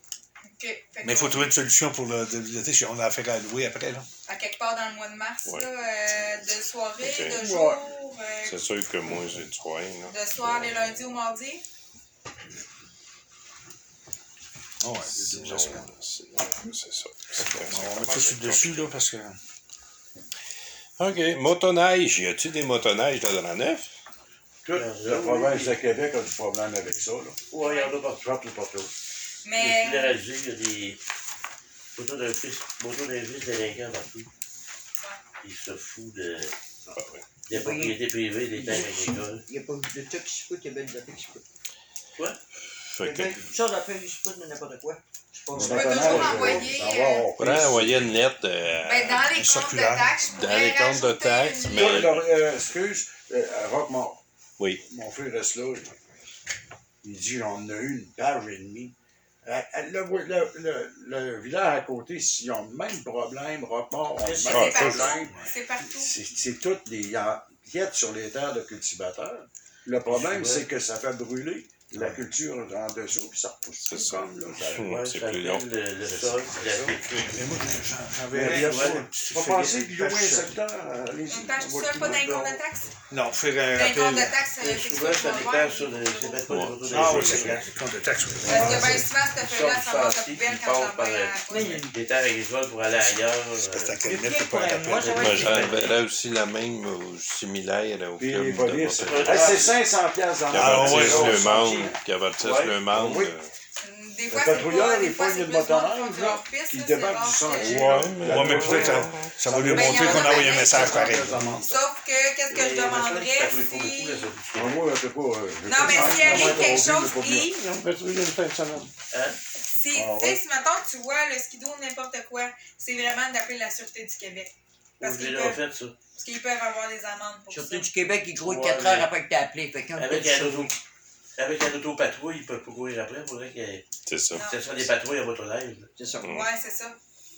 Ok. Fait Mais il faut que- trouver une solution pour le, le- l'été, si on a affaire à louer après, là. À quelque part dans le mois de mars, Ouais. là, euh, de soirée, Ok. de jour, euh, C'est sûr que moi, j'ai du coin, là. de soir les lundis ou mardis. Oh, ouais, Sinon, deux semaines. c'est c'est ça. C'est comme ça. On va mettre ça dessus, là, parce que... OK. Motoneige. Y a-tu des motoneiges là dans la neuf? Toute la province de Québec a du problème avec ça, là. Ouais, il y en a partout. Partout, partout. Mais Il y a il y a des photos d'un fils, photos d'un fils délinquant partout. Il se fout de, Ah, ouais. des propriétés privées, des terres agricoles. il n'y a pas de trucs qui se foutent, il y a bien des affaires qui se foutent. Quoi? Fait que, Une sorte d'affaires qui se foutent de n'importe quoi. C'est pas Je vrai. peux toujours envoyer, Ça euh, va, on on pourrait envoyer une lettre euh, ben, dans les comptes de circulaire. taxes, je Dans pourrais les comptes de rajouter taxes, une mais- Toi, ligne. là, euh, excuse, euh, à Roquemort, oui. mon frère reste là. Il dit j'en ai une page et demie. Euh, Le, le, le, le village à côté, s'ils ont le même problème, Roquemort ont le C'est même Ah, ça, problème. partout. C'est partout. C'est c'est toutes des empiètes sur les terres de cultivateurs. Le problème, Ouais. c'est que ça fait brûler la culture en dessous, puis ça repousse. C'est plus ça. comme, là, ça- Hum, Ouais, c'est ça plus appelle long. le, le sol, puis la technique. Mais moi, j'en- j'en Mais verrais. bien ouais, sûr, le tu vas passer puis louer un secteur, allez-y. Une page On tout va ça, tout pas d'un voir. compte de taxe? Non, faire un D'un compte de rappel. taxe, euh, Mais fixe souvent, ça qu'on va dépend voir, sur puis- les. C'est même pas Ouais. des photos Ah oui, des c'est gens. vrai. Compte de taxe. oui. Parce que bien souvent, cette feuille-là, ça monte à Qui poubelle quand passe j'en par vais le- à Mais il y a une- des terres agricoles pour aller ailleurs. Parce que euh, ta Le cabinet, pire c'est pour pas un un rappel. mois, ça va Moi, être j'enverrais aussi la même ou similaire au Puis club les de polices. Botanique. Hey, c'est cinq cents piastres dans Qui Ah, avertissent ouais, le ouais. monde, qui avertissent Ouais. le monde. Oui. euh, Des Le fois, c'est patrouilleur, pas, il des fois, pogne c'est une plus motoneige, monde contre là, leur piste, qui là, débarque c'est rare du sentier. que- Ouais, mais- Ouais, mais peut-être ça, ça va lui Ben, montrer il y en qu'on a a envoyé un pareil, message ça. pareil. Sauf que, qu'est-ce que je mais la seule qui demanderais patrouille pas beaucoup, si... là, sur- Ah, moi, je sais pas. euh, je Non, sais mais pas s'il comment arrive on quelque vit, chose mais pas bien. qui... Ils ont patrouillé une fin de semaine. Hein? Si, Ah, tu sais, ouais. si, mettons, tu vois le skido ou n'importe quoi, c'est vraiment d'appeler la Sûreté du Québec. Parce J'ai qu'ils déjà peuvent, fait ça. parce qu'ils peuvent avoir des amendes pour ça. Surtout du Québec, il grouille Ouais, quatre mais- heures après que t'as appelé. Fait qu'un peu Avec de un chose. auto. Avec un autopatrouille, ils peuvent pas courir après. Il faudrait que C'est ça. Non. ce soit des patrouilles à votre live. C'est ça. Ouais, c'est ça.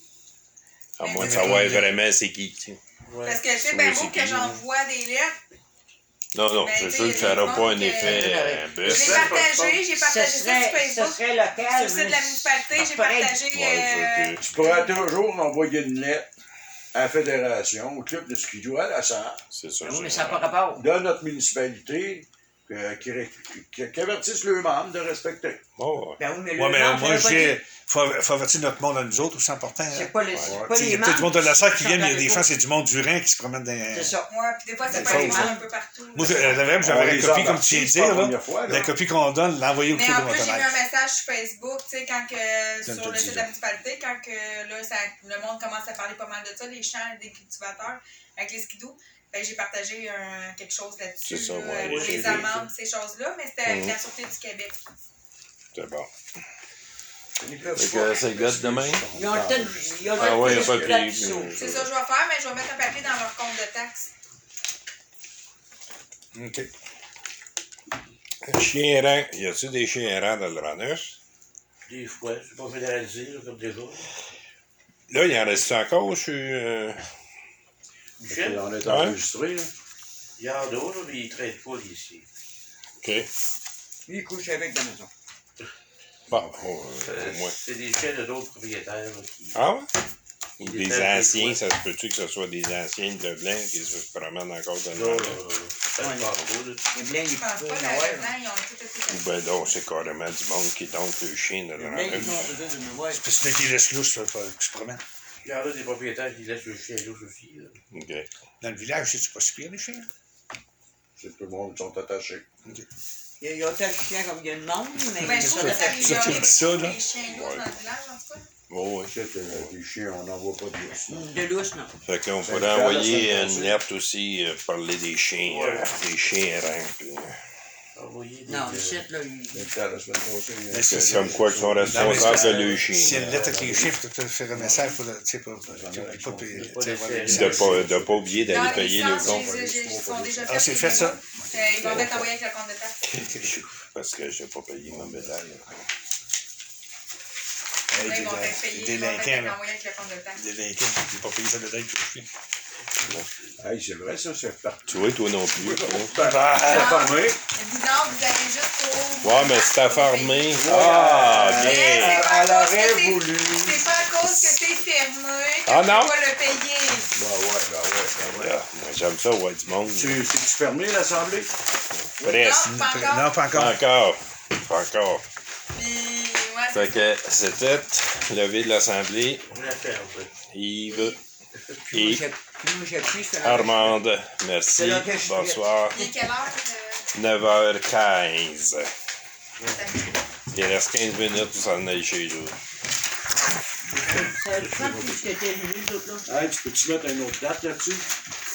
À Mais moins de tu- savoir vraiment c'est qui. tu sais. Ouais. Parce que c'est Oui, bien beau c'est que qui, j'envoie des lettres. Non, non, Ben, c'est tu sûr sais, que ça il y a n'aura des pas un gens que- effet euh, J'ai bus. Ouais, partagé, j'ai Ce partagé ça sur serait, ce Facebook. serait local. Sur le site de la mais- municipalité, j'ai pareil. partagé... Ouais, euh, c'est que- Tu pourrais toujours envoyer une lettre à la fédération, au club de skido, à la salle, C'est ça. Oui, mais c'est ça n'a pas vrai. rapport. de notre municipalité, euh, qui, ré- qui, qui avertissent le membre de respecter. Oh, ouais. Ben oui, mais le Ouais, mais membre, moi, ça je veut pas dis, dire- faut, faut avertir notre monde à nous autres, c'est important. hein. c'est pas les, Ouais. c'est pas Tu sais, Il y les a peut-être du monde de la salle qui sont viennent, il y a dans des les fois, groupes. c'est du monde du Rhin qui se promène dans. C'est ça. Ouais, puis des fois, c'est C'est pas ça, les ça. gens un peu partout. Moi, là. je- la vraie, On j'avais la les copie, a comme tu viens de avertis, c'est pas dire, la là. première fois, là. La copie qu'on donne, l'envoyer au Mais club en de plus, j'ai mis motoneige. un message sur Facebook, tu sais, quand que, Comme sur t'as le dit, site de là. la municipalité, quand que, là, ça, le monde commence à parler pas mal de ça, les champs des cultivateurs avec les skidoo. Fait que j'ai partagé un, quelque chose là-dessus, C'est ça, là, ouais, pour j'ai les vu amendes, ces choses-là, mais c'était avec Mhm. la Sûreté du Québec. C'est bon. Ils peuvent Fait pas- que c'est gars de demain? Ils ont le temps de- ils ont le Ah temps ouais, de y a pas de discuter prix. là-dessus. C'est ça que je vais faire, mais je vais mettre un papier dans leur compte de taxes. OK. Chien errant. Y a-tu des chiens errants dans le Ranus? Des fois, c'est pas fédéralisé, là, comme déjà. Là, il en reste encore, je suis. euh, Michel, On est Ouais. enregistré, là. il y en a, là, mais il ne traite pas ici. OK. Lui, il couche avec dans la maison. Bon, oh, euh, au moins. C'est des chiens de d'autres propriétaires là, qui. Ah ouais? Ou Il des déteste anciens, des ça se peut-tu que ce soit des anciens de blanc qui se promènent encore dans Là, le euh, Ranus? ça Ouais. se passe pas, là. Les blancs, Je ils pense font pas, de mais Noël. maintenant, ils ont tout été Ou ben non, c'est carrément du monde qui tombe le chien dans Les le blancs, ils Ranus. font peut-être de Noël. C'est parce que qui laisse lousse, là, qui se promène. Il y en a des propriétaires qui laissent le chien louche aussi. Là. OK. Dans le village, c'est pas si pire, les chiens. C'est tout le monde qui sont attachés. Il y a autant de chiens comme il y a de monde, mais Ben, je c'est trouve ça, que ça la ça, tu améliore dis ça, là? les chiens louches dans le village, en tout cas. Oh, oui. Tu sais que les chiens, on n'en voit pas de lousse, là. De lousse, non. Fait qu'on Ça pourrait fait envoyer la semaine une passée. lettre aussi, euh, parler des chiens, Ouais. euh, des chiens errants. puis, euh, Envoyer des. Non, euh, le site, là, il... Mais tu sais, la semaine passée, il y a- Mais c'est- C'est comme quoi qu'ils sont Non, mais c'est responsables parce de que le chien. Si elle lettre avec les chiffres, tu peux faire un message pour le. Tu sais, pas. J'en ai Pas avec son- payer. pas tu sais, laisser voilà, aller. De pas, de pas oublier Dans d'aller les payer le licences, compte. j'ai- j'ai- ils sont déjà Ah, c'est les fait, ça? vidéos. Euh, Ils vont être envoyés avec le compte de taxes. Parce que je n'ai pas payé ma médaille. Hey, Là, ils vont des- être payés, des ils vont délinquants, être là. envoyés avec le compte de taxes. Des délinquants qui n'ont pas payé sa médaille pour le chien. Hey, c'est vrai, ça, c'est partout. Tu vois, toi non plus. toi. Ah, C'est fermé. Bidon, vous avez juste pour... Ouais, mais c'est à fermer. Ah, Mais c'est bien. pas à Elle cause que aurait c'est- voulu. C'est pas à cause que c'est fermé que Ah, tu non? peux pas le payer. Ben ouais, ben ouais, ben ouais. Ah, moi, j'aime ça, ouais, du monde. Tu, c'est-tu fermé, l'Assemblée? Presque. Non, pas encore. Non, pas Pas encore. encore. Pas encore. Puis, ouais, Fait c'est que c'était levé de l'Assemblée. On l'a fait, en fait. Yves Puis moi, et j'ai- puis moi, j'ai pris, je fais la- Armande. Merci. C'est là que je suis. Bonsoir. il est quelle heure? euh, neuf heures quinze. t'as mis? Il reste quinze minutes pour s'en aller chez eux. Ça va être fun, puis que t'es venu, d'autres, là. Hey, tu peux-tu mettre une autre date là-dessus?